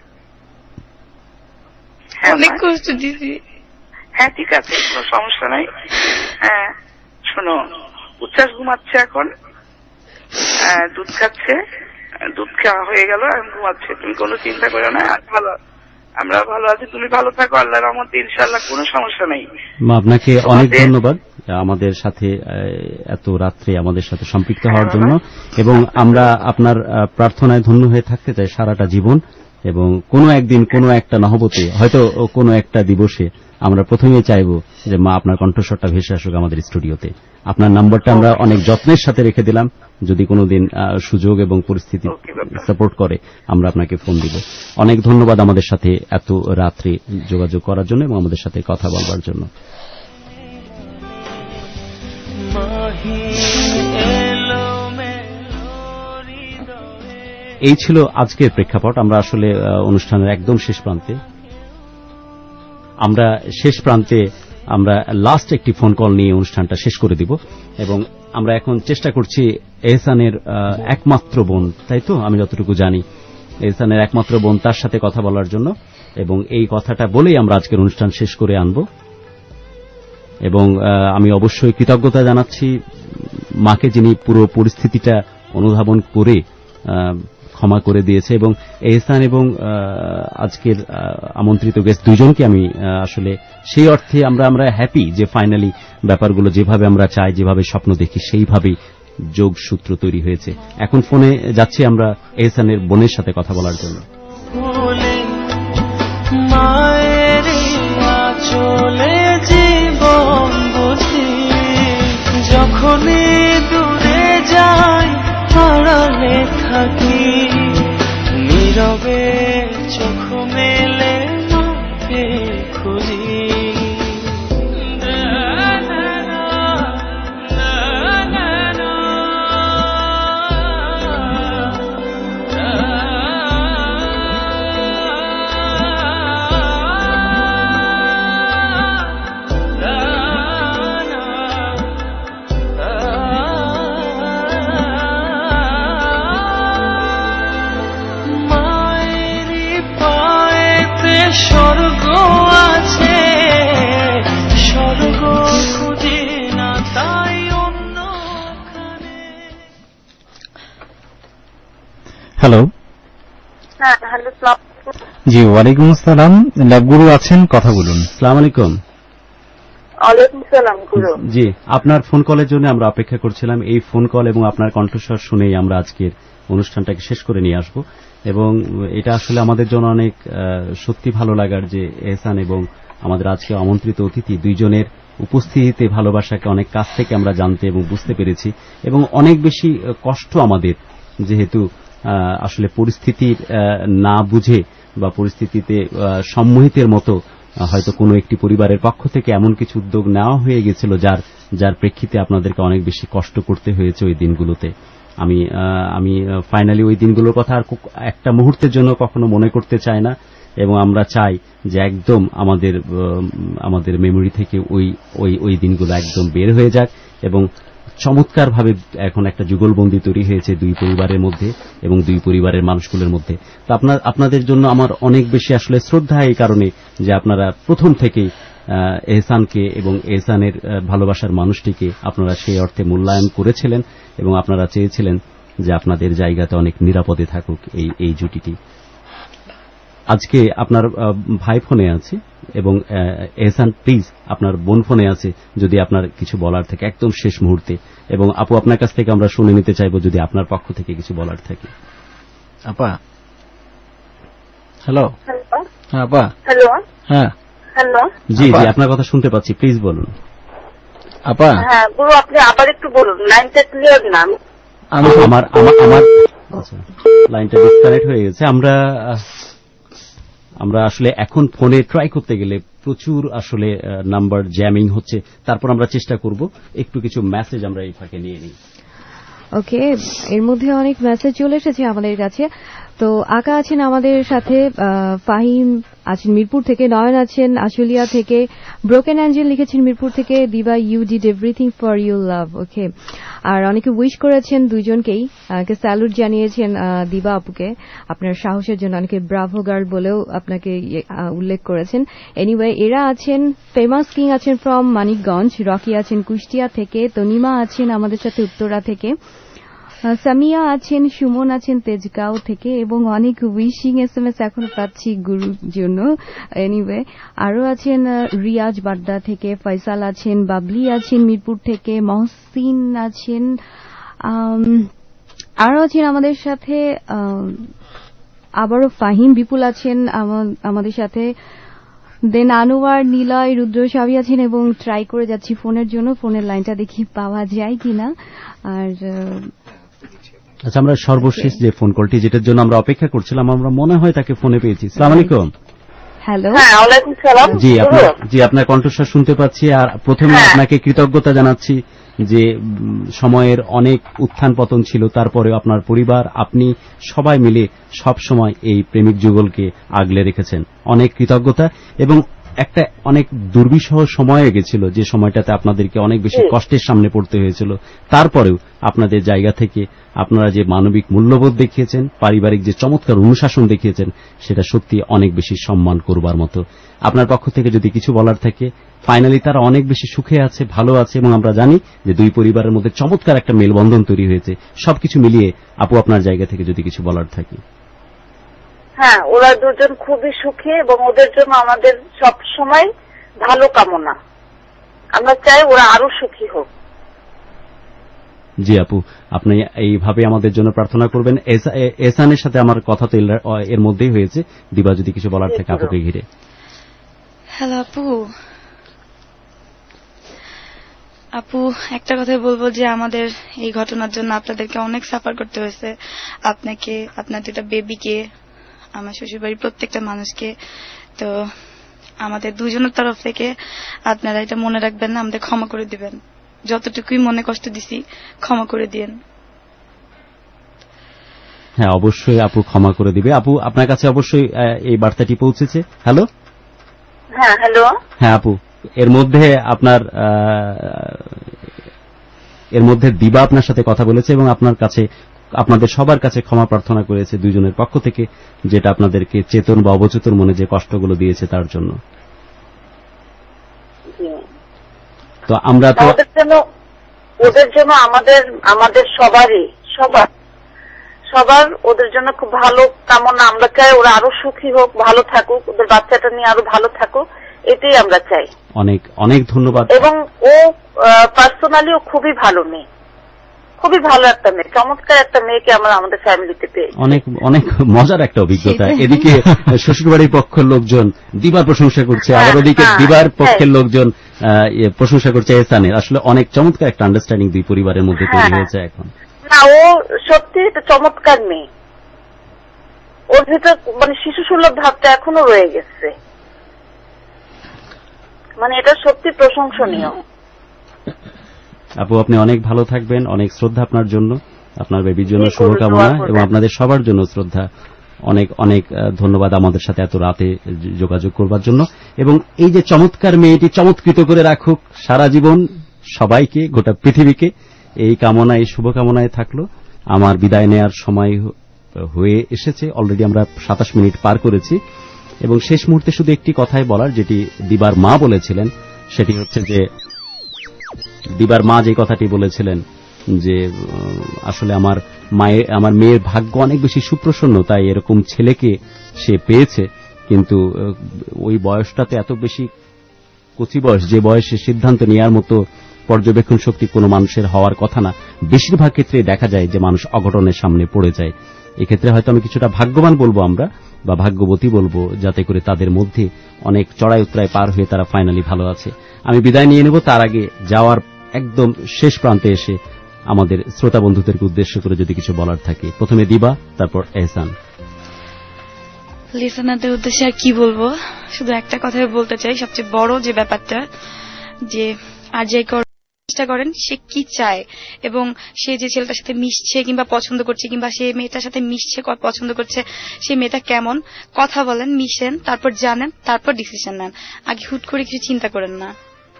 অনেক কষ্ট দিছি। হ্যাঁ ঠিক আছে, কোনো সমস্যা নাই। হ্যাঁ শোনো, উচ্ছ্বাস ঘুমাচ্ছে এখন, দুধ খাচ্ছে, দুধ খাওয়া হয়ে গেল, এখন ঘুমাচ্ছে, তুমি কোনো চিন্তা করো না, ভালো, আমরা ভালো আছি, তুমি ভালো থাকো, আল্লাহর রহমতে ইনশাআল্লাহ কোনো সমস্যা নেই। মা আপনাকে অনেক ধন্যবাদ আমাদের সাথে এত রাত্রে আমাদের সাথে সম্পৃক্ত হওয়ার জন্য, এবং আমরা আপনার প্রার্থনায় ধন্য হয়ে থাকতে চাই সারাটা জীবন, এবং কোনো একদিন কোনো একটা নহবতে, হয়তো কোনো একটা দিবসে আমরা প্রথমেই চাইব যে মা আপনার কণ্ঠস্বরটা ভেসে আসুক আমাদের স্টুডিওতে। আপনার নাম্বারটা আমরা অনেক যত্নের সাথে রেখে দিলাম, যদি কোনোদিন সুযোগ এবং পরিস্থিতি সাপোর্ট করে আমরা আপনাকে ফোন দিব। অনেক ধন্যবাদ আমাদের সাথে এত রাত্রে যোগাযোগ করার জন্য এবং আমাদের সাথে কথা বলবার জন্য। এই ছিল আজকের প্রেক্ষাপট। আমরা আসলে অনুষ্ঠানের একদম শেষ প্রান্তে আমরা লাস্ট একটি ফোন কল নিয়ে অনুষ্ঠানটা শেষ করে দিব, এবং আমরা এখন চেষ্টা করছি এহসানের একমাত্র বোন, তাই তো আমি যতটুকু জানি এহসানের একমাত্র বোন, তার সাথে কথা বলার জন্য, এবং এই কথাটা বলেই আমরা আজকের অনুষ্ঠান শেষ করে আনব। এবং আমি অবশ্যই কৃতজ্ঞতা জানাচ্ছি মাকে, যিনি পুরো পরিস্থিতিটা অনুধাবন করে ক্ষমা করে দিয়েছে, এবং এহসান এবং আজকের আমন্ত্রিত গেস্ট দুইজনকে আমি আসলে সেই অর্থে আমরা হ্যাপি যে ফাইনালি ব্যাপারগুলো যেভাবে আমরা চাই, যেভাবে স্বপ্ন দেখি, সেইভাবেই যোগসূত্র তৈরি হয়েছে। এখন ফোনে যাচ্ছি আমরা এহসানের বোনের সাথে কথা বলার জন্য। যখনই দূরে যাই আড়ালে থাকি, নীরবে চোখ মেলে মাকে খুঁজি। হ্যাঁ, হ্যালো, সালাম। জি, ওয়ালাইকুম আসসালাম। ল্যাবগুরু আছেন, কথা বলুন। আসসালামু আলাইকুম। ওয়ালাইকুম সালাম গুরু। জি, আপনার ফোন কলের জন্য আমরা অপেক্ষা করছিলাম। এই ফোন কল এবং আপনার কণ্ঠস্বর শুনেই আমরা আজকের অনুষ্ঠানটাকে শেষ করে নিয়ে আসব, এবং এটা আসলে আমাদের জন্য অনেক সত্যি ভালো লাগার যে এহসান এবং আমাদের আজকে আমন্ত্রিত অতিথি দুইজনের উপস্থিতিতে ভালোবাসাকে অনেক কাছ থেকে আমরা জানতে এবং বুঝতে পেরেছি, এবং অনেক বেশি কষ্ট আমাদের, যেহেতু আসলে পরিস্থিতির না বুঝে বা পরিস্থিতিতে সম্মোহিতের মতো হয়তো কোনো একটি পরিবারের পক্ষ থেকে এমন কিছু উদ্যোগ নেওয়া হয়ে গেছিল যার প্রেক্ষিতে আপনাদেরকে অনেক বেশি কষ্ট করতে হয়েছে ওই দিনগুলোতে। আমি ফাইনালি ওই দিনগুলোর কথা আর একটা মুহূর্তের জন্য কখনো মনে করতে চাই না, এবং আমরা চাই যে একদম আমাদের মেমোরি থেকে ওই দিনগুলো একদম বের হয়ে যাক, এবং চমৎকারভাবে এখন একটা যুগলবন্দি তৈরি হয়েছে দুই পরিবারের মধ্যে এবং দুই পরিবারের মানুষগুলোর মধ্যে। তো আপনাদের জন্য আমার অনেক বেশি আসলে শ্রদ্ধা এই কারণে যে আপনারা প্রথম থেকেই এহসানকে এবং এহসানের ভালোবাসার মানুষটিকে আপনারা সেই অর্থে মূল্যায়ন করেছিলেন, এবং আপনারা চেয়েছিলেন যে আপনাদের জায়গাতে অনেক নিরাপদে থাকুক এই জুটিটি। আজকে আপনার ভাই ফোনে আছে, এবং এহসান প্লিজ আপনার বোন ফোনে আছে, যদি আপনার কিছু বলার থাকে একদম শেষ মুহূর্তে, এবং আপু আপনার কাছ থেকে আমরা শুনে নিতে চাইব যদি আপনার পক্ষ থেকে কিছু বলার থাকে। আপা, হ্যালো। হ্যাঁ আপা। হ্যালো। হ্যাঁ হ্যালো। জি জি, আপনার কথা শুনতে পাচ্ছি, প্লিজ বলুন। আপা। হ্যাঁ গুরু, আপনি আবার একটু বলুন, লাইনটা ক্লিয়ার না। আমার লাইনটা ডিসকানেক্ট হয়ে গেছে। আমরা আসলে এখন ফোনে ট্রাই করতে গেলে প্রচুর আসলে নাম্বার জ্যামিং হচ্ছে, তারপর আমরা চেষ্টা করব একটু কিছু মেসেজ আমরা এই ফাঁকে নিয়ে নিই। ওকে, এর মধ্যে অনেক মেসেজ চলে এসেছে আমাদের কাছে। তো আকা আছেন আমাদের সাথে, ফাহিম আছেন মিরপুর থেকে, নয়ন আছেন আশুলিয়া থেকে, ব্রোকেন অ্যাঞ্জেল লিখেছেন মিরপুর থেকে, Diba you did everything for your love. Okay, আর অনেকে উইশ করেছেন দুইজনকেই, স্যালুট জানিয়েছেন দিবা আপুকে আপনার সাহসের জন্য, অনেকে ব্রাভো গার্ল বলেও আপনাকে উল্লেখ করেছেন। এনিওয়ে, এরা আছেন, ফেমাস কিং আছেন ফ্রম মানিকগঞ্জ, রকি আছেন কুষ্টিয়া থেকে, তনিমা আছেন আমাদের সাথে উত্তরা থেকে, সামিয়া আছেন, সুমন আছেন তেজগাঁও থেকে, এবং অনেক উইশিং SMS এখন পাচ্ছি গুরুর জন্য। এনিওয়ে, আরো আছেন রিয়াজ বাড্ডা থেকে, ফয়সাল আছেন, বাবলি আছেন মিরপুর থেকে, মহসিন আছেন, আরো আছেন আমাদের সাথে, আবারও ফাহিম, বিপুল আছেন আমাদের সাথে, দেন আনোয়ার, নিলয়, রুদ্র, সবই আছেন, এবং ট্রাই করে যাচ্ছি ফোনের জন্য, ফোনের লাইনটা দেখি পাওয়া যায় কিনা। আর আচ্ছা, আমরা সর্বশেষ যে ফোন কলটি যেটার জন্য আমরা অপেক্ষা করছিলাম, আমরা মনে হয় তাকে ফোনে পেয়েছি। আসসালামু আলাইকুম। হ্যালো। হ্যাঁ, ওয়ালাইকুম সালাম। জি, আপনার কণ্ঠস্বর শুনতে পাচ্ছি, আর প্রথমে আপনাকে কৃতজ্ঞতা জানাচ্ছি যে সময়ের অনেক উত্থান পতন ছিল, তারপরেও আপনার পরিবার, আপনি সবাই মিলে সব সময় এই প্রেমিক যুগলকে আগলে রেখেছেন। অনেক কৃতজ্ঞতা, এবং একটা অনেক দুর্বিষহ সময় গেছিল যে সময়টাতে আপনাদেরকে অনেক বেশি কষ্টের সামনে পড়তে হয়েছিল, তারপরেও আপনাদের জায়গা থেকে আপনারা যে মানবিক মূল্যবোধ দেখিয়েছেন, পারিবারিক যে চমৎকার অনুশাসন দেখিয়েছেন, সেটা সত্যি অনেক বেশি সম্মান করবার মতো। আপনার পক্ষ থেকে যদি কিছু বলার থাকে, ফাইনালি তারা অনেক বেশি সুখে আছে, ভালো আছে, এবং আমরা জানি যে দুই পরিবারের মধ্যে চমৎকার একটা মেলবন্ধন তৈরি হয়েছে। সবকিছু মিলিয়ে আপু আপনার জায়গা থেকে যদি কিছু বলার থাকে। হ্যাঁ, ওরা দুজন খুবই সুখী, এবং ওদের জন্য আমাদের সব সময় ভালো কামনা। আমরা চাই ওরা আরো সুখী হোক। জি আপু, আপনি এইভাবে আমাদের জন্য প্রার্থনা করবেন। এহসানের সাথে আমার কথা তো এর মধ্যেই হয়েছে, দিবা যদি কিছু বলার থাকে আপুকে ঘিরে। হ্যালো আপু, একটা কথাই বলবো যে আমাদের এই ঘটনার জন্য আপনাদেরকে অনেক সাফার করতে হয়েছে, আপনাকে, আপনার দুটা বেবিকে, আমার শ্বশুরবাড়ির প্রত্যেকটা মানুষকে। তো আমাদের দুজনের তরফ থেকে আপনারা এটা মনে রাখবেন না, আমাদের ক্ষমা করে দিবেন, যতটুকুই মনে কষ্ট দিছি ক্ষমা করে দিয়েন। হ্যাঁ, অবশ্যই আপু ক্ষমা করে দিবে। আপু, আপনার কাছে অবশ্যই এই বার্তাটি পৌঁছেছে। হ্যালো। হ্যাঁ, হ্যালো। হ্যাঁ আপু, এর মধ্যে দিবা আপনার সাথে কথা বলেছে, এবং আপনাদের সবার কাছে ক্ষমা প্রার্থনা করেছে দুইজনের পক্ষ থেকে, যেটা আপনাদেরকে চেতন বা অবচেতন মনে যে কষ্টগুলো দিয়েছে তার জন্য। তো আমরা তো ওদের জন্য আমাদের সবার সবার ওদের জন্য খুব ভালো কামনা। আমরা চাই ওরা আরো সুখী হোক, ভালো থাকুক, ওদের বাচ্চাটা নিয়ে আরো ভালো থাকুক, এটাই আমরা চাই। অনেক অনেক ধন্যবাদ। এবং ও পার্সোনালি ও খুবই ভালো মেয়ে, খুবই ভালো একটা মেয়ে, চমৎকার একটা মেয়েকে আমরা আমাদের ফ্যামিলিতে পেয়েছি। অনেক অনেক মজার একটা অভিজ্ঞতা। এদিকে শ্বশুরবাড়ির পক্ষের লোকজন দিবার প্রশংসা করছে, আবার ওদিকে দিবার পক্ষের লোকজন প্রশংসা করছে এহসানের। আসলে অনেক চমৎকার একটা আন্ডারস্ট্যান্ডিং দুই পরিবারের মধ্যে তৈরি হয়েছে এখন। না, ও সত্যি একটা চমৎকার মেয়ে, ওর ভিতর মানে শিশু সুলভ ভাবটা এখনো রয়ে গেছে, মানে এটা সত্যি প্রশংসনীয়। আপু, আপনি অনেক ভালো থাকবেন, অনেক শ্রদ্ধা আপনার জন্য, আপনার বেবির জন্য শুভকামনা, এবং আপনাদের সবার জন্য শ্রদ্ধা। অনেক অনেক ধন্যবাদ আমাদের সাথে এত রাতে যোগাযোগ করবার জন্য। এবং এই যে চমৎকার মেয়েটি চমৎকৃত করে রাখুক সারা জীবন সবাইকে, গোটা পৃথিবীকে, এই কামনায়, শুভকামনায় থাকলো। আমার বিদায় নেয়ার সময় হয়ে এসেছে, অলরেডি আমরা 27 মিনিট পার করেছি। এবং শেষ মুহূর্তে শুধু একটি কথাই বলার, যেটি দিবার মা বলেছিলেন, সেটি হচ্ছে যে দিবার মা যে কথাটি বলেছিলেন যে আসলে আমার মেয়ের ভাগ্য অনেক বেশি সুপ্রসন্ন, তাই এরকম ছেলেকে সে পেয়েছে। কিন্তু ওই বয়সটাতে এত বেশি কচি বয়স, যে বয়সে সিদ্ধান্ত নেওয়ার মতো পর্যবেক্ষণ শক্তি কোনো মানুষের হওয়ার কথা না। বেশিরভাগ ক্ষেত্রে দেখা যায় যে মানুষ অঘটনের সামনে পড়ে যায়। এক্ষেত্রে হয়তো আমি কিছুটা ভাগ্যবান বলবো আমরা, বা ভাগ্যবতী বলবো, যাতে করে তাদের মধ্যে অনেক চড়াই উতরাই পার হয়ে তারা ফাইনালি ভালো আছে। আমি বিদায় নিয়ে নেব, তার আগে যাওয়ার একদম শেষ প্রান্তে এসে আমাদের শ্রোতা বন্ধুদেরকে উদ্দেশ্য করে যদি কিছু বলার থাকে, প্রথমে দিবা, তারপর এহসান। লিসেনারদের উদ্দেশ্যে আর কি বলবো, শুধু একটা কথাই বলতে চাই। সবচেয়ে বড় যে ব্যাপারটা, যে আর যে চেষ্টা করেন সে কি চায়, এবং সে যে ছেলেটার সাথে মিশছে কিংবা পছন্দ করছে, কিংবা সে মেয়েটার সাথে মিশছে পছন্দ করছে, সে মেয়েটা কেমন, কথা বলেন, মিশেন, তারপর জানেন, তারপর ডিসিশন নেন। আগে হুট করে কিছু চিন্তা করেন না।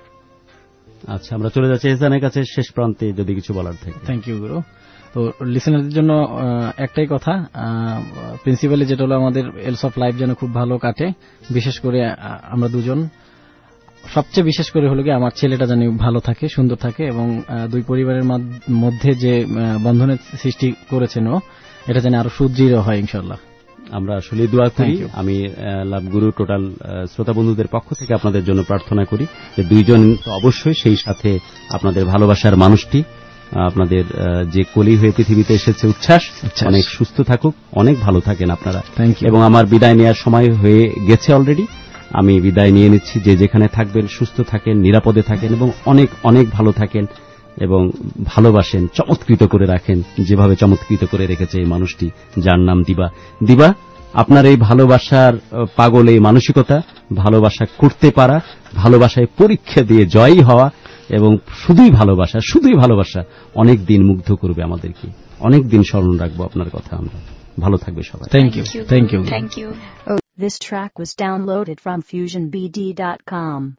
আচ্ছা, আমরা চলে যাচ্ছি এহসানের কাছে শেষ প্রান্তে, যদি কিছু বলার থাকে। থ্যাংক ইউ গুরু। তো লিসেনারদের জন্য একটাই কথা, প্রিন্সিপালি যেটা হলো আমাদের এলস অফ লাইফ যেন খুব ভালো কাটে, বিশেষ করে আমরা দুজন, সবচেয়ে বিশেষ করে হলো কি আমার ছেলেটা যেন ভালো থাকে, সুন্দর থাকে, এবং দুই পরিবারের মধ্যে যে বন্ধনের সৃষ্টি করেছেন ও, এটা যেন আরো সুদৃঢ় হয় ইনশাআল্লাহ। আমরা আসলে দোয়া করি। আমি লাভ গুরু টোটাল শ্রোতা বন্ধুদের পক্ষ থেকে আপনাদের জন্য প্রার্থনা করি যে দুইজন অবশ্যই, সেই সাথে আপনাদের ভালোবাসার মানুষটি, আপনাদের যে কলি হয়ে পৃথিবীতে এসেছে উচ্ছ্বাস, অনেক সুস্থ থাকুক, অনেক ভালো থাকেন আপনারা। এবং আমার বিদায় নেওয়ার সময় হয়ে গেছে অলরেডি, আমি বিদায় নিয়ে নিচ্ছি। যে যেখানে থাকবেন সুস্থ থাকেন, নিরাপদে থাকেন, এবং অনেক অনেক ভালো থাকেন, এবং ভালোবাসেন, চমৎকৃত করে রাখেন, যেভাবে চমৎকৃত করে রেখেছে এই মানুষটি যার নাম দিবা। দিবা, আপনার এই ভালোবাসার পাগল এই মানসিকতা, ভালোবাসা করতে পারা, ভালোবাসায় পরীক্ষা দিয়ে জয়ী হওয়া, এবং শুধুই ভালোবাসা অনেক দিন মুগ্ধ করবে আমাদেরকে, অনেক দিন স্মরণ রাখবো আপনার কথা আমরা। ভালো থাকবে সবাই। Thank you. This track was downloaded from FusionBD.com.